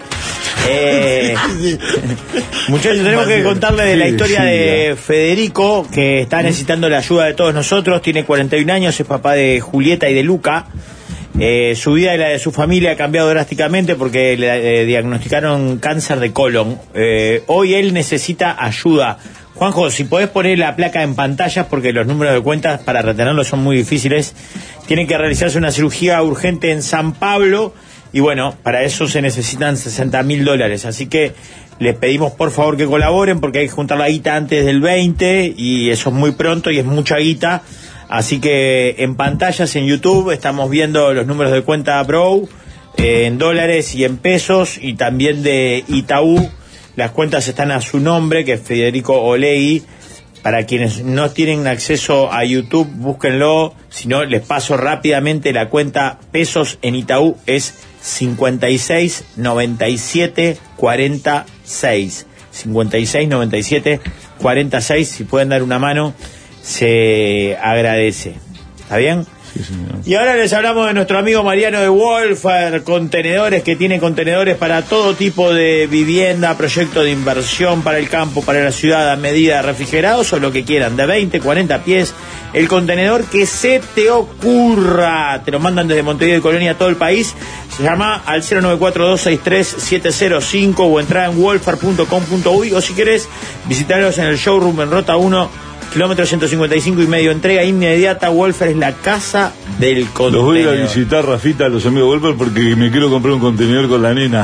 Eh, muchachos, tenemos que contarles de la Sí, historia sí, de Federico, que está necesitando la ayuda de todos nosotros. Tiene cuarenta y un años, es papá de Julieta y de Luca. Eh, su vida y la de su familia ha cambiado drásticamente porque le eh, diagnosticaron cáncer de colon. Eh, hoy él necesita ayuda. Juanjo, si podés poner la placa en pantallas, porque los números de cuentas para retenerlos son muy difíciles. Tiene que realizarse una cirugía urgente en San Pablo y bueno, para eso se necesitan sesenta mil dólares. Así que les pedimos por favor que colaboren porque hay que juntar la guita antes del veinte y eso es muy pronto y es mucha guita. Así que en pantallas en YouTube estamos viendo los números de cuenta Bro eh, en dólares y en pesos, y también de Itaú. Las cuentas están a su nombre, que es Federico Olegui. Para quienes no tienen acceso a YouTube, búsquenlo. Si no, les paso rápidamente la cuenta pesos en Itaú. Es cincuenta y seis noventa y siete cuarenta y seis. cincuenta y seis noventa y siete cuarenta y seis. Si pueden dar una mano, se agradece. ¿Está bien? Sí, señor. Y ahora les hablamos de nuestro amigo Mariano de Wolfer Contenedores, que tiene contenedores para todo tipo de vivienda, proyecto de inversión para el campo, para la ciudad, a medida, refrigerados o lo que quieran, de veinte, cuarenta pies. El contenedor que se te ocurra, te lo mandan desde Montevideo y Colonia a todo el país. Se llama al cero nueve cuatro dos seis tres siete cero cinco o entra en wolfer punto com punto uy, o si querés visitarlos en el showroom en Rota uno, kilómetro ciento cincuenta y cinco y medio. Entrega inmediata. Wolfer es la casa del contenedor. Los voy a ir a visitar, Rafita, a los amigos de Wolfer, porque me quiero comprar un contenedor con la nena.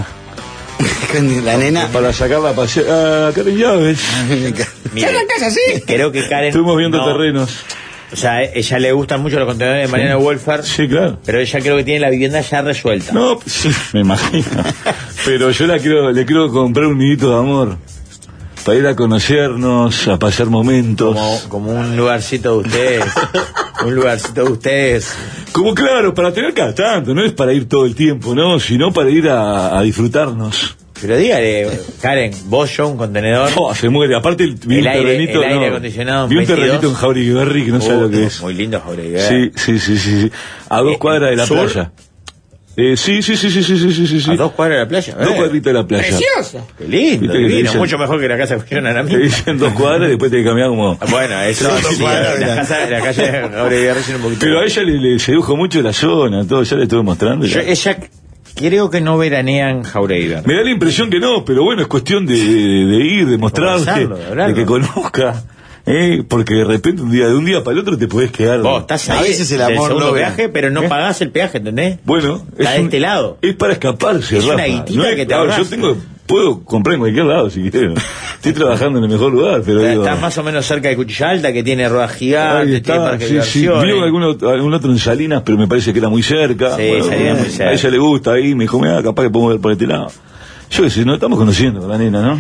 La nena. Para sacarla a pasear. Ah, Karen Llaves. Mire, casa así. creo que Karen Estuvimos viendo no- terrenos. O sea, ella le gustan mucho los contenedores de Mariano Wolfer, Sí, claro. pero ella creo que tiene la vivienda ya resuelta. No, sí, me imagino. Pero yo la quiero, le quiero comprar un nidito de amor. Para ir a conocernos, a pasar momentos. Como, como un lugarcito de ustedes. Un lugarcito de ustedes. Como claro, para tener cada tanto, no es para ir todo el tiempo, ¿no? Sino para ir a, a disfrutarnos. Pero dígale, Karen, vos, yo, un contenedor. Oh, se muere. Aparte, el, vi El un aire- terrenito. el aire no, acondicionado vi un veintidós. terrenito en Jauregui que no sabe Uh, lo que es. Muy lindo, Jauregui. Sí, sí, sí, sí, sí. A dos Eh, cuadras de la ¿sur? playa. Eh, sí, sí, sí, sí, sí, sí, sí, sí. A dos cuadras de la playa. Dos eh. cuadritas de la playa. Precioso. Qué lindo, Viste que te divino. dicen- Mucho mejor que la casa que pusieron a la Te mía. dicen dos cuadras y después te caminar como... Bueno, eso Dos sí, cuadras, la, mira. casa, la calle de Jauregui recién un poquito. Pero a ella le, le sedujo mucho la zona, todo, ya le estuve mostrando. y Yo- la- ella creo que no veranea en Jauregui. Me da la impresión que no, pero bueno, es cuestión de, de, de ir, de mostrarse, conversarlo, de hablarlo. de que conozca, ¿eh? Porque de repente un día, de un día para el otro te podés quedar. Vos estás ahí A veces el del amor segundo no ve. peaje, pero no ¿Eh? pagás el peaje, ¿entendés? Bueno, Está de un- este lado. es para escaparse, Es una Rafa. guitita No es- que te a ver, ahorrás. yo tengo, puedo comprar en cualquier lado si quiero. Estoy trabajando en el mejor lugar, pero digo, Estás más o menos cerca de Cuchilla Alta, que tiene ruedas ahí gigantes, tiene está, parque de sí, sí. diversiones. Vio algún, otro- algún otro en Salinas, pero me parece que era muy cerca. Sí, Salinas muy cerca. A ella le gusta ahí, me dijo, mira, capaz que podemos ver por este lado. Yo qué sé, nos estamos conociendo con la nena, ¿no?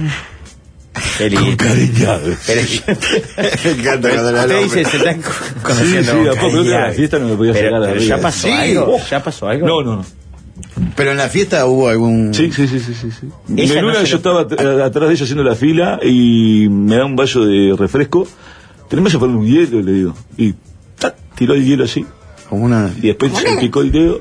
Qué lindo. Con cariñados. Pero- Me encanta cuando la Usted nombra. dice, se están conociendo. Sí, sí, con a poco, cariño. en la fiesta no me podía Pero- sacar de pero arriba. ¿Ya pasó Sí. algo? ¿Ya pasó algo? No, no, no. Pero en la fiesta hubo algún. Sí, sí, sí, sí, sí. sí. Ella En no una se yo lo- estaba at- atrás de ella haciendo la fila y me da un vaso de refresco. ¿Tenemos que ponerle un hielo? Le digo. Y ¡tac! Tiró el hielo así. Como una, Y después se picó el dedo.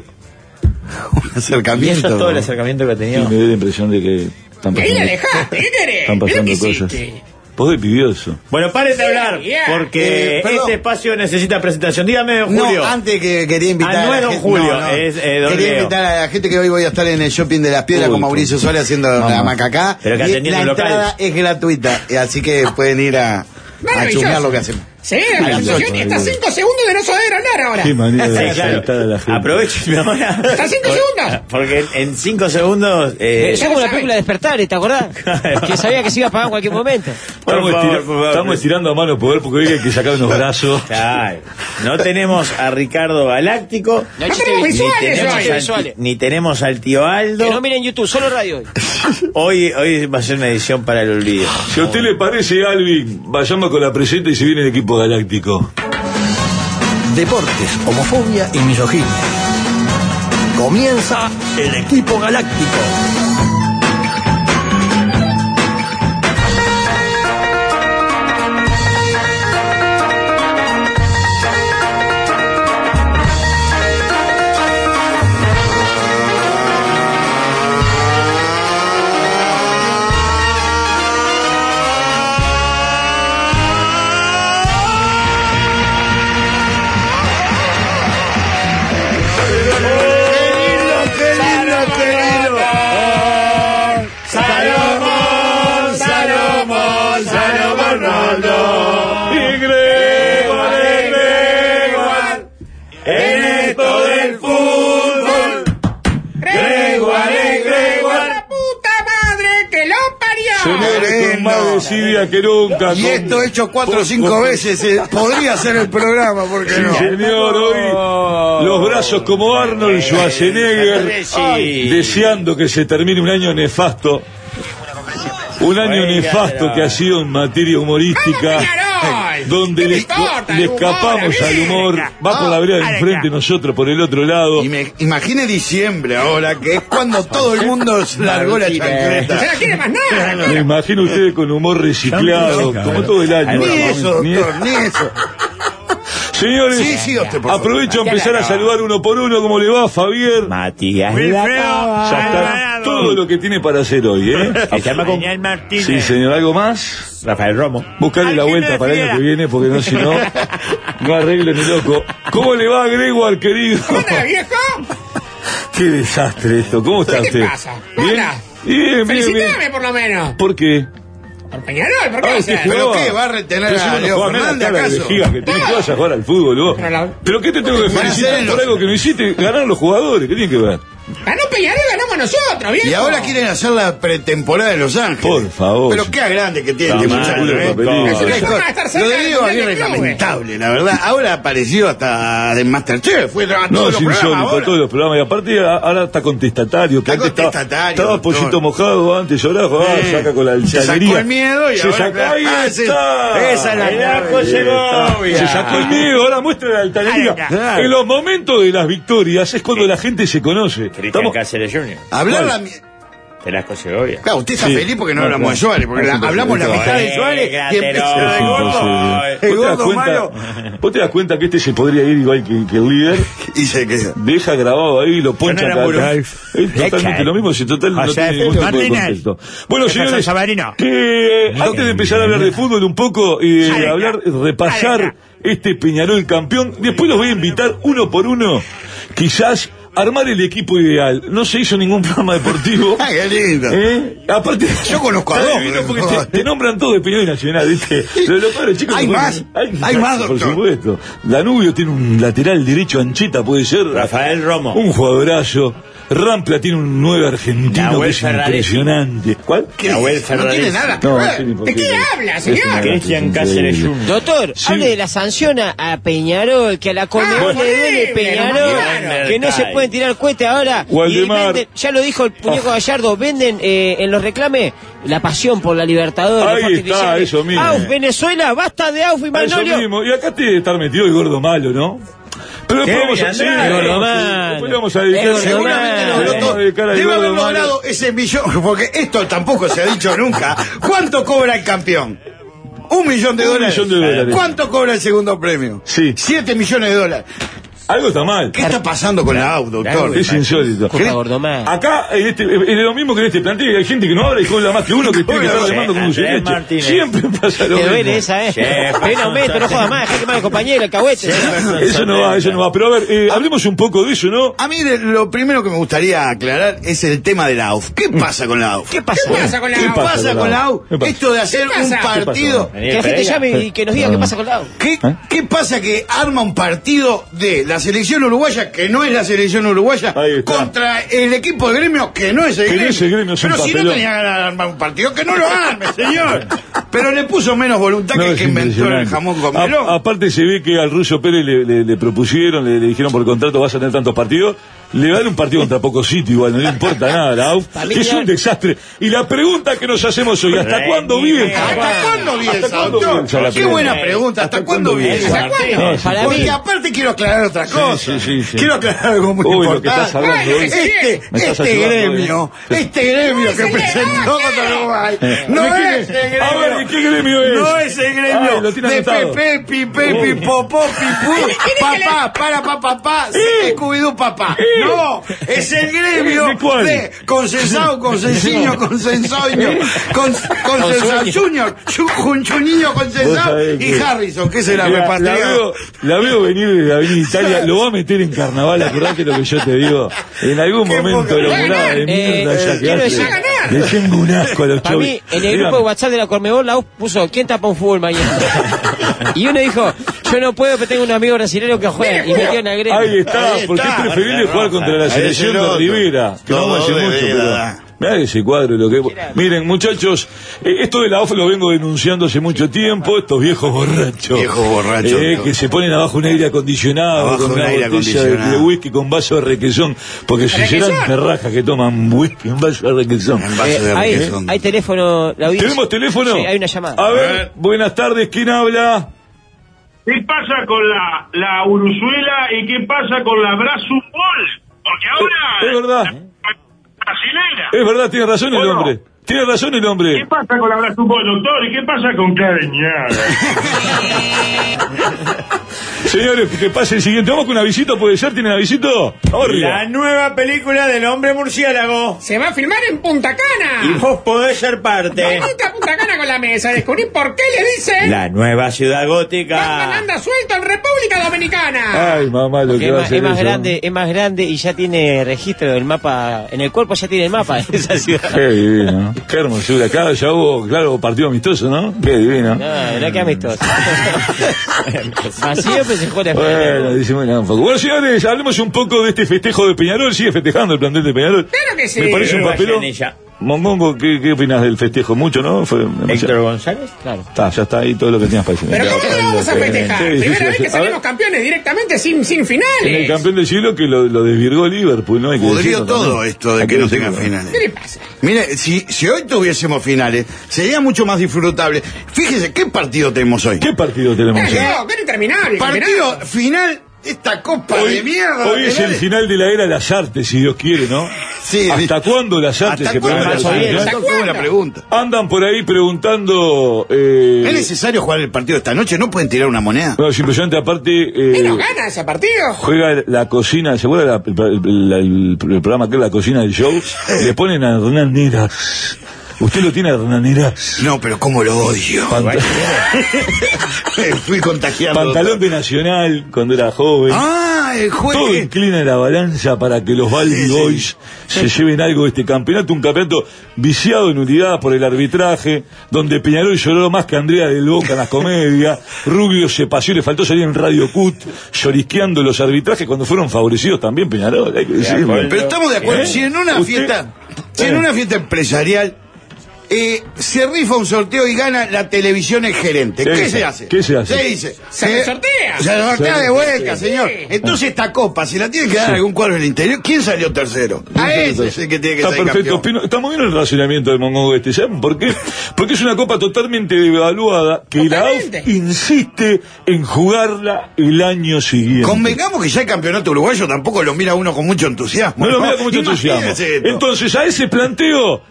un Y acercamiento. eso es todo el ¿no? acercamiento que ha Y tenido. me dio la impresión de que están pasando, están pasando cosas. Vos de pibioso. Bueno, paren de hablar, porque Eh, perdón. este espacio necesita presentación. Dígame, don Julio. No, antes que quería invitar Ah, no a es la don gente- Julio, no, no. es, eh, don Quería Leo. invitar a la gente que hoy voy a estar en el shopping de las piedras Uy, con Mauricio Suárez haciendo Vamos. la macacá. Pero que Y atendiendo la el local. entrada es gratuita, eh, así que pueden ir a, a chusmear lo que hacemos. Sí, la conversación está a cinco segundos de no saber hablar ahora. Qué manera de Sí, claro. aceptar a la gente. Aprovechen ahora. ¿Está a cinco segundos? Porque en, en cinco segundos. Eh, Es como la película de Despertar, ¿te acordás? Que sabía que se iba a pagar en cualquier momento. Estamos, Por favor, estira- por favor. estamos estirando a mano poder porque hoy hay que sacar unos brazos. Claro. No tenemos a Ricardo Galáctico. No, No chiste tenemos vi- Ni visuales tenemos, hoy. al, visuales. ni tenemos al tío Que no Aldo. miren YouTube, solo radio hoy. Hoy, hoy va a ser una edición para el olvido. Si a usted le parece, Alvin, vayamos con la presenta y se viene el equipo galáctico. Deportes, homofobia y misoginia. Comienza el equipo galáctico. Salomón, Salomón, Salomón Rondo. Y Gregor, Gregor, en esto del fútbol. Gregor, Gregor. ¡La puta madre que lo parió! señores, con más desidia que nunca. Y con- esto hecho cuatro o cinco veces, eh, podría ser el programa, ¿por qué Sí, no? señor, hoy los brazos como Arnold Schwarzenegger, Sí. deseando que se termine un año nefasto. Un año Oiga, nefasto no. que ha sido en materia humorística, Peñarol! donde ¿Qué le, le importa le el humor, escapamos al amiga? humor. Va por la vereda de Ah, enfrente, nosotros por el otro lado. Y me imagine diciembre ahora, que es cuando todo el mundo se largó la ¡Se chancleta. la quiere más nada! Me imagino ustedes con humor reciclado, como todo el año. Ni eso, Ni- doctor, ni eso. Señores, Sí, sí, usted, por favor. aprovecho a empezar a saludar uno por uno. ¿Cómo le va, Fabián? Matías Ya está todo lo que tiene para hacer hoy, ¿eh? Se llama Daniel Martínez. Sí, señor, ¿algo más? Rafael Romo. Buscarle la vuelta para el año que viene, porque no, si no, no arreglo ni loco. ¿Cómo le va, Gregor, querido? ¿Hola, viejo? Qué desastre esto. ¿Cómo está ¿Qué usted? te pasa? ¿Bien? Hola. Bien, bien, bien. Felicítame por lo menos. ¿Por qué? Por Peñarol, ¿por qué? Ah, o sea, usted ¿Pero jugaba. qué? ¿Va a retener Pero a si vos no Leo jugás, mirá la Fernández, cara de acaso? vejiga que tenés que vas a jugar al fútbol, vos. Pero la- ¿Pero qué te tengo que Van a felicitar hacer por los- algo que no hiciste? Ganar los jugadores, ¿qué tiene que ver? Ganó Peñarol, ganamos nosotros, viejo. Y ahora quieren hacer la pretemporada de Los Ángeles. Por favor. Pero qué grande que tiene este Tomá, muchacho. culo de ¿eh? papelito. Es una Eso cosa- va a estar cerca Lo de del Diego Mundial Aguirre de es Clubes. lamentable, la verdad. Ahora apareció hasta de Masterchef. Fue a No, todos es los programas insólito, ahora. todos los programas. Y aparte a- ahora está contestatario. Que Está antes estaba- contestatario, Estaba doctor. pollito mojado, antes lloraba, ah, Sí. saca con la Se sacó altanería. el miedo y Se ahora, sacó, claro, ahí ah, sí. está. Esa es la Ahí clave. está. Segovia. Se sacó el miedo, ahora muestra la altanería. Claro. En los momentos de las victorias es cuando la gente se conoce. Cristian Estamos- Cáceres junior Hablar ¿Cuál? la mi- Velasco Segovia. Claro, usted está Sí. feliz porque no, No, hablamos no. de Suárez, porque No, la- es hablamos la imposible. mitad de Suárez y Gratero. empieza Es el gordo. imposible. El ¿Vos te das gordo cuenta- malo. ¿Vos te das cuenta que este se podría ir igual que, que el líder? Y se queda. Deja grabado ahí, lo poncha Yo no acá. era acá. muro. Es totalmente lo mismo, si total no José tiene ningún tipo de Martínez. contexto. Bueno, Jefferson señores, Sabarino. que antes de empezar a hablar de fútbol un poco y de hablar, repasar este Peñarol campeón, después los voy a invitar uno por uno, quizás armar el equipo ideal. No se hizo ningún programa deportivo. Ah, qué lindo. ¿Eh? Aparte, Yo conozco a está dos, divino porque pero- te, te nombran todos de Peñarol y Nacional, ¿viste? Lo, lo peor, chicos, Hay que- más, hay más, por doctor. supuesto. Danubio tiene un lateral derecho ancheta, puede ser. Rafael Romo. Un jugadorazo. Rampla tiene un nueve argentino Nahuel que es Ferraresi. impresionante. ¿Cuál? ¿Qué Nahuel dice? No Ferraresi. tiene nada que No, ver. es ¿De imposible. qué habla, Es señor? una cosa Cristian increíble. Cáceres junior. Doctor, Sí. hable de la sanción a, a Peñarol, que a la Conmebol Ah, le duele horrible, Peñarol, claro. que no se pueden tirar cohetes ahora. Y Waldemar. venden, ya lo dijo el muñeco Gallardo, venden eh, en los reclames la pasión por la Libertadores. Ahí los fuegos está, artificiales. eso mismo. Auf, Venezuela, basta de Auf y Ah, eso Manolio. mismo. Y acá te debe estar metido el gordo malo, ¿no? Pero después Qué vamos a bien, sí, Andrés. después Gordo vamos a- malo. después le vamos a dedicar Es gordo Seguramente malo. logró Vamos a todo. dedicar al Debe gordo haber malo. logrado ese millón, porque esto tampoco se ha dicho nunca. ¿Cuánto cobra el campeón? Un millón de Un dólares. millón de dólares. ¿Cuánto cobra el segundo premio? Sí. Siete millones de dólares. Algo está mal. ¿Qué está pasando con la A U, doctor? Es insólito. Culpa Gordomás. Acá en este, es lo mismo que en este plantel, hay gente que no habla y cobra más que uno que tiene que estar llamando como un Andrés silencio. Martínez. Siempre pasa lo Te mismo. duele esa, ¿eh? Ven aumento, no jodas más, dejate más de compañero, el cahuete. Eso no va, eso no va. Pero a ver, eh, hablemos un poco de eso, ¿no? A mí de- lo primero que me gustaría aclarar es el tema de la A U F. ¿Qué pasa con la A U F? ¿Qué pasa? ¿Qué pasa con la ¿Qué A U? pasa con la A U? ¿Qué pasa? Esto de hacer ¿Qué un pasa? partido. Que la gente llame y que nos diga qué pasa con la A U. ¿Qué, ¿Qué pasa que arma un partido de la selección uruguaya, que no es la selección uruguaya, Ahí está. contra el equipo de gremio, que no es el Que no gremio? es el gremio, es un Pero si no papelón. tenía ganas de armar un partido, que no lo arme, señor. Pero le puso menos voluntad No, que el es que inventó el impresionante. jamón con A- melón. aparte se ve que al Ruso Pérez le, le- le propusieron, le, le dijeron por contrato vas a tener tantos partidos, le va a dar un partido contra poco sitio igual, no le importa nada, la A U F, Para mí es ya- un desastre. Y la pregunta que nos hacemos hoy, ¿hasta Rey, cuándo Miguel. Bielsa? ¿Hasta cuándo ¿Hasta Bielsa, cuándo doctor? Bielsa la Qué pregunta? buena pregunta. ¿Hasta cuándo Bielsa? ¿Hasta cuándo? No, sí, Para Porque mí- aparte quiero aclarar otra cosa. sí, sí, sí. Quiero aclarar algo muy Uy, lo que importante. estás hablando Ay, hoy. Este, Me estás este ayudando, gremio, ¿eh? este gremio que No, presentó ¿qué? contra Uruguay, no ¿De quién es es? el A ver, gremio. ¿de qué gremio es? No es el Ay, gremio lo tiene de anotado. Pepe, Pipe, Pipopó, Pipú, papá, para, papá, papá, Scooby-Doo, papá. No, es el gremio ¿De cuál? de Consensao, Consensiño, Consensoño, Consensao Junior, Junchuño, Vos Consensao sabés y que- Harrison, que se la la, la repatrió. veo, la veo venir de la Avenida Italia, lo va a meter en carnaval, acordate lo que yo te digo. En algún Qué momento poca- lo Va a murada de ganar. mierda Eh, esa que quiero hace. decir- Va a ganar. Le tengo un asco a los Para chavos. mí, en el grupo de WhatsApp de la Conmebol, la U puso, ¿quién tapa un fútbol mañana? Y uno dijo, yo no puedo, pero tengo un amigo brasileño que juega. Y metió una gremio. Ahí está, Ahí porque está. es preferible jugar contra la Ahí selección es el de otro. Rivera, que no Todo vamos a decir de mucho, verdad. pero mirá ese cuadro lo que. Miren, muchachos, eh, esto de la O F lo vengo denunciando hace mucho tiempo, estos viejos borrachos. Viejos borrachos, eh, todo. que se ponen abajo un aire acondicionado, Abajo con un una aire botella de, acondicionado. de whisky con vaso de requesón, porque si ¿Requesón? serán terrajas que toman whisky en vaso de requesón. En vaso Eh, de hay, requesón. hay teléfono, la audiencia. ¿Tenemos teléfono? Sí, hay una llamada. A ver, buenas tardes, ¿quién habla? ¿Qué pasa con la, la Uruzuela y qué pasa con la Brazubol? Porque ahora... Es verdad. Brasilera. Es verdad, tiene razón el Bueno. hombre. Tiene razón el hombre. ¿Qué pasa con la Brazubol, doctor? ¿Y qué pasa con Cadeñada? Señores, que pase el siguiente. Vamos con una visita, ¿puede ser? ¿Tiene una visita? Vamos arriba. La nueva película del hombre murciélago. Se va a filmar en Punta Cana. Y vos podés ser parte. Venite a Punta Cana con la mesa. Descubrí por qué le dicen. La nueva ciudad Batman gótica. anda suelto en República Dominicana. Ay, mamá, lo Porque que es va a más, hacer es más eso. grande, es más grande y ya tiene registro del mapa. En el cuerpo ya tiene el mapa de esa ciudad. Qué divino. Qué hermosura. Acá ya hubo, claro, partido amistoso, ¿no? Qué divino. No, no que amistoso. Así siempre se juega. Bueno, decimos nada un poco. Bueno, señores, hablemos un poco de este festejo de Peñarol. Sigue festejando el plantel de Peñarol. Claro que sí. Me parece un Pero papelón. vayan ella. Mongongo, ¿qué, ¿qué opinas del festejo? Mucho, ¿no? Fue Héctor demasiado. González. Claro. Está, ya está ahí todo lo que tenías para decir. Pero ¿cómo no vamos a festejar? Sí, sí, Primera sí, vez sí. que A salimos ver, campeones directamente sin, sin en el finales. campeón del siglo que lo, lo desvirgó Liverpool, ¿no? Hay que Pudrió decirlo todo también. esto de Hay que no decirlo. tengan finales. ¿Qué le pasa? Mire, si, si hoy tuviésemos finales, sería mucho más disfrutable. Fíjese, ¿qué partido tenemos hoy? ¿Qué partido tenemos hoy? No, que interminable. Partido final, esta copa de mierda. Hoy es el final de la era Lazarte, si Dios quiere, ¿no? Sí, ¿Hasta sí. cuándo Lazarte ¿Hasta se cuándo pregunta? la bien, Lazarte? ¿hasta Qué buena cuándo? pregunta. Andan por ahí preguntando. Eh, ¿Es necesario jugar el partido esta noche? ¿No pueden tirar una moneda? no, es impresionante, aparte. ¿Y Eh, nos gana ese partido? juega la cocina, ¿se acuerda la- el, el- el- el programa que es la cocina del show? Le ponen a Hernán Neras. Usted lo tiene a Hernán Neras. No, pero cómo lo odio. Panta- Fui contagiando. Pantalón de Nacional cuando era joven. Ah, el Todo juego. inclina la balanza para que los Baldi Sí, sí. Boys se lleven algo de este campeonato. Un campeonato viciado en unidad por el arbitraje, donde Peñarol lloró más que Andrea del Boca en las comedias. Rubio se paseó, le faltó salir en Radio Cut, llorisqueando los arbitrajes cuando fueron favorecidos también Peñarol, hay que decirlo. Pero estamos de acuerdo. ¿Eh? Si en una ¿Usted? fiesta, si en Eh. una fiesta empresarial eh, se rifa un sorteo y gana la televisión el gerente, ¿Qué ¿qué, dice? se hace? ¿Qué se hace? Se dice. Se sortea. Se sortea Se de vuelta, Sí. señor. Entonces esta copa, si la tiene que dar algún cuadro del interior, ¿quién salió tercero? A ese es el que tiene que Está salir perfecto, campeón. Pino. Está muy bien el razonamiento del Mongongo este. ¿Saben por qué? Porque es una copa totalmente devaluada que la A U F Totalmente. insiste en jugarla el año siguiente. Convengamos que ya el campeonato uruguayo tampoco lo mira uno con mucho entusiasmo. No lo mira con mucho entusiasmo. Imagínese esto. Entonces, a ese planteo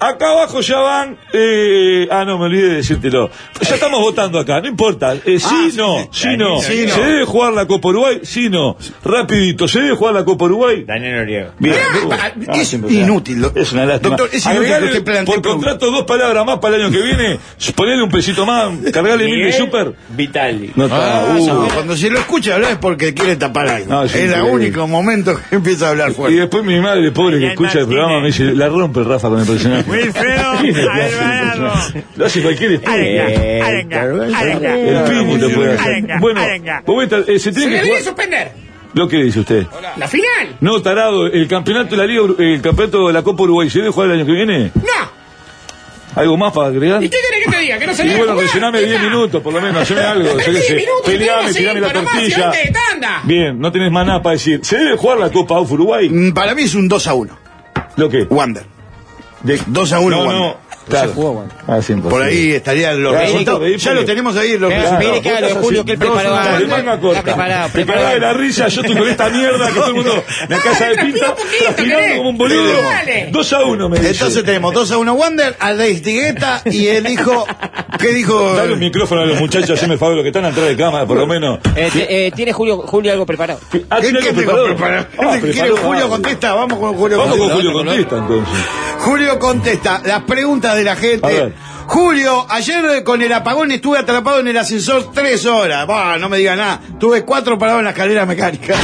Acá abajo ya van. Eh, ah, no, me olvidé de decírtelo. Ya estamos votando acá, no importa. Eh, sí, Ah, no, sí, sí, no. sí, no. ¿Se debe jugar la Copa Uruguay? Sí, no. Rapidito, ¿se debe jugar la Copa Uruguay? Daniel Noriega. Bien. Ah, Uh, es siempre- inútil. lo- Es una lástima. Doctor, es inútil Agregale que usted plantee por preguntas. contrato dos palabras más para el año que viene. Ponele un pesito más, cargale mil de Miguel super. Vitali. No está. Ah, uh. no, cuando se lo escucha hablar es porque quiere tapar algo. No, es sí, el sí. único momento que empieza a hablar Y fuerte. después mi madre, pobre, que escucha el programa, me dice, la rompe Rafa con el personaje. Wilfredo Alvarado. Lo hace cualquier estilo. Eh, El Pini lo puede hacer. Bueno, Bobeta, eh, se Se tiene que debería jugar. suspender. Lo que dice usted. La final. No, tarado, el campeonato de la Liga, Ur- el campeonato de la Copa Uruguay, ¿se debe jugar el año que viene? No. ¿Algo más para agregar? ¿Y qué querés que te diga? Que no se Y debe bueno, jugar. rellename diez minutos, por lo menos, haceme algo. Yo qué diez sé, minutos, peleame, tenemos tirame la cinco nomás, y tortilla. antes de tanda. Bien, no tenés más nada para decir. ¿Se debe jugar la Copa U F Uruguay? Mm, Para mí es un dos a uno. ¿Lo qué? Wander. De... dos a uno No, Wander. no. Claro. Ah, sí, Por ahí estarían los Claro, resultados. Federico, Ya lo tenemos ahí los Pero resultados. mire que haga lo de Julio que él preparó. Dos, ah, de manga Está corta. preparado, Te preparado. cagás de la risa, yo estoy con esta mierda que todo el mundo en la casa de pinta, transpirando como un boludo. Dale. Dos a uno me dice. Entonces tenemos dos a uno Wander, Aldair Tigueta y el hijo. ¿Qué dijo? Dale un micrófono a los muchachos, haceme el favor, los que están atrás de cámara, por lo menos. Eh, te- eh, ¿Tiene Julio, Julio algo preparado? Ah, ¿Qué, ¿tiene qué algo tengo preparado? preparado? Ah, ¿Quiere preparó, Julio ah. contesta? Vamos con Julio Vamos con contesta. Julio Contesta, entonces. Julio contesta las preguntas de la A gente. ver. Julio, ayer con el apagón estuve atrapado en el ascensor tres horas. Bah, no me diga nada. Tuve cuatro parados en la escalera mecánica.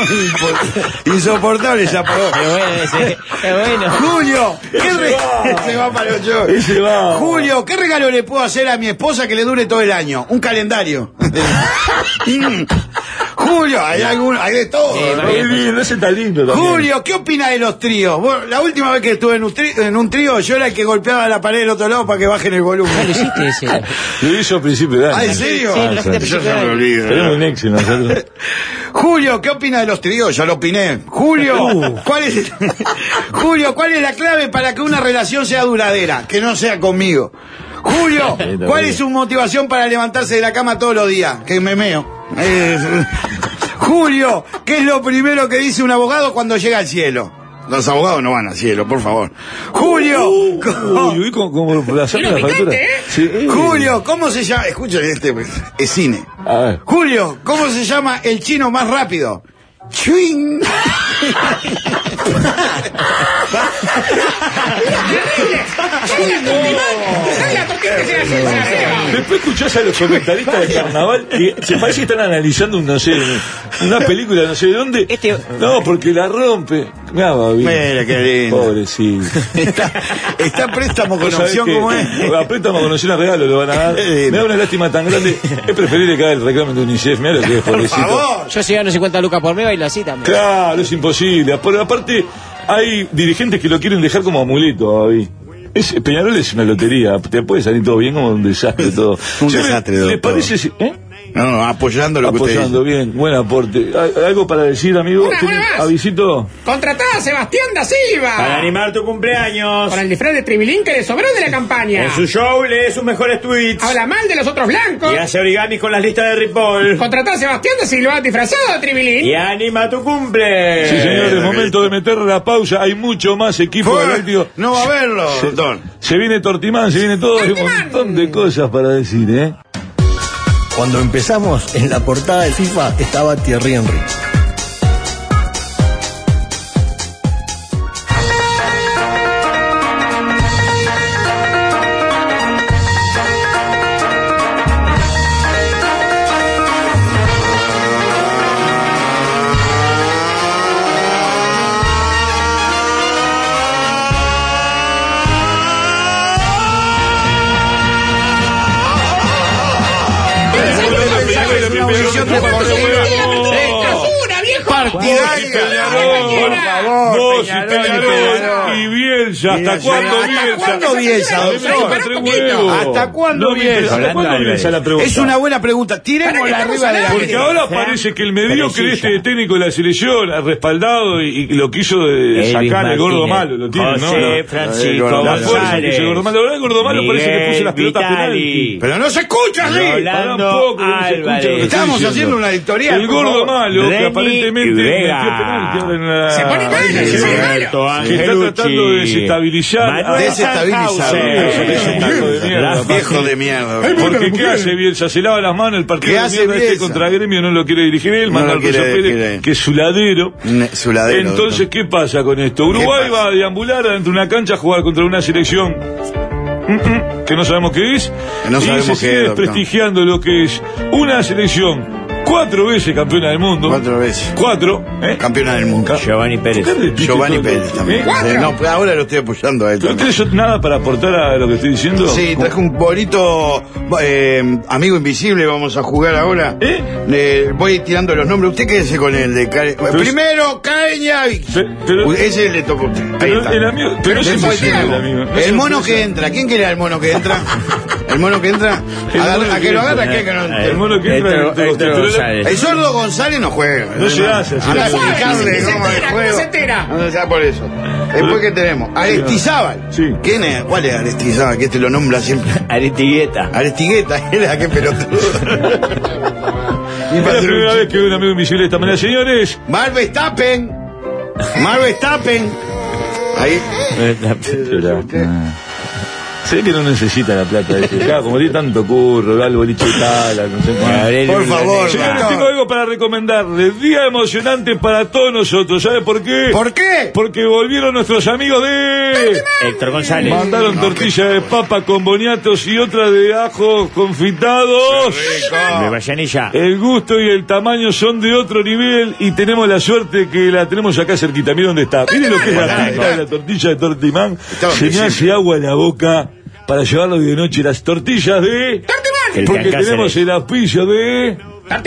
Insoportable ese apagón. Pero bueno, ese, es bueno. Julio, ¿qué re- va. se va para el ocho. Ese va. Julio, ¿qué regalo le puedo hacer a mi esposa que le dure todo el año? Un calendario. Mm. Julio, hay alguno, hay de todo. Sí, ¿no? va bien. Muy bien, ese está lindo también. Julio, ¿qué opina de los tríos? Bueno, la última vez que estuve en un, trío, en un trío, yo era el que golpeaba la pared del otro lado para que bajen el volumen. ¿Cuál hiciste ese? Lo hizo a principio de año. Ah, ¿en serio? Sí, lo hiciste a principio de año. Tenemos un éxito nosotros. Julio, ¿qué opina de los tríos? Ya lo opiné. Julio, Uh. ¿cuál es, Julio, ¿cuál es la clave para que una relación sea duradera? Que no sea conmigo. Julio, ¿cuál es su motivación para levantarse de la cama todos los días? Que me meo. Eh, Julio, ¿qué es lo primero que dice un abogado cuando llega al cielo? Los abogados no van al cielo, por favor. Julio, Uy, uy, como, como la saca la factura. Sí. Julio, ¿cómo se llama? Escuchen este, pues, es cine. A ver. Julio, ¿cómo se llama el chino más rápido? Chuing. Después escuchás a los comentaristas de carnaval que se parece que están analizando un, no sé, una película no sé de dónde. Este- No, porque la rompe. Mirá, Babi. Mira, qué lindo. Pobrecito. Está, está a préstamo con ¿Vos sabés opción que como es. a préstamo con opción a regalo lo van a dar? Me da una lástima tan grande. Es preferible que haga el reclamo de UNICEF. Mirá lo que es, Por pobrecito. favor. Yo si gano cincuenta lucas por mes bailo así también. Claro, es imposible. Por aparte, hay dirigentes que lo quieren dejar como amuleto, Babi. Es, Peñarol es una lotería, te puede salir todo bien como un desastre todo. Un Che, desastre, ¿Le doctor. parece si- ¿eh? No, no, apoyando lo que usted Apoyando dice. bien, buen aporte. ¿Hay- ¿Algo para decir, amigo? Una, una más. ¿Avisito? Contratada a Sebastián da Silva. Para animar tu cumpleaños. Con el disfraz de Tribilín que le sobró de la campaña. En su show lee sus mejores tweets. Habla mal de los otros blancos. Y hace origamis con las listas de Ripoll. Contratada a Sebastián da Silva disfrazado de Tribilín. Y anima tu cumple. Sí, señor, es momento de meter la pausa. Hay mucho más equipo Fue, galáctico. no va a verlo, Se, doctor. se viene Tortimán, se viene todo. Hay un Tortimán. montón de cosas para decir, ¿eh? Cuando empezamos, en la portada de FIFA estaba Thierry Henry. ¡Basura, viejo! Partidario. Peñarol, vos y Peñarol y Bielsa. ¿Hasta Bielsa. cuándo ¿Hasta Bielsa? cuándo Bielsa, A mí me doctor? chupa tres huevos. ¿Hasta cuándo No me interesa. Bielsa? ¿Hasta cuándo Bielsa la pregunta? Es una buena pregunta. Tiremos Para la que arriba estamos de la al Porque aire. ahora parece que el mediocre este de técnico de la selección ha respaldado y, y lo quiso de Elvis sacar el gordo Martínez, malo, lo tiene, ¿no? José La- Francisco la fuerza que González, hizo el gordo malo. Ahora el gordo malo parece que puso las pelotas Vitali. penalti. Pero no se escucha así. Rolando Tampoco, no se escucha lo que Álvarez. estoy Estamos diciendo. haciendo una editorial. El por gordo favor. malo, que Reni aparentemente lamentablemente Y Vega. metió penalti ahora en la- Se pone malo, que se pone malo. está tratando de desestabilizar. Manuel Desestabilizar. Sanhauser. Viejo de mierda. Porque ¿qué hace Bielsa? Se lava las manos, el partido ¿Qué de hace mierda este Bielsa? contra Gremio no lo quiere dirigir él, No manda lo al Ruso quiere Pérez, dirigir. que es su ladero. Ne- Su ladero. Entonces, doctor. ¿qué pasa con esto? Uruguay pasa? va a deambular adentro de una cancha a jugar contra una selección mm, mm, que no sabemos qué es, Que no y sabemos se qué sigue es, doctor. desprestigiando lo que es una selección cuatro veces campeona del mundo. Cuatro veces. Cuatro, ¿eh? Campeona del mundo. Giovanni Pérez. ¿Por qué repite Giovanni todo? Pérez también. ¿Eh? Sí, no, pues ahora lo estoy apoyando a él ¿Pero también. tenés nada para aportar a lo que estoy diciendo? Sí, traje un bonito eh, amigo invisible, vamos a jugar ahora. ¿Eh? Eh, voy tirando los nombres. Usted quédese con el de Care- Primero, Caña. pero- Ese le tocó a usted. Ahí Pero está. el amigo, pero no es Después imposible, tenemos el amigo. No el se mono ofrece. que entra. ¿Quién quiere el mono que entra? El mono que entra. El Agarra- mono ¿A que que lo entra. agarra? ¿Qué que no? El mono que entra. Héctor- te- te- Héctor te- González. El sordo González no juega. No se hace así. Anda a No se explicarle hace. cómo No es se el entera, juego. no se entera. No se por eso. Después que tenemos Aristizábal. Sí. ¿Quién es? ¿Cuál es Aristizábal? Que este lo nombra siempre. Aristigueta. Aristigueta, era que pelotudo. Es la primera vez que veo un amigo invisible de esta manera. Señores, Mar Verstappen. Mar Verstappen. Ahí. sé que no necesita la plata de este. Claro, como tiene tanto curro, va al boliche de tala, no sé qué. Por favor, Señores, doctor. tengo algo para recomendarles. Día emocionante para todos nosotros. ¿Sabe por qué? ¿Por qué? Porque volvieron nuestros amigos de... Héctor González. Mandaron tortilla de papa con boniatos y otra de ajos confitados. De Vallanilla. El gusto y el tamaño son de otro nivel y tenemos la suerte que la tenemos acá cerquita. Miren dónde está. Miren lo que es la pinta de la tortilla de Tortimán. Se me hace agua en la boca para llevarlo hoy de noche. Las tortillas de... El Porque Cancáceres. tenemos el auspicio de...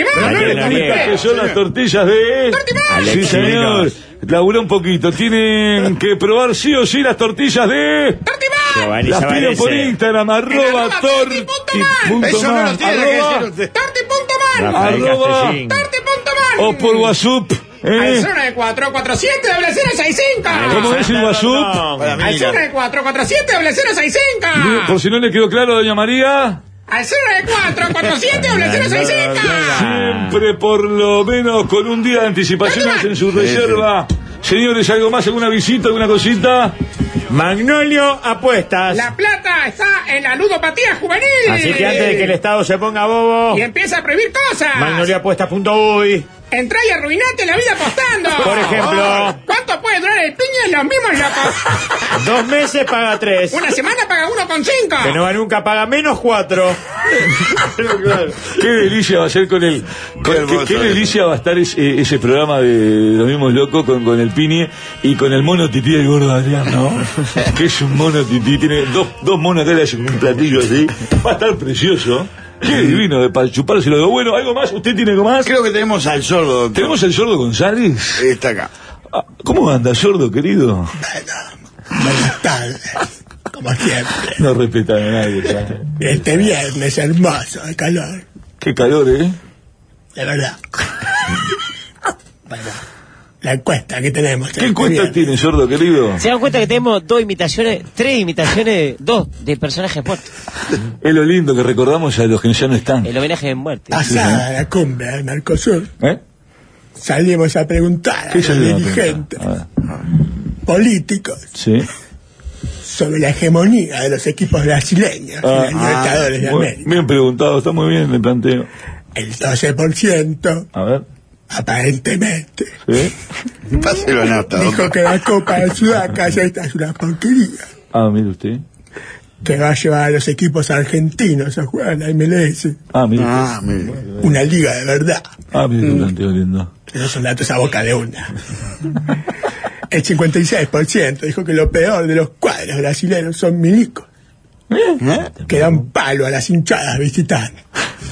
Que son las tortillas de... Alex Sí, señor. Chirinos. Laburé un poquito. Tienen que probar sí o sí las tortillas de... Giovanni Las piden por Zavarese. Instagram, arroba torti punto Eso no man, lo tiene que arroba- decir usted. Rafael arroba- Castellín. o por WhatsApp. Al ¿eh? cero nueve cuatro cuatro siete cero cero seis cinco. ¿Cómo es el WhatsApp? Al cero nueve cuatro cuatro siete cero cero seis cinco. Por si no le quedó claro, doña María. Al cero nueve cuatro cuatro siete cero cero seis cinco. Siempre por lo menos con un día de anticipación hacen su reserva. Señores, ¿algo más? ¿Alguna visita? ¿Alguna cosita? Magnolio Apuestas. La plata está en la ludopatía juvenil. Así que antes de que el Estado se ponga bobo, Y empieza a prohibir cosas. magnolio apuestas punto uy. Entrá y arruinate la vida apostando. Por ejemplo. ¿Cuánto puede durar el piña en los mismos locos? Dos meses paga tres. Una semana paga uno con cinco. Que no va nunca paga menos cuatro. Qué delicia va a ser con el. con- qué, qué delicia va a estar ese, ese programa de Los Mismos Locos con, con el Pini y con el mono tití del gordo Adrián, ¿no? Que es un mono tití, tiene dos, dos monos que le hacen un platillo así. Va a estar precioso. Qué divino, de para chupárselo de bueno. ¿Algo más? ¿Usted tiene algo más? Creo que tenemos al sordo, doctor. ¿Tenemos el sordo González? Está acá. Ah, ¿cómo anda, sordo, querido? Buenas tardes, como siempre. No respetan a nadie, ¿sabes? Este viernes hermoso, de calor, Qué calor, ¿eh? de verdad. Bueno, la encuesta que tenemos. ¿Qué encuesta tiene, sordo, querido? ¿Se dan cuenta que tenemos dos imitaciones, tres imitaciones, dos de personajes muertos? Es lo lindo que recordamos a los que ya no están. El homenaje de muerte. Pasada la cumbre del Mercosur, ¿Eh? salimos a preguntar a ¿Qué los salió? dirigentes A ver. políticos Sí. sobre la hegemonía de los equipos brasileños Ah, en los Libertadores de Muy América. bien preguntado, está muy bien el planteo. El doce por ciento, A ver. aparentemente, ¿Sí? Páselo en alta, dijo doctor. que la Copa de Sudacas esta es una porquería, Ah, mire usted. que va a llevar a los equipos argentinos a jugar a la M L S, Ah, mire. Ah, mire. una liga de verdad. Ah, mire qué planteo lindo. Esos son datos a boca de una. El cincuenta y seis por ciento dijo que lo peor de los cuadros brasileños son milicos, que dan palo a las hinchadas visitantes.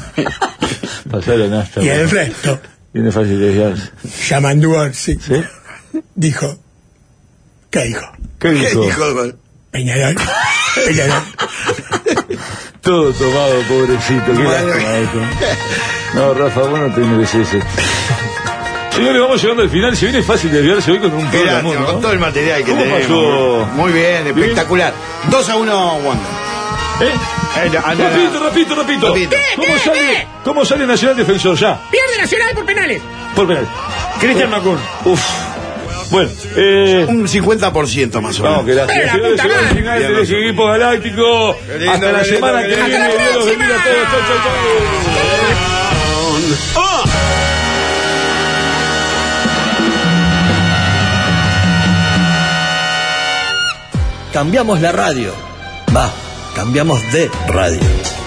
Pasaron hasta. Y el resto, Tiene fácil de desviarse. llamando Orsi, ¿Sí? dijo, ¿qué dijo? ¿Qué ¿Qué dijo? dijo? Peñarol. Peñarol. Todo tomado, pobrecito. Qué lástima esto. No, Rafa, vos no te mereces esto. Señores, vamos llegando al final. Se viene fácil desviarse hoy con un Qué programa, lástima, ¿no? con todo el material que ¿Cómo tenemos. pasó? Muy bien, espectacular. dos a uno, Wanda. ¿Eh? Repito, repito, repito. Repito. ¿Cómo ¿Qué? sale, ¿Qué? ¿Cómo sale Nacional Defensor ya? Pierde Nacional por penales. Por penal. Cristian Macun. Uf. Bueno, eh. Un cincuenta por ciento más o menos. No, que gracias. Pero la Señores, puta señores, madre. finales de ese equipo galáctico. lindo, Hasta la qué lindo, semana qué que lindo. viene. ¡Hasta la Dios los bendiga a todos. Chau, chau, chau. Cambiamos la radio. Va, cambiamos de radio.